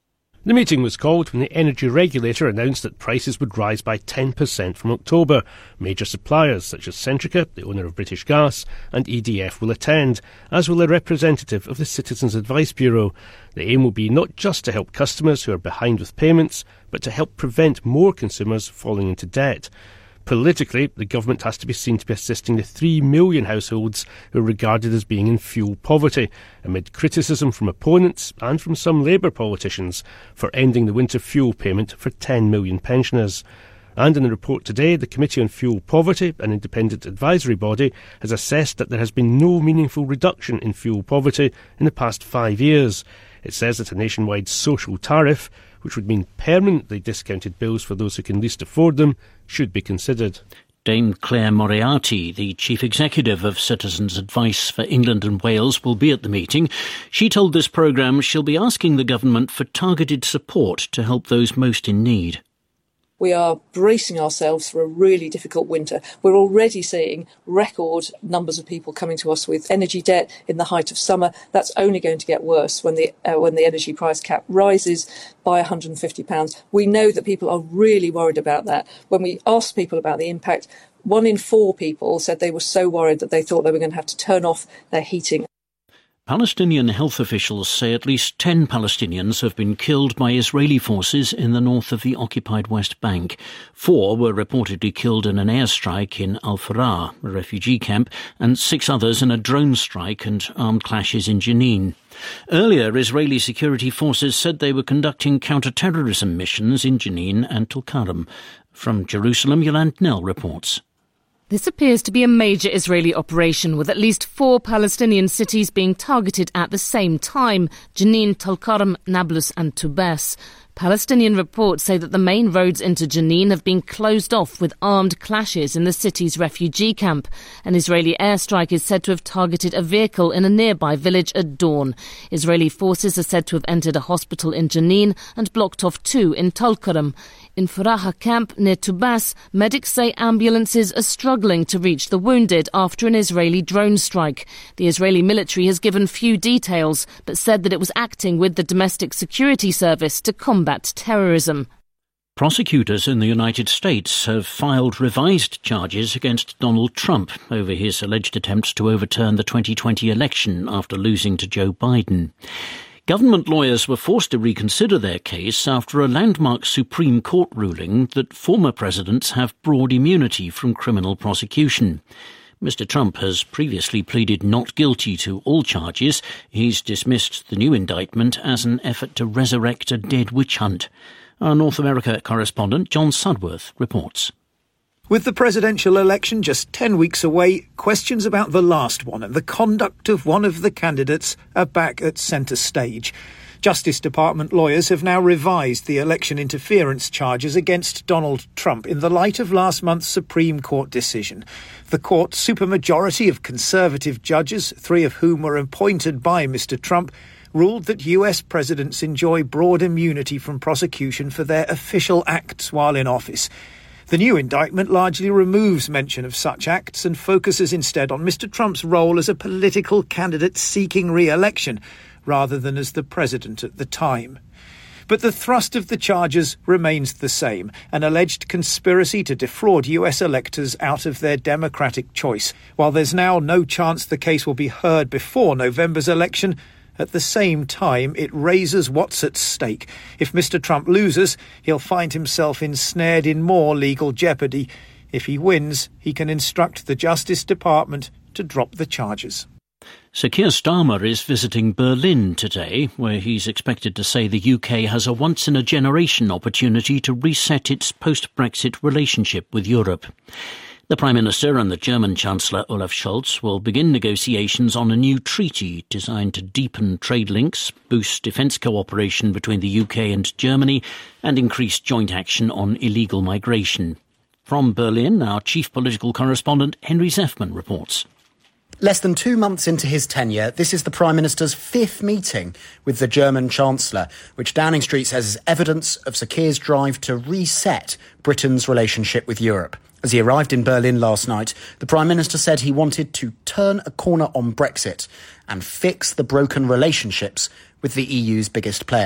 The meeting was called when the energy regulator announced that prices would rise by ten percent from October. Major suppliers such as Centrica, the owner of British Gas, and E D F will attend, as will a representative of the Citizens Advice Bureau. The aim will be not just to help customers who are behind with payments, but to help prevent more consumers falling into debt. Politically, the government has to be seen to be assisting the three million households who are regarded as being in fuel poverty, amid criticism from opponents and from some Labour politicians for ending the winter fuel payment for ten million pensioners. And in a report today, the Committee on Fuel Poverty, an independent advisory body, has assessed that there has been no meaningful reduction in fuel poverty in the past five years. It says that a nationwide social tariff, which would mean permanently discounted bills for those who can least afford them, should be considered. Dame Claire Moriarty, the Chief Executive of Citizens Advice for England and Wales, will be at the meeting. She told this programme she'll be asking the government for targeted support to help those most in need. We are bracing ourselves for a really difficult winter. We're already seeing record numbers of people coming to us with energy debt in the height of summer. That's only going to get worse when the uh, when the energy price cap rises by one hundred fifty pounds. We know that people are really worried about that. When we asked people about the impact, one in four people said they were so worried that they thought they were going to have to turn off their heating. Palestinian health officials say at least ten Palestinians have been killed by Israeli forces in the north of the occupied West Bank. Four were reportedly killed in an airstrike in Al-Farah, a refugee camp, and six others in a drone strike and armed clashes in Jenin. Earlier, Israeli security forces said they were conducting counter-terrorism missions in Jenin and Tulkarm. From Jerusalem, Yolande Nell reports. This appears to be a major Israeli operation, with at least four Palestinian cities being targeted at the same time: Jenin, Tulkarm, Nablus and Tubas. Palestinian reports say that the main roads into Jenin have been closed off with armed clashes in the city's refugee camp. An Israeli airstrike is said to have targeted a vehicle in a nearby village at dawn. Israeli forces are said to have entered a hospital in Jenin and blocked off two in Tulkarm. In Faraha camp near Tubas, medics say ambulances are struggling to reach the wounded after an Israeli drone strike. The Israeli military has given few details, but said that it was acting with the Domestic Security Service to combat terrorism. Prosecutors in the United States have filed revised charges against Donald Trump over his alleged attempts to overturn the twenty twenty election after losing to Joe Biden. Government lawyers were forced to reconsider their case after a landmark Supreme Court ruling that former presidents have broad immunity from criminal prosecution. Mister Trump has previously pleaded not guilty to all charges. He's dismissed the new indictment as an effort to resurrect a dead witch hunt. Our North America correspondent John Sudworth reports. With the presidential election just ten weeks away, questions about the last one and the conduct of one of the candidates are back at centre stage. Justice Department lawyers have now revised the election interference charges against Donald Trump in the light of last month's Supreme Court decision. The court's supermajority of conservative judges, three of whom were appointed by Mister Trump, ruled that U S presidents enjoy broad immunity from prosecution for their official acts while in office. The new indictment largely removes mention of such acts and focuses instead on Mister Trump's role as a political candidate seeking re-election, rather than as the president at the time. But the thrust of the charges remains the same, an alleged conspiracy to defraud U S electors out of their democratic choice. While there's now no chance the case will be heard before November's election, at the same time, it raises what's at stake. If Mister Trump loses, he'll find himself ensnared in more legal jeopardy. If he wins, he can instruct the Justice Department to drop the charges. Sir Keir Starmer is visiting Berlin today, where he's expected to say the U K has a once-in-a-generation opportunity to reset its post-Brexit relationship with Europe. The Prime Minister and the German Chancellor Olaf Scholz will begin negotiations on a new treaty designed to deepen trade links, boost defence cooperation between the U K and Germany, and increase joint action on illegal migration. From Berlin, our chief political correspondent Henry Zeffman reports. Less than two months into his tenure, this is the Prime Minister's fifth meeting with the German Chancellor, which Downing Street says is evidence of Sir Keir's drive to reset Britain's relationship with Europe. As he arrived in Berlin last night, the Prime Minister said he wanted to turn a corner on Brexit and fix the broken relationships with the E U's biggest players.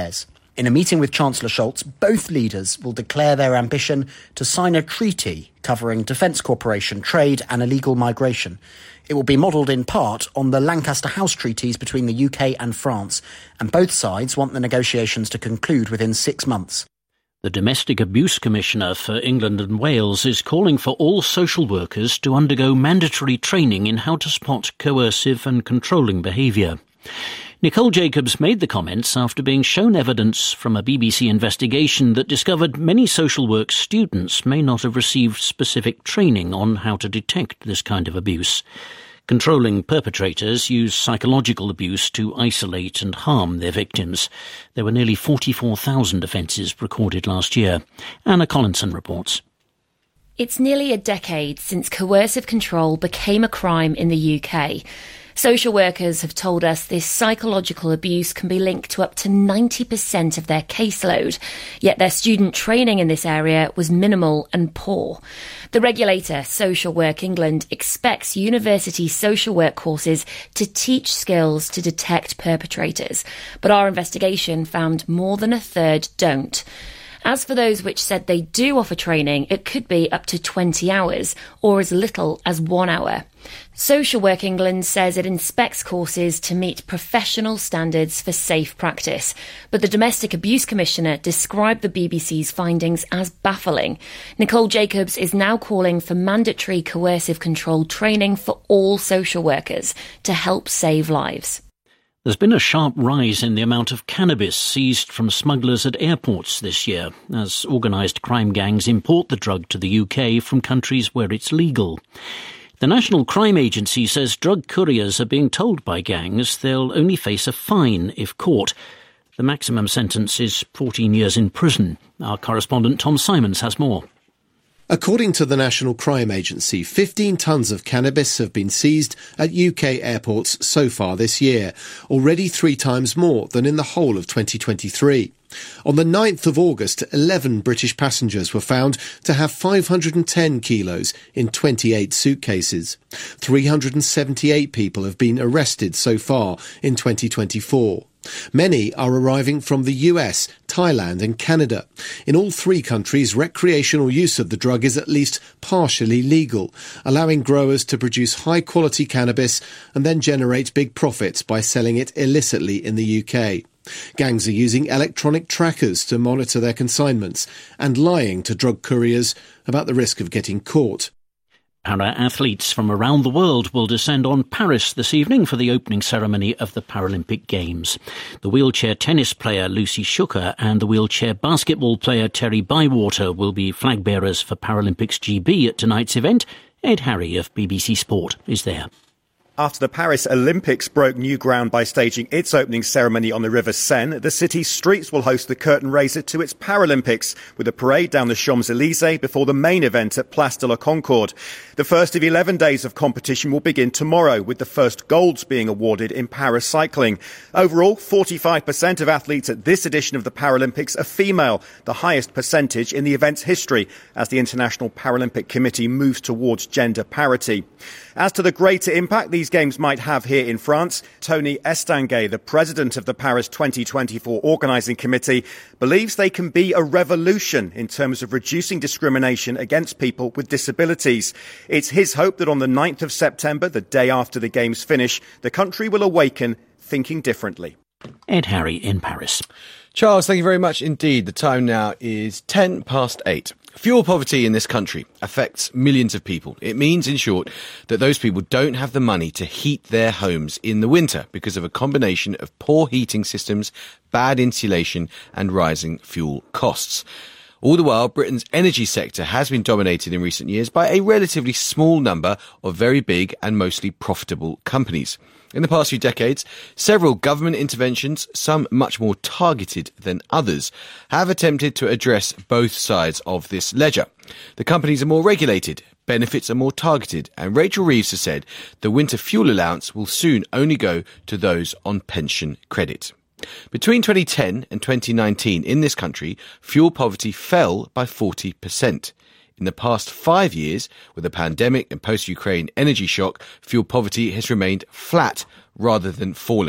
In a meeting with Chancellor Scholz, both leaders will declare their ambition to sign a treaty covering defence cooperation, trade and illegal migration. It will be modelled in part on the Lancaster House treaties between the U K and France, and both sides want the negotiations to conclude within six months. The Domestic Abuse Commissioner for England and Wales is calling for all social workers to undergo mandatory training in how to spot coercive and controlling behaviour. Nicole Jacobs made the comments after being shown evidence from a B B C investigation that discovered many social work students may not have received specific training on how to detect this kind of abuse. Controlling perpetrators use psychological abuse to isolate and harm their victims. There were nearly forty-four thousand offences recorded last year. Anna Collinson reports. It's nearly a decade since coercive control became a crime in the U K. Social workers have told us this psychological abuse can be linked to up to ninety percent of their caseload, yet their student training in this area was minimal and poor. The regulator, Social Work England, expects university social work courses to teach skills to detect perpetrators, but our investigation found more than a third don't. As for those which said they do offer training, it could be up to twenty hours, or as little as one hour. Social Work England says it inspects courses to meet professional standards for safe practice, but the Domestic Abuse Commissioner described the B B C's findings as baffling. Nicole Jacobs is now calling for mandatory coercive control training for all social workers to help save lives. There's been a sharp rise in the amount of cannabis seized from smugglers at airports this year, as organised crime gangs import the drug to the U K from countries where it's legal. The National Crime Agency says drug couriers are being told by gangs they'll only face a fine if caught. The maximum sentence is fourteen years in prison. Our correspondent Tom Simons has more. According to the National Crime Agency, fifteen tonnes of cannabis have been seized at U K airports so far this year, already three times more than in the whole of twenty twenty-three. On the ninth of August, eleven British passengers were found to have five hundred ten kilos in twenty-eight suitcases. three hundred seventy-eight people have been arrested so far in twenty twenty-four. Many are arriving from the U S, Thailand and Canada. In all three countries, recreational use of the drug is at least partially legal, allowing growers to produce high-quality cannabis and then generate big profits by selling it illicitly in the U K. Gangs are using electronic trackers to monitor their consignments and lying to drug couriers about the risk of getting caught. Para-athletes from around the world will descend on Paris this evening for the opening ceremony of the Paralympic Games. The wheelchair tennis player Lucy Schucker and the wheelchair basketball player Terry Bywater will be flag bearers for Paralympics G B at tonight's event. Ed Harry of B B C Sport is there. After the Paris Olympics broke new ground by staging its opening ceremony on the River Seine, the city's streets will host the curtain raiser to its Paralympics, with a parade down the Champs-Élysées before the main event at Place de la Concorde. The first of eleven days of competition will begin tomorrow, with the first golds being awarded in para cycling. Overall, forty-five percent of athletes at this edition of the Paralympics are female, the highest percentage in the event's history, as the International Paralympic Committee moves towards gender parity. As to the greater impact these games might have here in France, Tony Estanguet, the president of the Paris twenty twenty-four organising committee, believes they can be a revolution in terms of reducing discrimination against people with disabilities. It's his hope that on the ninth of September, the day after the games finish, the country will awaken thinking differently. Ed Harry in Paris. Charles, thank you very much indeed. The time now is ten past eight. Fuel poverty in this country affects millions of people. It means, in short, that those people don't have the money to heat their homes in the winter because of a combination of poor heating systems, bad insulation and rising fuel costs. All the while, Britain's energy sector has been dominated in recent years by a relatively small number of very big and mostly profitable companies. In the past few decades, several government interventions, some much more targeted than others, have attempted to address both sides of this ledger. The companies are more regulated, benefits are more targeted, and Rachel Reeves has said the winter fuel allowance will soon only go to those on pension credit. Between twenty ten and twenty nineteen in this country, fuel poverty fell by forty percent. In the past five years, with the pandemic and post-Ukraine energy shock, fuel poverty has remained flat rather than falling.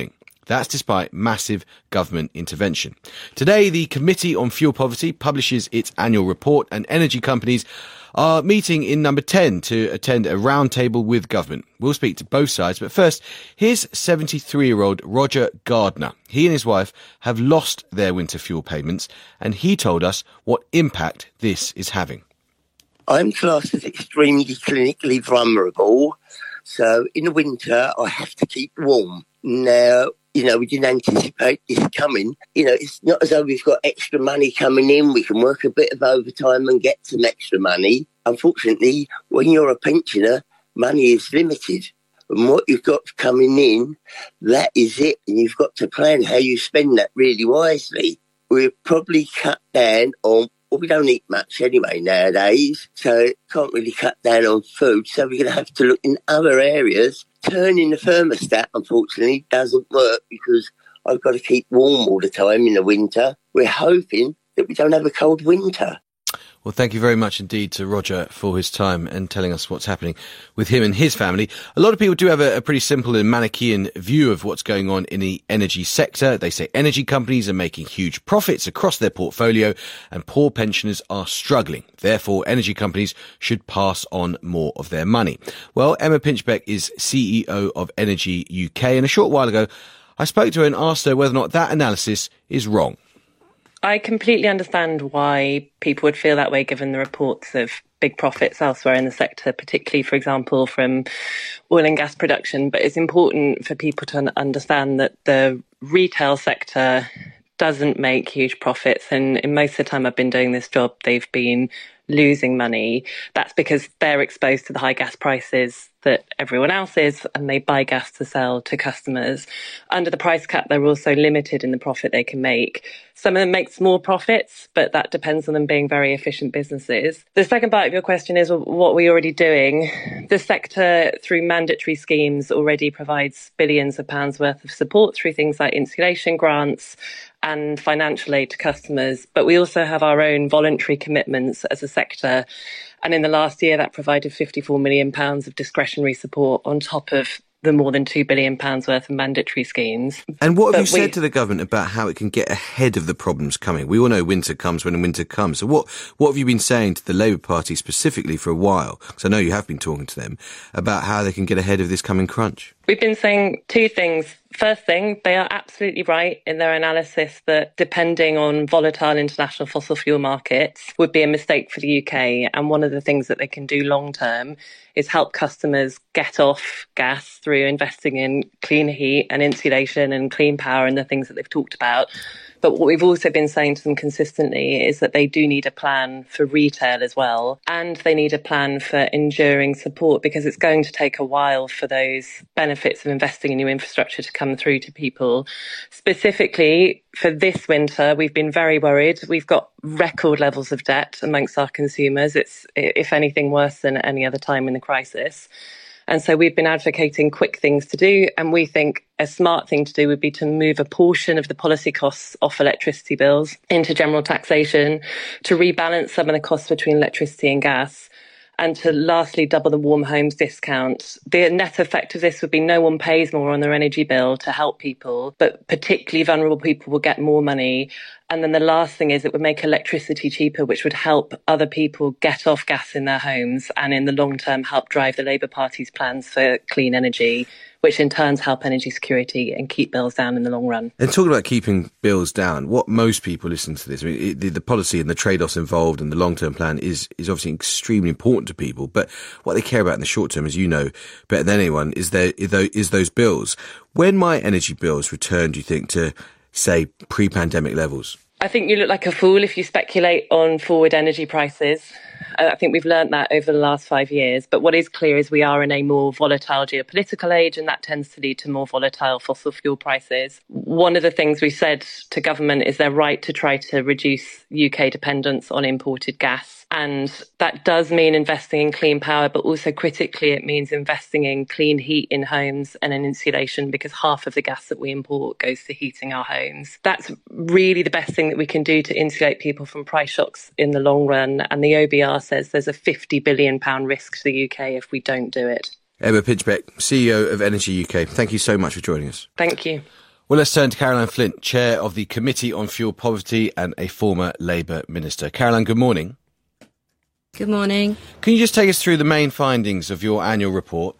That's despite massive government intervention. Today, the Committee on Fuel Poverty publishes its annual report, and energy companies are meeting in number ten to attend a roundtable with government. We'll speak to both sides, but first, here's seventy-three-year-old Roger Gardner. He and his wife have lost their winter fuel payments, and he told us what impact this is having. I'm classed as extremely clinically vulnerable, so in the winter I have to keep warm. Now, you know, we didn't anticipate this coming. You know, it's not as though we've got extra money coming in. We can work a bit of overtime and get some extra money. Unfortunately, when you're a pensioner, money is limited. And what you've got coming in, that is it. And you've got to plan how you spend that really wisely. We'll probably cut down on, well, we don't eat much anyway nowadays, so can't really cut down on food. So we're going to have to look in other areas. Turning the thermostat, unfortunately, doesn't work because I've got to keep warm all the time in the winter. We're hoping that we don't have a cold winter. Well, thank you very much indeed to Roger for his time and telling us what's happening with him and his family. A lot of people do have a, a pretty simple and Manichaean view of what's going on in the energy sector. They say energy companies are making huge profits across their portfolio and poor pensioners are struggling. Therefore, energy companies should pass on more of their money. Well, Emma Pinchbeck is C E O of Energy U K, and a short while ago, I spoke to her and asked her whether or not that analysis is wrong. I completely understand why people would feel that way given the reports of big profits elsewhere in the sector, particularly, for example, from oil and gas production. But it's important for people to understand that the retail sector doesn't make huge profits. And in most of the time I've been doing this job, they've been losing money. That's because they're exposed to the high gas prices that everyone else is, and they buy gas to sell to customers. Under the price cap, they're also limited in the profit they can make. Some of them make small profits, but that depends on them being very efficient businesses. The second part of your question is, well, what we're already doing. The sector, through mandatory schemes, already provides billions of pounds worth of support through things like insulation grants and financial aid to customers. But we also have our own voluntary commitments as a sector. And in the last year, that provided fifty-four million pounds of discretionary support on top of the more than two billion pounds worth of mandatory schemes. And what have but you we, said to the government about how it can get ahead of the problems coming? We all know winter comes when winter comes. So what, what have you been saying to the Labour Party specifically for a while? Because I know you have been talking to them about how they can get ahead of this coming crunch. We've been saying two things. First thing, they are absolutely right in their analysis that depending on volatile international fossil fuel markets would be a mistake for the U K. And one of the things that they can do long term is help customers get off gas through investing in clean heat and insulation and clean power and the things that they've talked about. But what we've also been saying to them consistently is that they do need a plan for retail as well. And they need a plan for enduring support, because it's going to take a while for those benefits of investing in new infrastructure to come through to people. Specifically for this winter, we've been very worried. We've got record levels of debt amongst our consumers. It's, if anything, worse than at any other time in the crisis. And so we've been advocating quick things to do. And we think a smart thing to do would be to move a portion of the policy costs off electricity bills into general taxation, to rebalance some of the costs between electricity and gas, and to lastly double the warm homes discount. The net effect of this would be no one pays more on their energy bill to help people, but particularly vulnerable people will get more money. And then the last thing is it would make electricity cheaper, which would help other people get off gas in their homes and in the long term help drive the Labour Party's plans for clean energy, which in turn help energy security and keep bills down in the long run. And talking about keeping bills down, what most people listen to this, I mean, it, the, the policy and the trade-offs involved and the long-term plan is, is obviously extremely important to people. But what they care about in the short term, as you know better than anyone, is, their, is those bills. When might energy bills return, do you think, to, say, pre-pandemic levels? I think you look like a fool if you speculate on forward energy prices. I think we've learned that over the last five years. But what is clear is we are in a more volatile geopolitical age, and that tends to lead to more volatile fossil fuel prices. One of the things we said to government is they're right to try to reduce U K dependence on imported gas. And that does mean investing in clean power, but also critically it means investing in clean heat in homes and in insulation, because half of the gas that we import goes to heating our homes. That's really the best thing that we can do to insulate people from price shocks in the long run. And the O B R says there's a fifty billion pounds risk to the U K if we don't do it. Emma Pinchbeck, C E O of Energy U K, thank you so much for joining us. Thank you. Well, let's turn to Caroline Flint, Chair of the Committee on Fuel Poverty and a former Labour Minister. Caroline, good morning. Good morning. Can you just take us through the main findings of your annual report?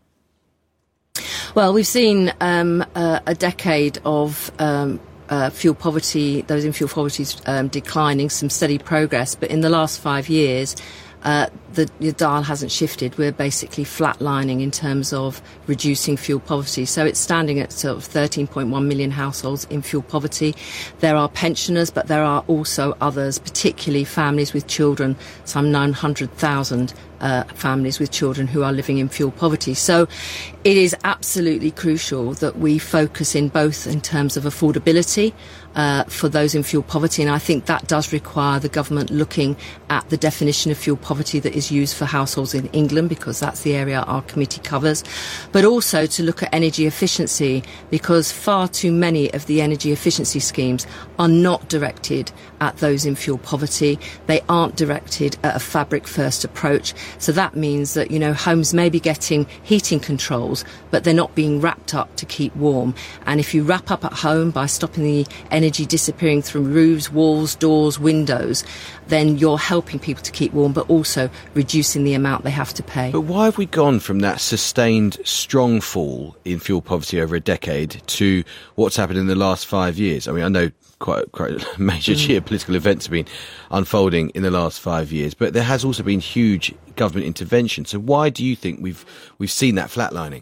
Well, we've seen um, uh, a decade of um, uh, fuel poverty, those in fuel poverty um, declining, some steady progress, but in the last five years, Uh, the, the dial hasn't shifted. We're basically flatlining in terms of reducing fuel poverty. So it's standing at sort of thirteen point one million households in fuel poverty. There are pensioners, but there are also others, particularly families with children, some nine hundred thousand uh, families with children who are living in fuel poverty. So it is absolutely crucial that we focus in both in terms of affordability Uh, for those in fuel poverty, and I think that does require the government looking at the definition of fuel poverty that is used for households in England, because that's the area our committee covers, but also to look at energy efficiency, because far too many of the energy efficiency schemes are not directed at those in fuel poverty. They aren't directed at a fabric first approach. So that means that, you know, homes may be getting heating controls, but they're not being wrapped up to keep warm. And if you wrap up at home by stopping the energy disappearing through roofs, walls, doors, windows, then you're helping people to keep warm, but also reducing the amount they have to pay. But why have we gone from that sustained strong fall in fuel poverty over a decade to what's happened in the last five years? I mean, I know quite, quite major mm. geopolitical events have been unfolding in the last five years, but there has also been huge government intervention. So why do you think we've we've seen that flatlining?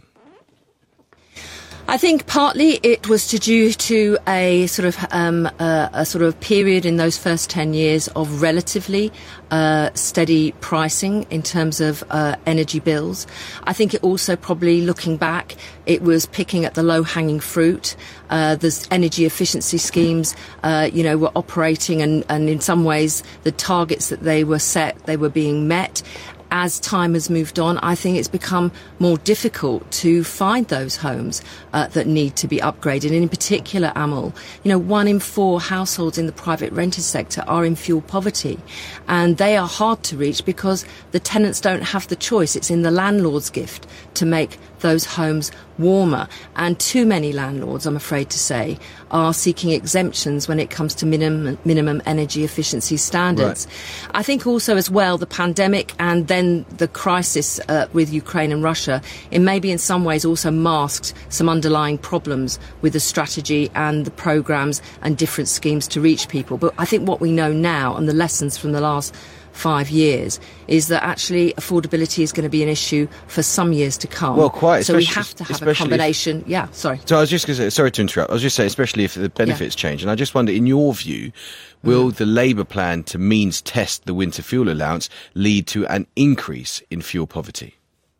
I think partly it was to due to a sort of um, uh, a sort of period in those first ten years of relatively uh, steady pricing in terms of uh, energy bills. I think it also probably, looking back, it was picking at the low-hanging fruit. Uh, the energy efficiency schemes, uh, you know, were operating, and, and in some ways the targets that they were set, they were being met. As time has moved on, I think it's become more difficult to find those homes uh, that need to be upgraded. And in particular, Amal, you know, one in four households in the private rented sector are in fuel poverty. And they are hard to reach because the tenants don't have the choice. It's in the landlord's gift to make those homes warmer. And too many landlords, I'm afraid to say, are seeking exemptions when it comes to minimum, minimum energy efficiency standards. Right. I think also as well the pandemic and then the crisis uh, with Ukraine and Russia, it maybe in some ways also masked some underlying problems with the strategy and the programmes and different schemes to reach people. But I think what we know now, and the lessons from the last five years, is that actually affordability is going to be an issue for some years to come. Well, quite. So we have to have a combination. If, yeah, sorry. So I was just going to say, sorry to interrupt. I was just saying, especially if the benefits yeah. change. And I just wonder, in your view, will mm. the Labour plan to means test the winter fuel allowance lead to an increase in fuel poverty?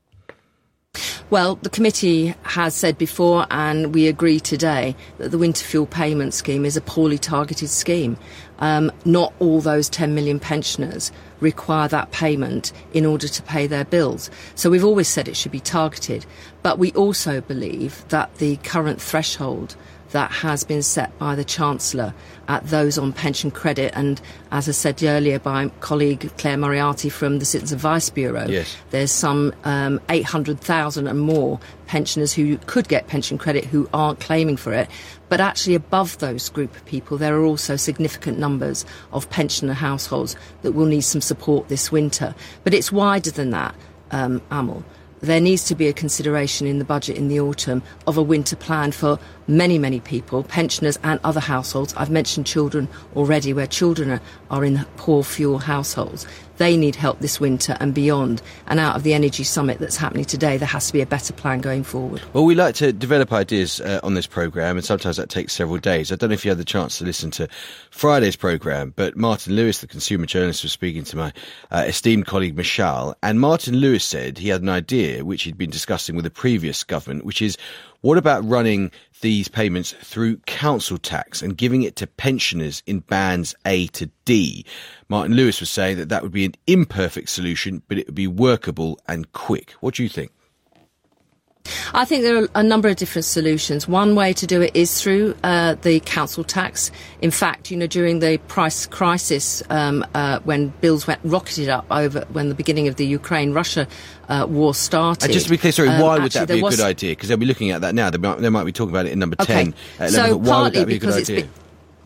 Well, the committee has said before, and we agree today, that the winter fuel payment scheme is a poorly targeted scheme. Um, not all those ten million pensioners require that payment in order to pay their bills. So we've always said it should be targeted. But we also believe that the current threshold that has been set by the Chancellor at those on pension credit, and as I said earlier by colleague Claire Moriarty from the Citizens Advice Bureau, yes. there's some um, eight hundred thousand and more pensioners who could get pension credit who aren't claiming for it. But actually above those group of people, there are also significant numbers of pensioner households that will need some support this winter. But it's wider than that, um, Amal. There needs to be a consideration in the budget in the autumn of a winter plan for many, many people, pensioners and other households. I've mentioned children already, where children are, are in poor fuel households. They need help this winter and beyond. And out of the Energy Summit that's happening today, there has to be a better plan going forward. Well, we like to develop ideas uh, on this programme, and sometimes that takes several days. I don't know if you had the chance to listen to Friday's programme, but Martin Lewis, the consumer journalist, was speaking to my uh, esteemed colleague Michelle, and Martin Lewis said he had an idea which he'd been discussing with the previous government, which is, what about running these payments through council tax and giving it to pensioners in bands A to D? Martin Lewis was saying that that would be an imperfect solution, but it would be workable and quick. What do you think? I think there are a number of different solutions. One way to do it is through uh, the council tax. In fact, you know, during the price crisis, um, uh, when bills went rocketed up over when the beginning of the Ukraine-Russia uh, war started. And just to be clear, sorry, um, why would actually, that be a was... good idea? Because they'll be looking at that now. They might, they might be talking about it in number okay. ten. At so eleven, why would that be a good idea? Be-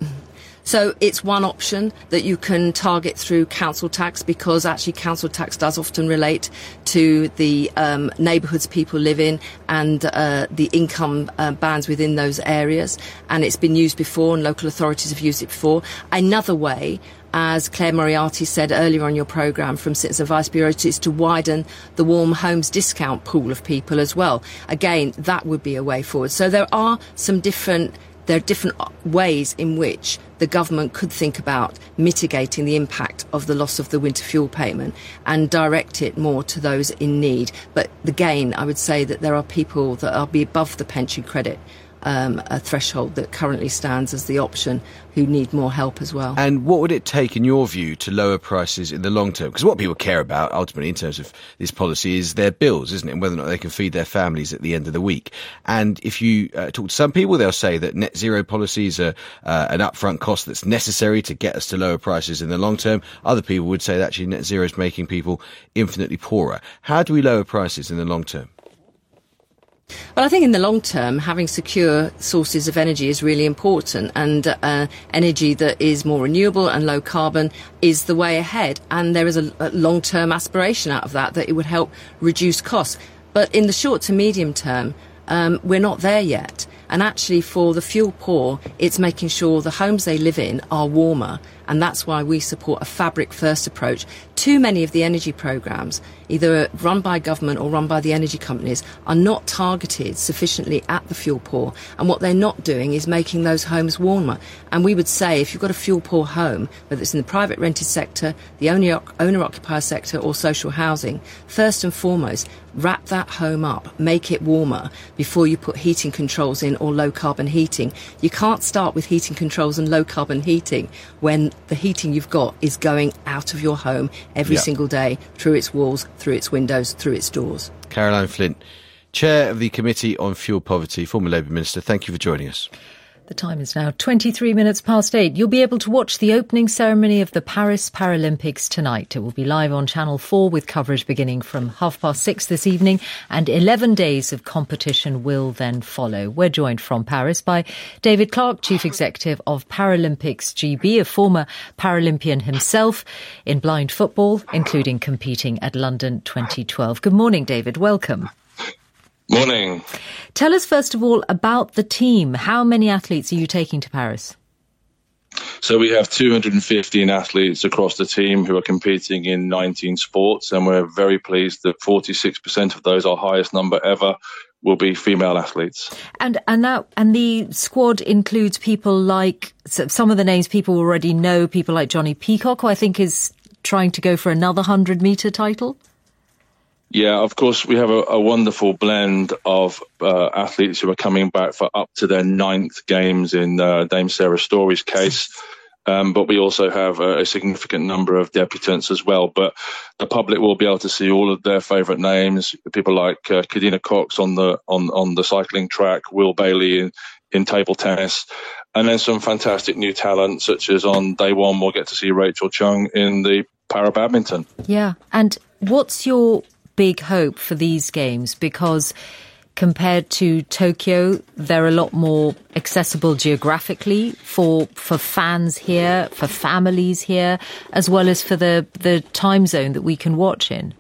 So it's one option that you can target through council tax, because actually council tax does often relate to the um, neighbourhoods people live in and uh, the income uh, bands within those areas. And it's been used before, and local authorities have used it before. Another way, as Claire Moriarty said earlier on your programme from Citizen Advice Bureau, is to widen the Warm Homes discount pool of people as well. Again, that would be a way forward. So there are some different There are different ways in which the government could think about mitigating the impact of the loss of the winter fuel payment and direct it more to those in need. But again, I would say that there are people that are be above the pension credit um, a threshold that currently stands as the option who need more help as well. And what would it take, in your view, to lower prices in the long term? Because what people care about, ultimately, in terms of this policy, is their bills, isn't it? And whether or not they can feed their families at the end of the week. And if you uh, talk to some people, they'll say that net zero policies are uh, an upfront cost that's necessary to get us to lower prices in the long term. Other people would say that actually net zero is making people infinitely poorer. How do we lower prices in the long term? Well, I think in the long term, having secure sources of energy is really important, and uh, energy that is more renewable and low carbon is the way ahead. And there is a, a long-term aspiration out of that, that it would help reduce costs. But in the short to medium term, um, we're not there yet. And actually, for the fuel poor, it's making sure the homes they live in are warmer. And that's why we support a fabric-first approach. Too many of the energy programmes, either run by government or run by the energy companies, are not targeted sufficiently at the fuel poor. And what they're not doing is making those homes warmer. And we would say, if you've got a fuel-poor home, whether it's in the private rented sector, the owner-occupier sector or social housing, first and foremost, wrap that home up, make it warmer before you put heating controls in or low-carbon heating. You can't start with heating controls and low-carbon heating when the heating you've got is going out of your home every yeah. single day, through its walls, through its windows, through its doors. Caroline Flint, Chair of the Committee on Fuel Poverty, former Labour Minister, thank you for joining us. The time is now twenty-three minutes past eight. You'll be able to watch the opening ceremony of the Paris Paralympics tonight. It will be live on Channel four with coverage beginning from half past six this evening, and eleven days of competition will then follow. We're joined from Paris by David Clark, Chief Executive of Paralympics G B, a former Paralympian himself in blind football, including competing at London twenty twelve. Good morning, David. Welcome. Morning. Tell us, first of all, about the team. How many athletes are you taking to Paris? So we have two hundred fifteen athletes across the team who are competing in nineteen sports, and we're very pleased that forty-six percent of those, our highest number ever, will be female athletes. And and that and the squad includes people like, some of the names people already know, people like Johnny Peacock, who I think is trying to go for another hundred-metre title. Yeah, of course, we have a, a wonderful blend of uh, athletes who are coming back for up to their ninth games in uh, Dame Sarah Storey's case. Um, but we also have a, a significant number of debutants as well. But the public will be able to see all of their favourite names, people like uh, Kadina Cox on the on, on the cycling track, Will Bailey in, in table tennis, and then some fantastic new talent, such as on day one, we'll get to see Rachel Chung in the para badminton. Yeah, and what's your big hope for these games? Because compared to Tokyo, they're a lot more accessible geographically for for fans here, for families here, as well as for the, the time zone that we can watch in.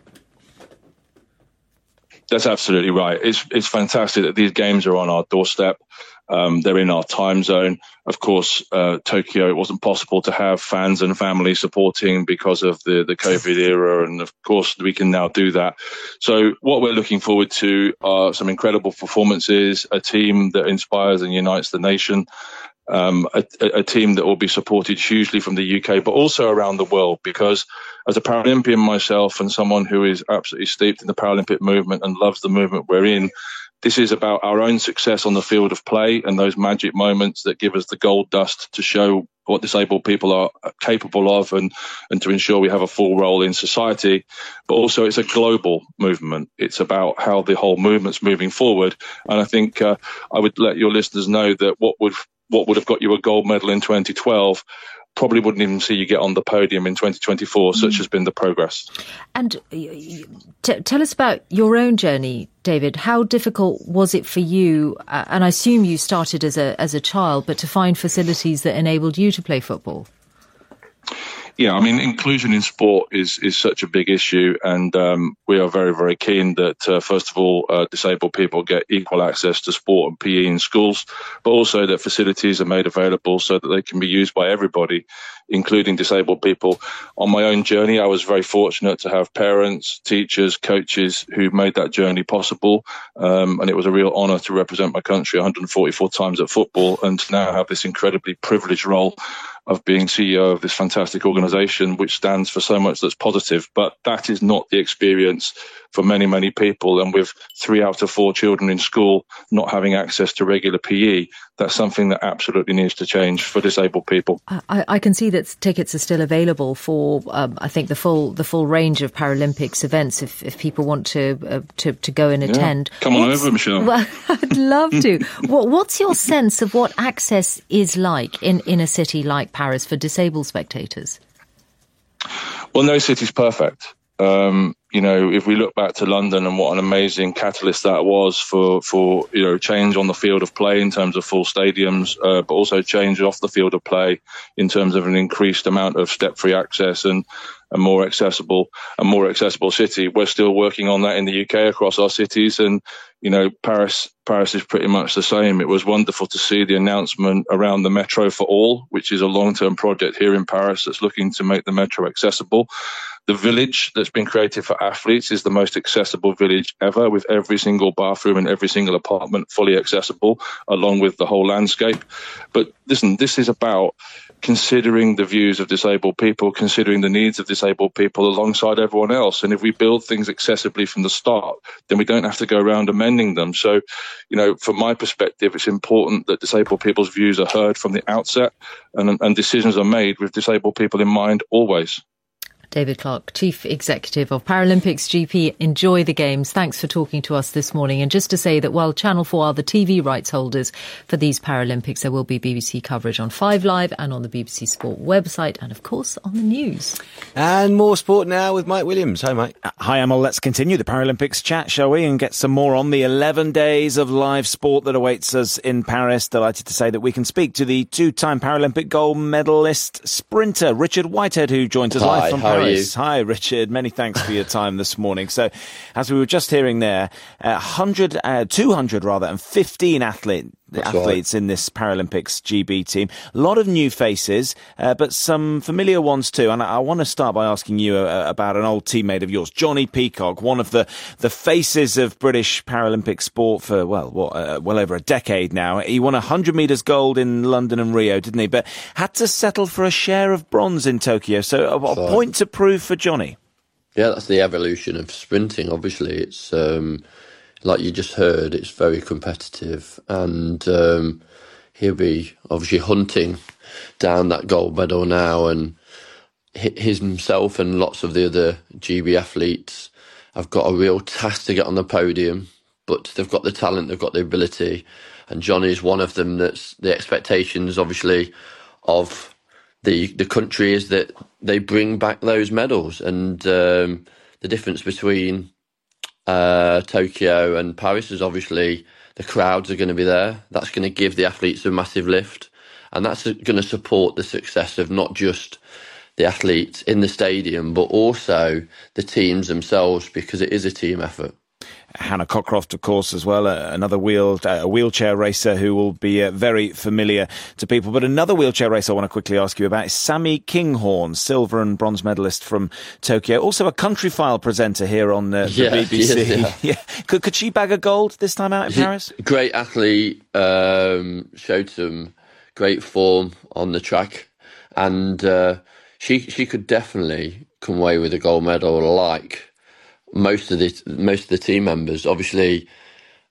That's absolutely right. It's it's fantastic that these games are on our doorstep. Um, they're in our time zone. Of course, uh, Tokyo, it wasn't possible to have fans and families supporting because of the, the COVID era. And of course, we can now do that. So what we're looking forward to are some incredible performances, a team that inspires and unites the nation, um, a, a team that will be supported hugely from the U K, but also around the world, because as a Paralympian myself and someone who is absolutely steeped in the Paralympic movement and loves the movement we're in, this is about our own success on the field of play and those magic moments that give us the gold dust to show what disabled people are capable of and, and to ensure we have a full role in society. But also it's a global movement. It's about how the whole movement's moving forward. And I think uh, I would let your listeners know that what would what would have got you a gold medal in twenty twelve probably wouldn't even see you get on the podium in twenty twenty-four. Mm. Such has been the progress. And t- tell us about your own journey, David. How difficult was it for you? Uh, and I assume you started as a as a child, but to find facilities that enabled you to play football. Yeah, I mean, inclusion in sport is is such a big issue, and um, we are very, very keen that, uh, first of all, uh, disabled people get equal access to sport and P E in schools, but also that facilities are made available so that they can be used by everybody, including disabled people. On my own journey, I was very fortunate to have parents, teachers, coaches who made that journey possible, um, and it was a real honour to represent my country one hundred forty-four times at football and to now have this incredibly privileged role of being C E O of this fantastic organisation, which stands for so much that's positive. But that is not the experience for many, many people. And with three out of four children in school not having access to regular P E, that's something that absolutely needs to change for disabled people. I, I can see that tickets are still available for, um, I think, the full the full range of Paralympics events if, if people want to, uh, to to go and attend. Yeah. Come on what's, over, Michelle. Well, I'd love to. what, what's your sense of what access is like in, in a city like Paris for disabled spectators? Well, no city's perfect. Um, you know, if we look back to London and what an amazing catalyst that was for, for you know, change on the field of play in terms of full stadiums, uh, but also change off the field of play in terms of an increased amount of step-free access and a more accessible, a more accessible city. We're still working on that in the U K across our cities, and you know, Paris, Paris is pretty much the same. It was wonderful to see the announcement around the Metro for All, which is a long-term project here in Paris that's looking to make the Metro accessible. The village that's been created for athletes is the most accessible village ever, with every single bathroom and every single apartment fully accessible, along with the whole landscape. But listen, this is about considering the views of disabled people, considering the needs of disabled people alongside everyone else. And if we build things accessibly from the start, then we don't have to go around amending them. So, you know, from my perspective, it's important that disabled people's views are heard from the outset and, and decisions are made with disabled people in mind always. David Clarke, Chief Executive of Paralympics G P. Enjoy the Games. Thanks for talking to us this morning. And just to say that while Channel four are the T V rights holders for these Paralympics, there will be B B C coverage on Five Live and on the B B C Sport website and, of course, on the news. And more sport now with Mike Williams. Hi, Mike. Uh, hi, Emil. Let's continue the Paralympics chat, shall we, and get some more on the eleven days of live sport that awaits us in Paris. Delighted to say that we can speak to the two-time Paralympic gold medalist sprinter, Richard Whitehead, who joins us Hi, live from how Paris. Are you? Hi, Richard. Many thanks for your time this morning. So, as we were just hearing there, uh, one hundred, uh, two hundred rather, and fifteen athlete, athletes right. in this Paralympics G B team. A lot of new faces, uh, but some familiar ones too. And I, I want to start by asking you uh, about an old teammate of yours, Johnny Peacock, one of the, the faces of British Paralympic sport for, well, what, uh, well over a decade now. He won one hundred metres gold in London and Rio, didn't he? But had to settle for a share of bronze in Tokyo. So a, a point to prove for Johnny. Yeah, that's the evolution of sprinting. Obviously, it's um, like you just heard, it's very competitive, and um, he'll be obviously hunting down that gold medal now. And his himself and lots of the other G B athletes have got a real task to get on the podium, but they've got the talent, they've got the ability, and Johnny is one of them. That's the expectations, obviously, of the the country is that they bring back those medals. And um, the difference between uh, Tokyo and Paris is obviously the crowds are going to be there. That's going to give the athletes a massive lift, and that's going to support the success of not just the athletes in the stadium, but also the teams themselves, because it is a team effort. Hannah Cockcroft, of course, as well, uh, another wheel, uh, wheelchair racer who will be uh, very familiar to people. But another wheelchair racer I want to quickly ask you about is Sammy Kinghorn, silver and bronze medalist from Tokyo. Also a country file presenter here on uh, the yeah, B B C. Yeah. yeah. Could, could she bag a gold this time out in She's Paris? Great athlete, um, showed some great form on the track. And uh, she she could definitely come away with a gold medal, like most of the most of the team members. Obviously,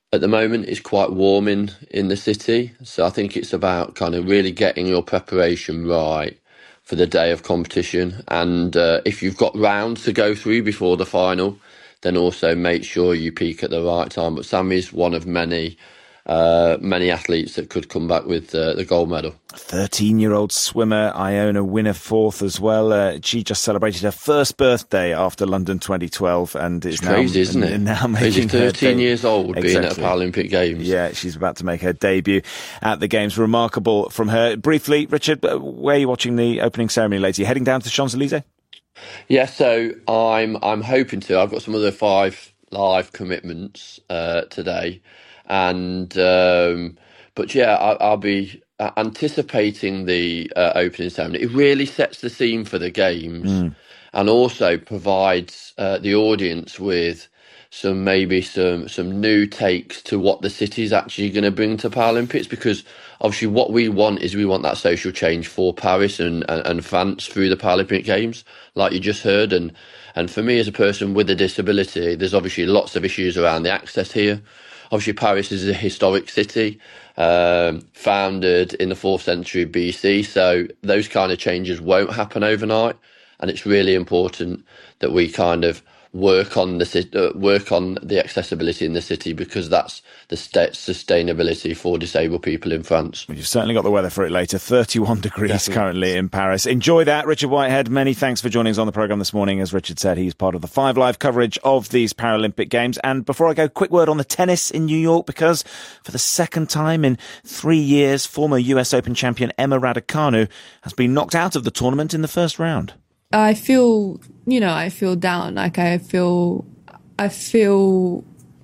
at the moment is quite warm in, in the city. So I think it's about kind of really getting your preparation right for the day of competition. And uh, if you've got rounds to go through before the final, then also make sure you peak at the right time. But Sammy's one of many Uh, many athletes that could come back with uh, the gold medal. thirteen-year-old swimmer Iona Winner fourth as well. Uh, she just celebrated her first birthday after London twenty twelve, and is it's crazy, now, isn't it? Now making thirteen her years old, exactly. being at a Paralympic Games. Yeah, she's about to make her debut at the Games. Remarkable from her. Briefly, Richard, where are you watching the opening ceremony later? You heading down to the Champs-Elysees? Yeah, so I'm I'm hoping to. I've got some other five live commitments uh, today. And, um, but yeah, I, I'll be anticipating the uh, opening ceremony. It really sets the scene for the Games mm. and also provides uh, the audience with some, maybe some, some new takes to what the city's actually going to bring to Paralympics, because obviously what we want is we want that social change for Paris and, and, and France through the Paralympic Games, like you just heard. And, and for me as a person with a disability, there's obviously lots of issues around the access here. Obviously, Paris is a historic city, um, founded in the fourth century B C, so those kind of changes won't happen overnight, and it's really important that we kind of work on the uh, work on the accessibility in the city, because that's the st- sustainability for disabled people in France. Well, you've certainly got the weather for it later. thirty-one degrees Definitely. Currently in Paris. Enjoy that. Richard Whitehead, many thanks for joining us on the programme this morning. As Richard said, he's part of the Five Live coverage of these Paralympic Games. And before I go, quick word on the tennis in New York, because for the second time in three years, former U S Open champion Emma Raducanu has been knocked out of the tournament in the first round. I feel, you know, I feel down. Like I feel, I feel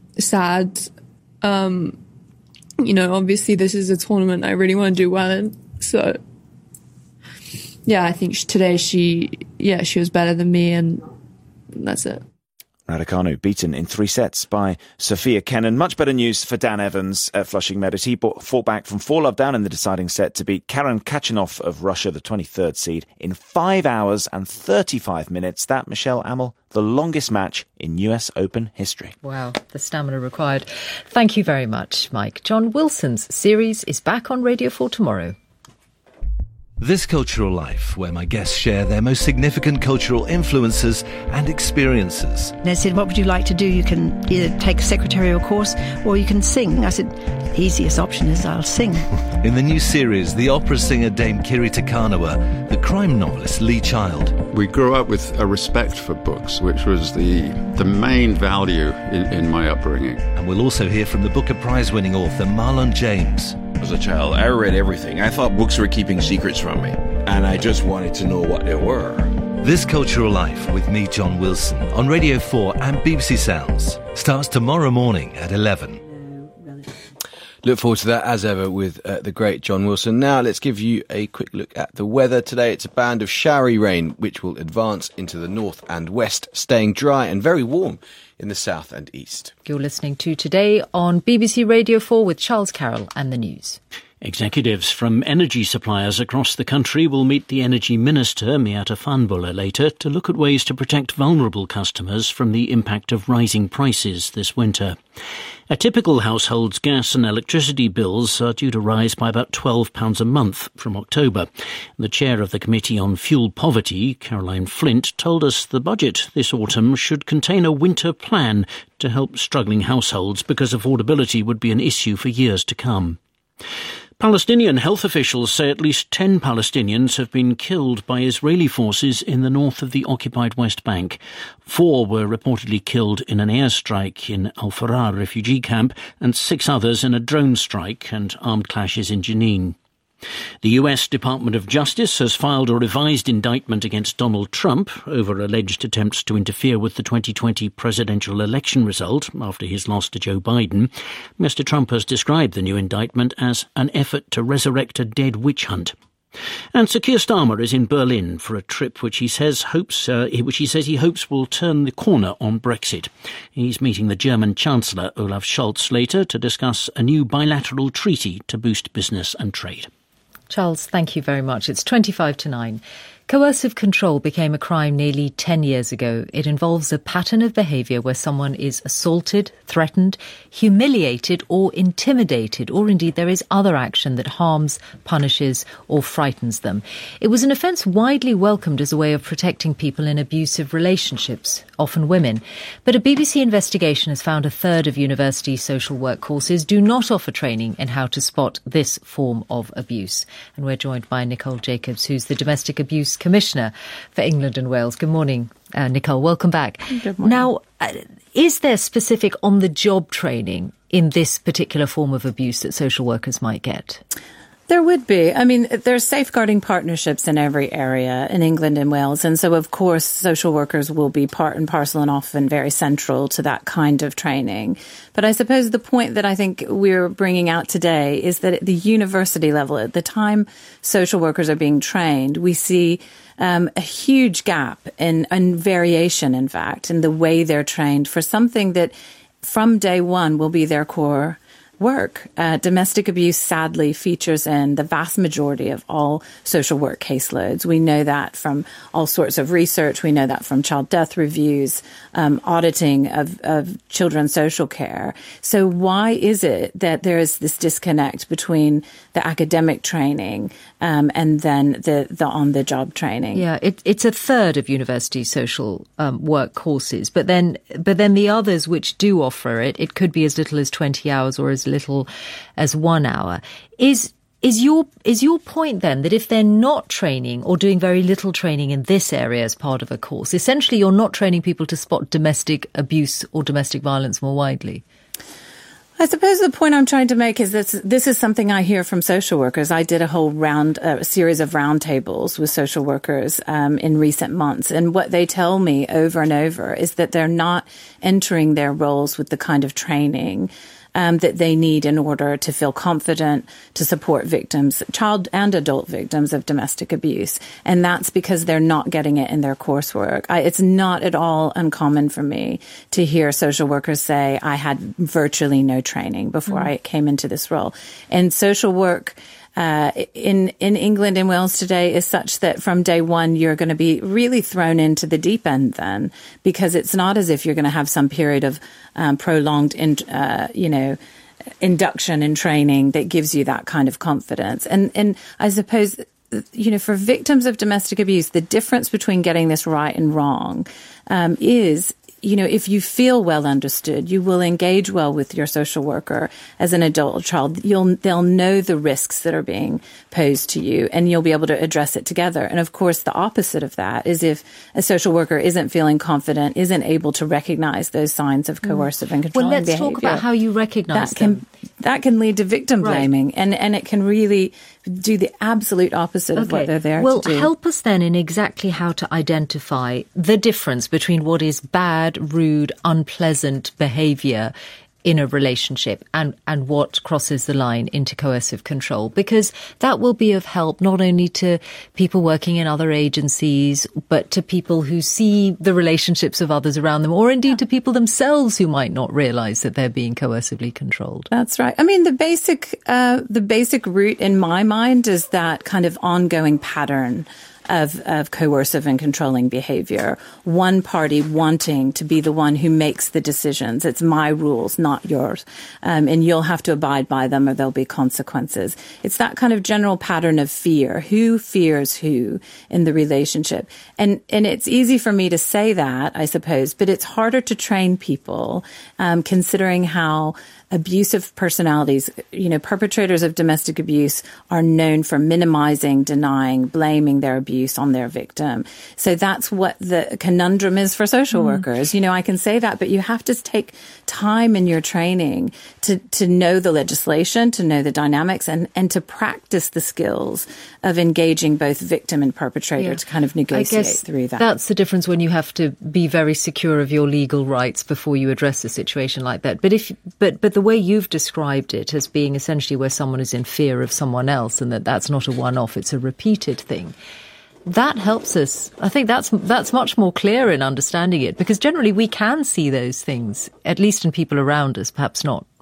sad. Um, you know, obviously this is a tournament I really want to do well in. So, yeah, I think today she, yeah, she was better than me, and that's it. Raducanu beaten in three sets by Sophia Kenin. Much better news for Dan Evans at Flushing Meadows. He fought back from four love down in the deciding set to beat Karen Khachanov of Russia, the twenty-third seed, in five hours and thirty-five minutes. That, Michelle Amel, the longest match in U S Open history. Wow, the stamina required. Thank you very much, Mike. John Wilson's series is back on Radio four tomorrow. This Cultural Life, where my guests share their most significant cultural influences and experiences. They said, what would you like to do? You can either take a secretarial course or you can sing. I said, the easiest option is I'll sing. In the new series, the opera singer Dame Kiri Te Kanawa, the crime novelist Lee Child. We grew up with a respect for books, which was the the main value in, in my upbringing. And we'll also hear from the Booker Prize-winning author Marlon James. As a child, I read everything. I thought books were keeping secrets from me, and I just wanted to know what they were. This Cultural Life with me, John Wilson, on Radio four and B B C Sounds starts tomorrow morning at eleven. Look forward to that, as ever, with uh, the great John Wilson. Now, let's give you a quick look at the weather. Today, it's a band of showery rain, which will advance into the north and west, staying dry and very warm in the south and east. You're listening to Today on B B C Radio four with Charles Carroll and the news. Executives from energy suppliers across the country will meet the Energy Minister, Miata Fahnbulleh, later to look at ways to protect vulnerable customers from the impact of rising prices this winter. A typical household's gas and electricity bills are due to rise by about twelve pounds a month from October. The chair of the Committee on Fuel Poverty, Caroline Flint, told us the budget this autumn should contain a winter plan to help struggling households, because affordability would be an issue for years to come. Palestinian health officials say at least ten Palestinians have been killed by Israeli forces in the north of the occupied West Bank. Four were reportedly killed in an airstrike in Al-Farar refugee camp, and six others in a drone strike and armed clashes in Jenin. The U S Department of Justice has filed a revised indictment against Donald Trump over alleged attempts to interfere with the twenty twenty presidential election result after his loss to Joe Biden. Mister Trump has described the new indictment as an effort to resurrect a dead witch hunt. And Sir Keir Starmer is in Berlin for a trip which he says hopes, uh, which he says he hopes will turn the corner on Brexit. He's meeting the German Chancellor Olaf Scholz later to discuss a new bilateral treaty to boost business and trade. Charles, thank you very much. It's twenty-five to nine. Coercive control became a crime nearly ten years ago. It involves a pattern of behaviour where someone is assaulted, threatened, humiliated or intimidated, or indeed there is other action that harms, punishes or frightens them. It was an offence widely welcomed as a way of protecting people in abusive relationships, often women. But a B B C investigation has found a third of university social work courses do not offer training in how to spot this form of abuse. And we're joined by Nicole Jacobs, who's the Domestic Abuse Commissioner for England and Wales. Good morning, uh, Nicole. Welcome back. Good morning. Now, uh, is there specific on-the-job training in this particular form of abuse that social workers might get? There would be. I mean, there's safeguarding partnerships in every area in England and Wales. And so, of course, social workers will be part and parcel and often very central to that kind of training. But I suppose the point that I think we're bringing out today is that at the university level, at the time social workers are being trained, we see um, a huge gap in, in variation, in fact, in the way they're trained for something that from day one will be their core work. Uh, domestic abuse, sadly, features in the vast majority of all social work caseloads. We know that from all sorts of research. We know that from child death reviews, um, auditing of, of children's social care. So why is it that there is this disconnect between the academic training um, and then the, the on-the-job training? Yeah, it, it's a third of university social um, work courses, but then but then the others which do offer it, it could be as little as twenty hours or as little as one hour. Is is your is your point then that if they're not training or doing very little training in this area as part of a course, essentially you're not training people to spot domestic abuse or domestic violence more widely? I suppose the point I'm trying to make is that this is something I hear from social workers. I did a whole round, a series of roundtables with social workers um, in recent months. And what they tell me over and over is that they're not entering their roles with the kind of training Um, that they need in order to feel confident to support victims, child and adult victims of domestic abuse. And that's because they're not getting it in their coursework. I, it's not at all uncommon for me to hear social workers say, I had virtually no training before mm. I came into this role. And social work Uh, in, in England and Wales today is such that from day one, you're going to be really thrown into the deep end then, because it's not as if you're going to have some period of um, prolonged, in, uh, you know, induction and training that gives you that kind of confidence. And, and I suppose, you know, for victims of domestic abuse, the difference between getting this right and wrong um, is, you know, if you feel well understood, you will engage well with your social worker as an adult or child. You'll, they'll know the risks that are being posed to you, and you'll be able to address it together. And of course, the opposite of that is if a social worker isn't feeling confident, isn't able to recognize those signs of coercive and controlling behavior. Well, let's behavior, talk about how you recognize that can, them. That can lead to victim Right. blaming, and, and it can really do the absolute opposite of Okay. what they're there well, to do. Well, help us then in exactly how to identify the difference between what is bad, rude, unpleasant behaviour in a relationship and, and what crosses the line into coercive control, because that will be of help not only to people working in other agencies, but to people who see the relationships of others around them, or indeed to people themselves who might not realise that they're being coercively controlled. That's right. I mean, the basic, uh, the basic root in my mind is that kind of ongoing pattern of, of coercive and controlling behavior. One party wanting to be the one who makes the decisions. It's my rules, not yours. Um, and you'll have to abide by them or there'll be consequences. It's that kind of general pattern of fear. Who fears who in the relationship? And, and it's easy for me to say that, I suppose, but it's harder to train people, um, considering how abusive personalities, you know, perpetrators of domestic abuse are known for minimizing, denying, blaming their abuse on their victim. So that's what the conundrum is for social mm. workers. You know, I can say that, but you have to take time in your training to, to know the legislation, to know the dynamics, and, and to practice the skills of engaging both victim and perpetrator yeah. to kind of negotiate through that. That's the difference when you have to be very secure of your legal rights before you address a situation like that. But if, but, but the way you've described it as being essentially where someone is in fear of someone else and that that's not a one-off, it's a repeated thing, that helps us. I think that's that's much more clear in understanding it, because generally we can see those things, at least in people around us, perhaps not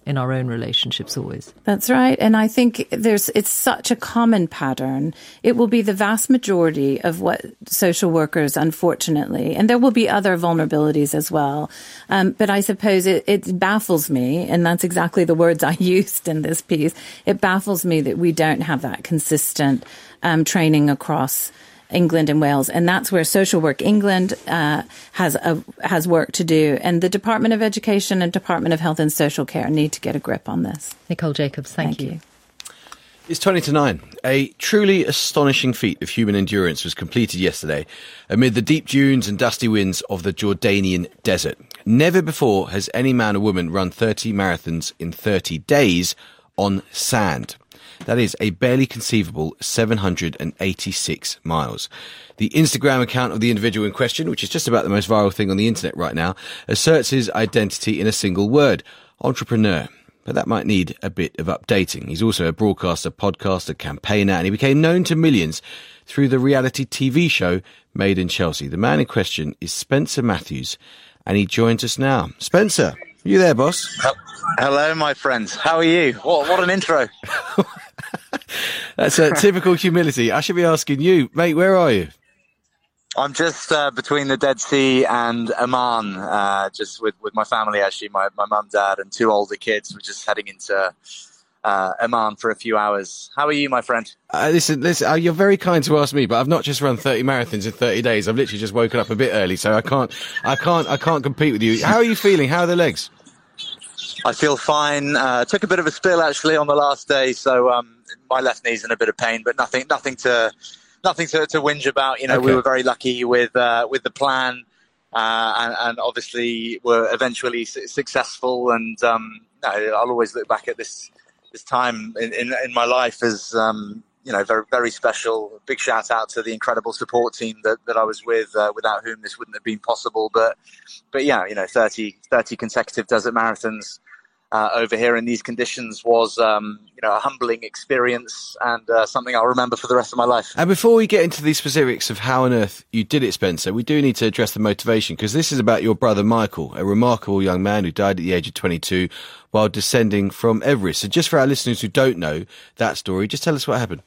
in our own relationships always. That's right. And I think there's it's such a common pattern. It will be the vast majority of what social workers, unfortunately, and there will be other vulnerabilities as well. Um, but I suppose it, it baffles me, and that's exactly the words I used in this piece. It baffles me that we don't have that consistent um, training across England and Wales, and that's where Social Work England uh, has a, has work to do, and the Department of Education and Department of Health and Social Care need to get a grip on this. Nicole Jacobs, thank, thank you. you. It's twenty to nine. A truly astonishing feat of human endurance was completed yesterday amid the deep dunes and dusty winds of the Jordanian desert. Never before has any man or woman run thirty marathons in thirty days on sand. That is a barely conceivable seven hundred eighty-six miles. The Instagram account of the individual in question, which is just about the most viral thing on the internet right now, asserts his identity in a single word: entrepreneur. But that might need a bit of updating. He's also a broadcaster, podcaster, campaigner, and he became known to millions through the reality T V show Made in Chelsea. The man in question is Spencer Matthews, and he joins us now. Spencer, are you there, boss? Hello, my friends. How are you? What, what an intro. That's a typical humility. I should be asking you, mate, where are you? I'm just uh, between the Dead Sea and Amman, uh, just with, with my family, actually, my, my mum, dad, and two older kids. We're just heading into uh, Amman for a few hours. How are you, my friend? Uh, listen, listen. Uh, you're very kind to ask me, but I've not just run thirty marathons in thirty days. I've literally just woken up a bit early, so I can't, I can't, I can't compete with you. How are you feeling? How are the legs? I feel fine. Uh, took a bit of a spill actually on the last day, so um, my left knee's in a bit of pain, but nothing, nothing to, nothing to, to whinge about. You know, okay. We were very lucky with uh, with the plan, uh, and, and obviously were eventually su- successful. And um, no, I'll always look back at this this time in, in, in my life as um, you know, very very special. Big shout out to the incredible support team that, that I was with, uh, without whom this wouldn't have been possible. But but yeah, you know, thirty, thirty consecutive desert marathons Uh, over here in these conditions was, um, you know, a humbling experience and uh, something I'll remember for the rest of my life. And before we get into the specifics of how on earth you did it, Spencer, we do need to address the motivation, because this is about your brother Michael, a remarkable young man who died at the age of twenty-two while descending from Everest. So just for our listeners who don't know that story, just tell us what happened.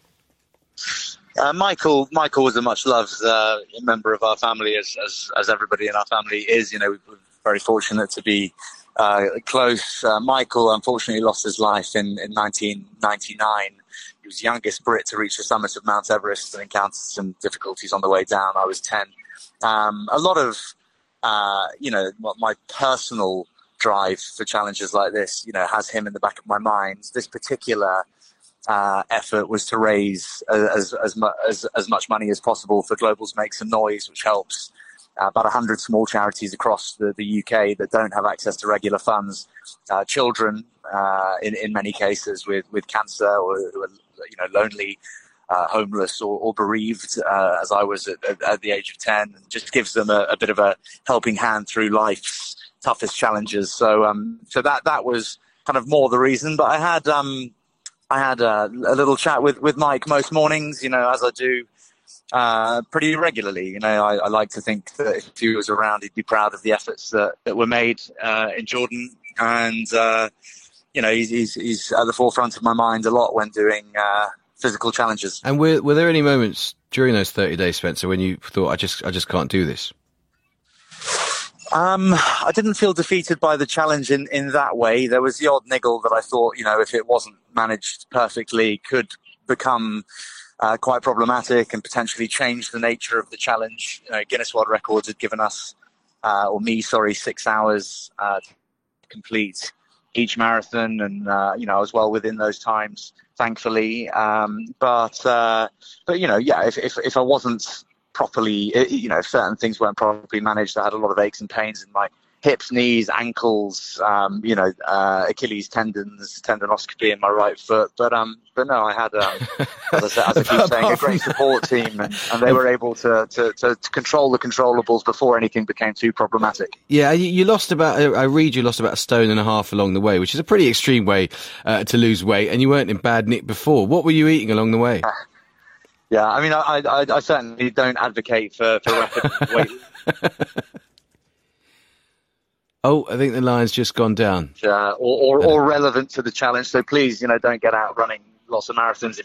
Uh, Michael, Michael was a much loved uh, member of our family, as, as as everybody in our family is. You know, we're very fortunate to be Uh, close. Uh, Michael unfortunately lost his life in, in nineteen ninety-nine. He was the youngest Brit to reach the summit of Mount Everest and encountered some difficulties on the way down. I was ten. Um, a lot of, uh, you know, my personal drive for challenges like this, you know, has him in the back of my mind. This particular uh, effort was to raise as, as, mu- as, as much money as possible for Global's Make Some Noise, which helps Uh, about one hundred small charities across the, the U K that don't have access to regular funds, uh, children uh, in, in many cases with, with cancer or who are, you know, lonely, uh, homeless or, or bereaved, uh, as I was at, at, at the age of ten, and just gives them a, a bit of a helping hand through life's toughest challenges. So um, so that that was kind of more the reason. But I had um, I had a, a little chat with, with Mike most mornings, you know, as I do Uh, pretty regularly. You know, I, I like to think that if he was around, he'd be proud of the efforts that, that were made uh, in Jordan. And, uh, you know, he's, he's, he's at the forefront of my mind a lot when doing uh, physical challenges. And were, were there any moments during those thirty days, Spencer, when you thought, I just, I just can't do this? Um, I didn't feel defeated by the challenge in, in that way. There was the odd niggle that I thought, you know, if it wasn't managed perfectly, could become Uh, quite problematic and potentially change the nature of the challenge. You know, Guinness World Records had given us, uh, or me, sorry, six hours uh, to complete each marathon, and uh, you know, I was well within those times, thankfully. Um, but uh, but you know, yeah, if if, if I wasn't properly, you know, if certain things weren't properly managed, I had a lot of aches and pains in my hips, knees, ankles, um, you know, uh, Achilles tendons, tendinoscopy in my right foot. But um, but no, I had, um, as I, said, as I keep saying, a great support team, and, and they were able to, to, to, to control the controllables before anything became too problematic. Yeah, you, you lost about, I read you lost about a stone and a half along the way, which is a pretty extreme way uh, to lose weight, and you weren't in bad nick before. What were you eating along the way? Uh, yeah, I mean, I, I, I certainly don't advocate for, for rapid weight. Oh, I think the line's just gone down. Uh, or, or, or relevant to the challenge. So please, you know, don't get out running lots of marathons if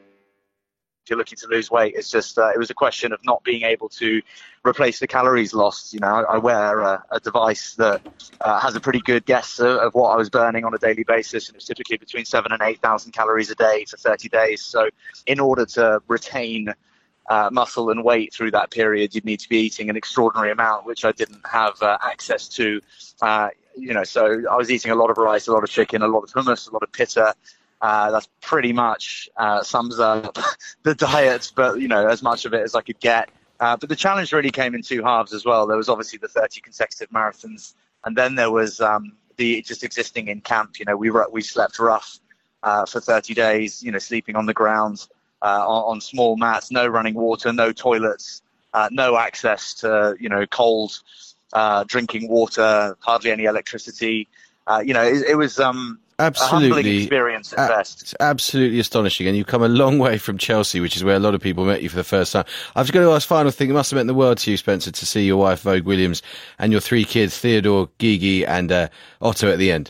you're looking to lose weight. It's just, uh, it was a question of not being able to replace the calories lost. You know, I, I wear a, a device that uh, has a pretty good guess of, of what I was burning on a daily basis, and it's typically between seven and eight thousand calories a day for thirty days. So, in order to retain uh, muscle and weight through that period, you'd need to be eating an extraordinary amount, which I didn't have uh, access to. Uh, you know, so I was eating a lot of rice, a lot of chicken, a lot of hummus, a lot of pitta. Uh, that's pretty much uh, sums up the diet, but, you know, as much of it as I could get. Uh, but the challenge really came in two halves as well. There was obviously the thirty consecutive marathons, and then there was um, the just existing in camp. You know, we we slept rough uh, for thirty days, you know, sleeping on the ground, uh, on, on small mats, no running water, no toilets, uh, no access to, you know, cold uh, drinking water, hardly any electricity. Uh, you know, it, it was... Um, Absolutely. A humbling experience at A- best. Absolutely astonishing. And you've come a long way from Chelsea, which is where a lot of people met you for the first time. I've just got to ask final thing. It must have meant the world to you, Spencer, to see your wife, Vogue Williams, and your three kids, Theodore, Gigi, and uh, Otto at the end.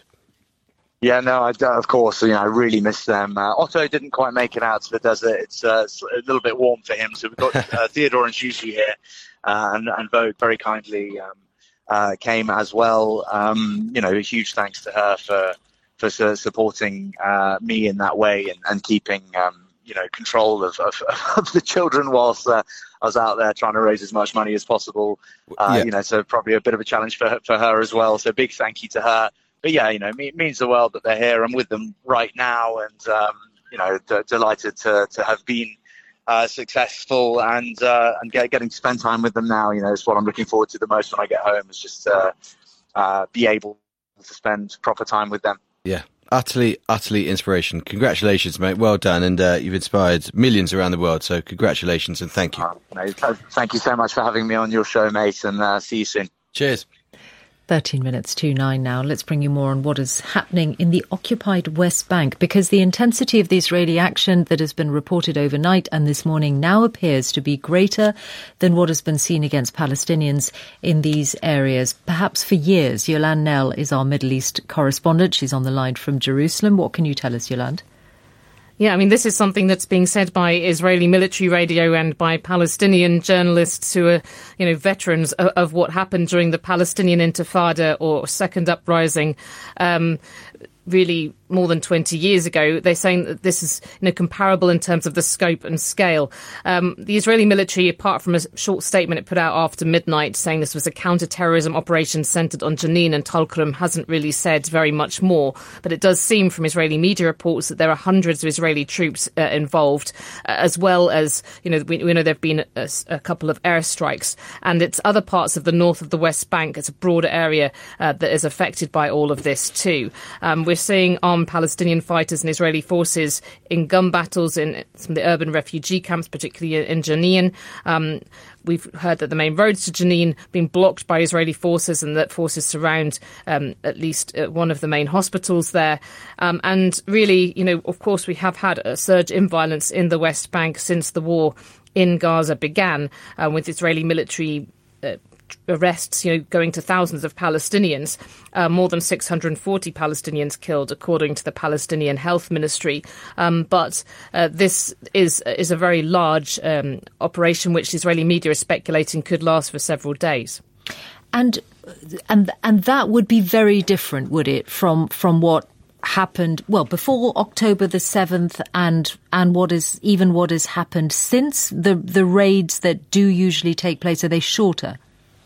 Yeah, no, I, of course, you know, I really miss them. Uh, Otto didn't quite make it out to the desert. It's, uh, it's a little bit warm for him. So we've got uh, Theodore and Gigi here, uh, and, and Vogue very kindly um, uh, came as well. Um, you know, a huge thanks to her for for supporting uh, me in that way, and, and keeping, um, you know, control of, of, of the children whilst uh, I was out there trying to raise as much money as possible. Uh, Yeah. You know, so probably a bit of a challenge for her, for her as well. So big thank you to her. But yeah, you know, it means the world that they're here. I'm with them right now, and um, you know, d- delighted to to have been uh, successful and uh, and get, getting to spend time with them now. You know, it's what I'm looking forward to the most when I get home, is just uh, uh, be able to spend proper time with them. Yeah. Utterly, utterly inspiration. Congratulations, mate. Well done. And uh, you've inspired millions around the world. So congratulations and thank you. Uh, no, thank you so much for having me on your show, mate, and uh, see you soon. Cheers. thirteen minutes to nine now. Let's bring you more on what is happening in the occupied West Bank, because the intensity of the Israeli action that has been reported overnight and this morning now appears to be greater than what has been seen against Palestinians in these areas, perhaps for years. Yolande Knell is our Middle East correspondent. She's on the line from Jerusalem. What can you tell us, Yolande? Yeah, I mean, this is something that's being said by Israeli military radio and by Palestinian journalists who are, you know, veterans of, of what happened during the Palestinian Intifada or Second Uprising. Um, really more than twenty years ago. They're saying that this is, you know, comparable in terms of the scope and scale. Um, the Israeli military, apart from a short statement it put out after midnight saying this was a counter-terrorism operation centred on Jenin and Tulkarm, hasn't really said very much more. But it does seem from Israeli media reports that there are hundreds of Israeli troops uh, involved, uh, as well as, you know, we, we know there have been a, a couple of airstrikes. And it's other parts of the north of the West Bank. It's a broader area uh, that is affected by all of this too. Um, we're seeing armed Palestinian fighters and Israeli forces in gun battles in some of the urban refugee camps, particularly in Jenin. Um, we've heard that the main roads to Jenin have been blocked by Israeli forces, and that forces surround um, at least uh, one of the main hospitals there. Um, and really, you know, of course, we have had a surge in violence in the West Bank since the war in Gaza began, uh, with Israeli military uh, arrests, you know, going to thousands of Palestinians, uh, more than six hundred forty Palestinians killed, according to the Palestinian Health Ministry. Um, but uh, this is is a very large um, operation, which Israeli media is speculating could last for several days. And and and that would be very different, would it, from from what happened, well, before October the seventh, and and what is even what has happened since the the raids that do usually take place? Are they shorter?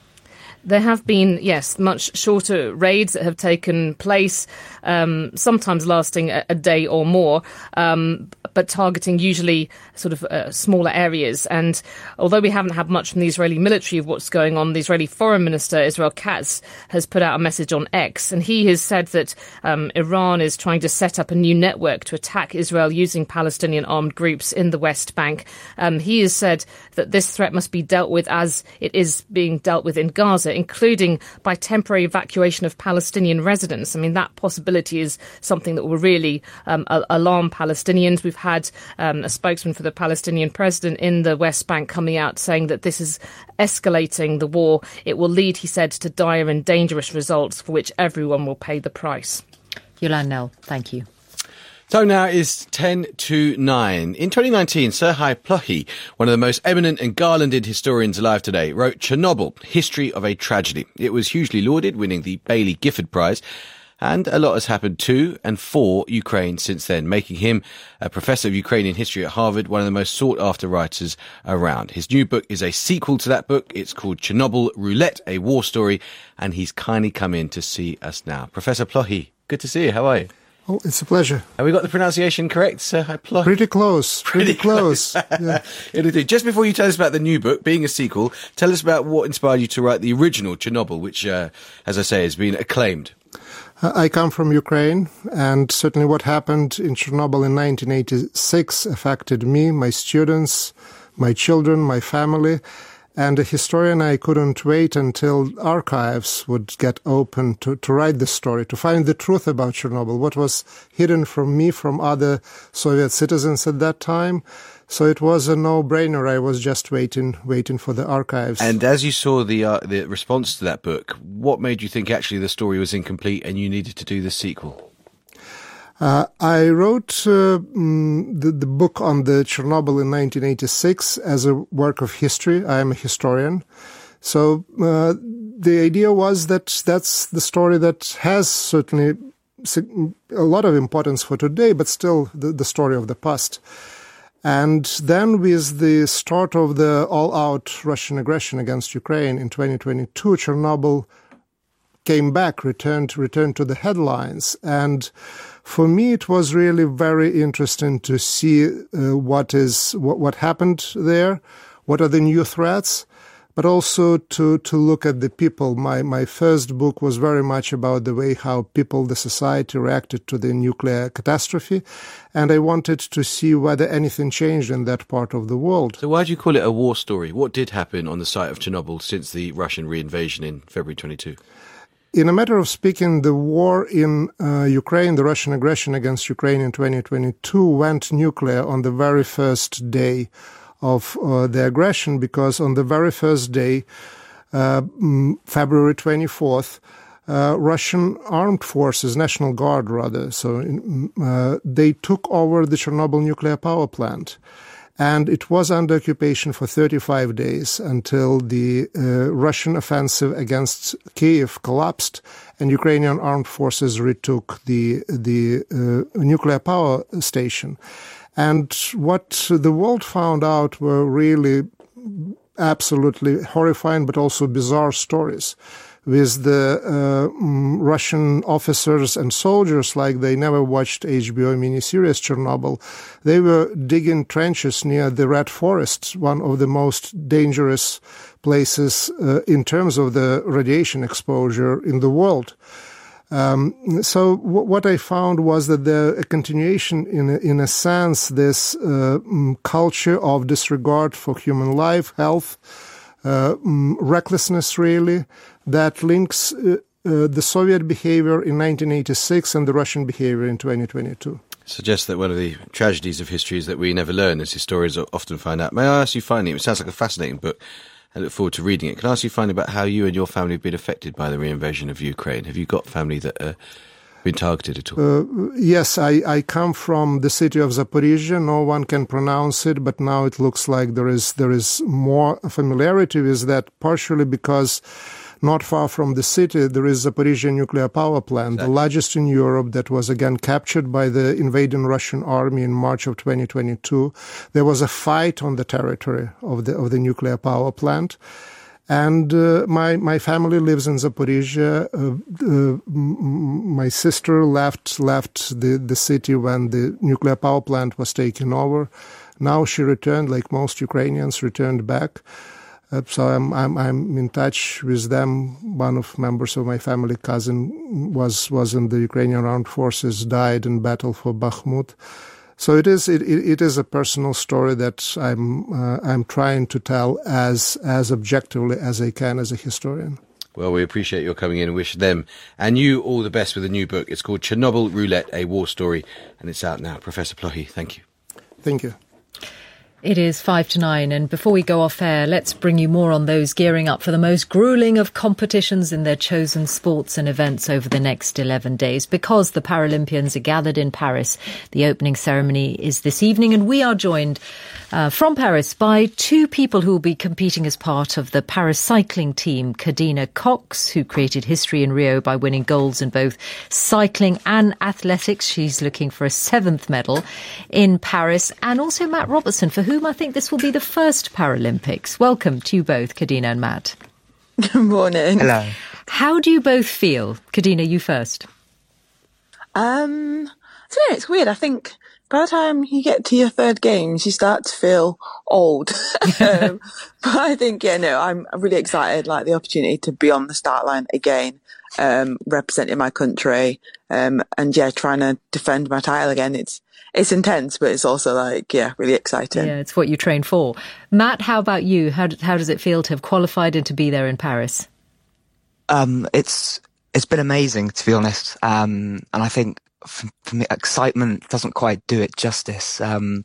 There have been, yes, much shorter raids that have taken place, um, sometimes lasting a, a day or more, um, but targeting usually sort of uh, smaller areas. And although we haven't had much from the Israeli military of what's going on, the Israeli Foreign Minister, Israel Katz, has put out a message on X, and he has said that um, Iran is trying to set up a new network to attack Israel using Palestinian armed groups in the West Bank. Um, he has said that this threat must be dealt with as it is being dealt with in Gaza, winter, including by temporary evacuation of Palestinian residents. I mean, that possibility is something that will really um, alarm Palestinians. We've had um, a spokesman for the Palestinian president in the West Bank coming out saying that this is escalating the war. It will lead, he said, to dire and dangerous results for which everyone will pay the price. Yolande Knell, thank you. So now is ten to nine. In twenty nineteen, Serhii Plokhy, one of the most eminent and garlanded historians alive today, wrote Chernobyl, History of a Tragedy. It was hugely lauded, winning the Baillie Gifford Prize. And a lot has happened to and for Ukraine since then, making him a professor of Ukrainian history at Harvard, one of the most sought-after writers around. His new book is a sequel to that book. It's called Chernobyl Roulette, a War Story, and he's kindly come in to see us now. Professor Plokhy, good to see you. How are you? Oh, it's a pleasure. Have we got the pronunciation correct, Serhii Plokhy? Pretty close. Pretty, pretty close. close. Yeah. Indeed. Just before you tell us about the new book, being a sequel, tell us about what inspired you to write the original Chernobyl, which, uh, as I say, has been acclaimed. I come from Ukraine, and certainly what happened in Chernobyl in nineteen eighty-six affected me, my students, my children, my family. And a historian, I couldn't wait until archives would get open to, to write the story, to find the truth about Chernobyl, what was hidden from me, from other Soviet citizens at that time. So it was a no-brainer. I was just waiting, waiting for the archives. And as you saw the uh, the response to that book, what made you think actually the story was incomplete and you needed to do the sequel? Uh, I wrote uh, mm, the, the book on the Chernobyl in nineteen eighty-six as a work of history. I am a historian. So uh, the idea was that that's the story that has certainly a lot of importance for today, but still the, the story of the past. And then with the start of the all-out Russian aggression against Ukraine in twenty twenty-two, Chernobyl came back, returned, returned to the headlines. And for me, it was really very interesting to see uh, what is what, what happened there, what are the new threats, but also to, to look at the people. My, my first book was very much about the way how people, the society reacted to the nuclear catastrophe. And I wanted to see whether anything changed in that part of the world. So why do you call it a war story? What did happen on the site of Chernobyl since the Russian reinvasion in February twenty-two? In a matter of speaking, the war in uh, Ukraine, the Russian aggression against Ukraine in twenty twenty-two went nuclear on the very first day of uh, the aggression, because on the very first day, uh, February twenty-fourth, uh, Russian armed forces, National Guard rather, so uh, they took over the Chernobyl nuclear power plant. And it was under occupation for thirty-five days until the uh, Russian offensive against Kyiv collapsed and Ukrainian armed forces retook the the uh, nuclear power station. And what the world found out were really absolutely horrifying but also bizarre stories, with the uh, Russian officers and soldiers, like they never watched H B O miniseries Chernobyl. They were digging trenches near the Red Forest, one of the most dangerous places uh, in terms of the radiation exposure in the world. Um, so w- what I found was that the a continuation, in a, in a sense, this uh, culture of disregard for human life, health, uh, recklessness, really, that links uh, uh, the Soviet behavior in nineteen eighty-six and the Russian behavior in twenty twenty-two. Suggests that one of the tragedies of history is that we never learn, as historians often find out. May I ask you finally, it sounds like a fascinating book, I look forward to reading it. Can I ask you finally about how you and your family have been affected by the reinvasion of Ukraine? Have you got family that have uh, been targeted at all? Uh, yes, I, I come from the city of Zaporizhzhia. No one can pronounce it, but now it looks like there is there is more familiarity with that, partially because not far from the city, there is Zaporizhzhia nuclear power plant, exactly. The largest in Europe, that was again captured by the invading Russian army in March of twenty twenty-two. There was a fight on the territory of the of the nuclear power plant. And uh, my my family lives in Zaporizhzhia. Uh, uh, my sister left left the, the city when the nuclear power plant was taken over. Now she returned, like most Ukrainians, returned back. Uh, so I'm I'm I'm in touch with them. One of members of my family, cousin, was was in the Ukrainian armed forces, died in battle for Bakhmut. So it is it it is a personal story that I'm uh, I'm trying to tell as as objectively as I can as a historian. Well, we appreciate your coming in and wish them and you all the best with a new book. It's called Chernobyl Roulette, A War Story, and it's out now. Professor Plohy, thank you. Thank you. It is five to nine, and before we go off air, let's bring you more on those gearing up for the most gruelling of competitions in their chosen sports and events over the next eleven days. Because the Paralympians are gathered in Paris, the opening ceremony is this evening, and we are joined uh, from Paris by two people who will be competing as part of the Paris cycling team. Kadina Cox, who created history in Rio by winning golds in both cycling and athletics. She's looking for a seventh medal in Paris. And also Matt Robertson, for whom I think this will be the first Paralympics. Welcome to you both, Kadina and Matt. Good morning. Hello. How do you both feel? Kadina, you first. Um, I don't know, it's weird. I think by the time you get to your third games, you start to feel old. um, but I think, yeah, no, I'm really excited, like the opportunity to be on the start line again, um, representing my country, um, and yeah, trying to defend my title again. It's, It's intense, but it's also like, yeah, really exciting. Yeah, it's what you train for. Matt, how about you? How how does it feel to have qualified and to be there in Paris? Um, it's it's been amazing, to be honest. Um, and I think for, for me, excitement doesn't quite do it justice. Um,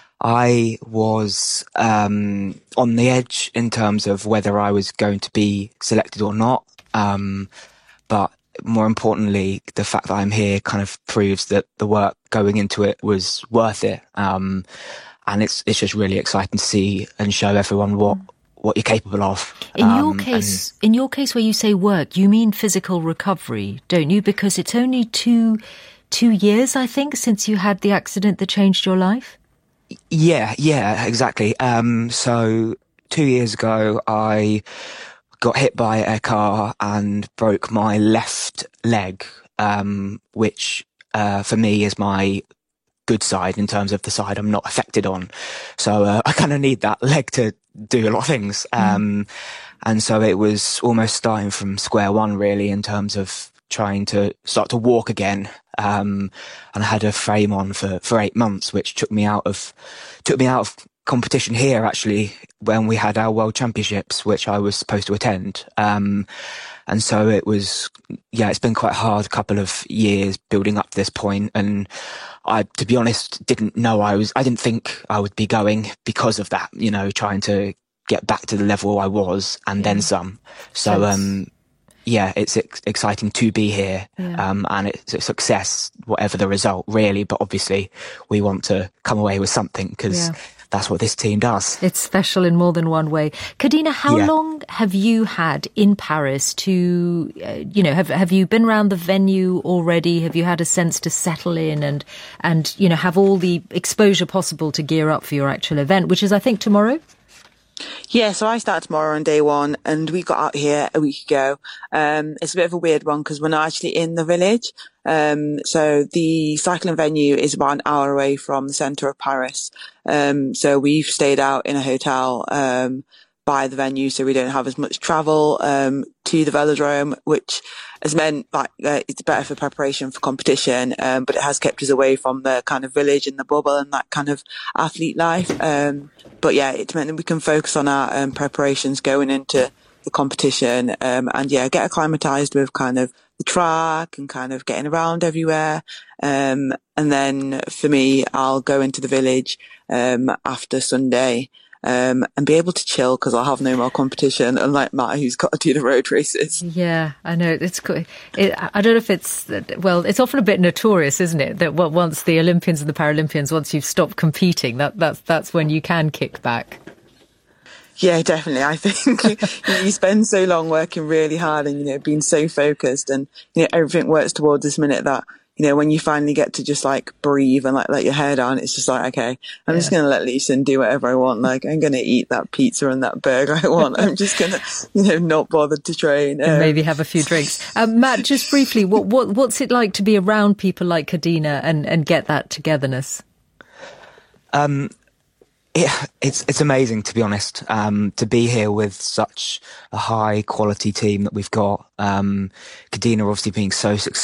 I was um, on the edge in terms of whether I was going to be selected or not. Um, but more importantly, the fact that I'm here kind of proves that the work going into it was worth it. Um, and it's it's just really exciting to see and show everyone what, what you're capable of. In um, your case, in your case, where you say work, you mean physical recovery, don't you? Because it's only two two years, I think, since you had the accident that changed your life. Yeah, yeah, exactly. Um, so two years ago, I got hit by a car and broke my left leg, um, which uh, for me is my good side in terms of the side I'm not affected on. So uh, I kind of need that leg to do a lot of things. Um, mm. And so it was almost starting from square one, really, in terms of trying to start to walk again. Um, and I had a frame on for, for eight months, which took me out of, took me out of competition here, actually, when we had our World Championships, which I was supposed to attend. Um, and so it was, yeah, it's been quite a hard couple of years building up to this point. And I, to be honest, didn't know I was, I didn't think I would be going because of that, you know, trying to get back to the level I was and yeah. then some. So, um, yeah, it's ex- exciting to be here. Yeah. Um, and it's a success, whatever the result, really. But obviously we want to come away with something because yeah. that's what this team does. It's special in more than one way. Kadina, how yeah. long have you had in Paris to, uh, you know, have have you been around the venue already? Have you had a sense to settle in and, and, you know, have all the exposure possible to gear up for your actual event, which is, I think, tomorrow? Yeah, so I start tomorrow on day one and we got out here a week ago. Um, it's a bit of a weird one because we're not actually in the village. Um, so the cycling venue is about an hour away from the centre of Paris. Um, so we've stayed out in a hotel, um, by the venue so we don't have as much travel, um, to the velodrome, which has meant like, uh, it's better for preparation for competition. Um, but it has kept us away from the kind of village and the bubble and that kind of athlete life. Um, but yeah, it's meant that we can focus on our, um, preparations going into the competition, um, and yeah, get acclimatized with kind of the track and kind of getting around everywhere. Um, and then for me, I'll go into the village, um, after Sunday, um, and be able to chill because I'll have no more competition, unlike Matt, who's got to do the road races. Yeah, I know. It's it, I don't know if it's, well, it's often a bit notorious, isn't it? That once the Olympians and the Paralympians, once you've stopped competing, that, that's, that's when you can kick back. Yeah, definitely. I think you spend so long working really hard and, you know, being so focused and, you know, everything works towards this minute that, you know, when you finally get to just like breathe and like let your hair down, it's just like, okay, I'm yeah. just going to let loose and do whatever I want. Like, I'm going to eat that pizza and that burger I want. I'm just going to, you know, not bother to train. Um, and maybe have a few drinks. Um, Matt, just briefly, what, what, what's it like to be around people like Kadina and, and get that togetherness? Um, Yeah, it's it's amazing, to be honest, um, to be here with such a high quality team that we've got. Um, Kadina obviously being so successful.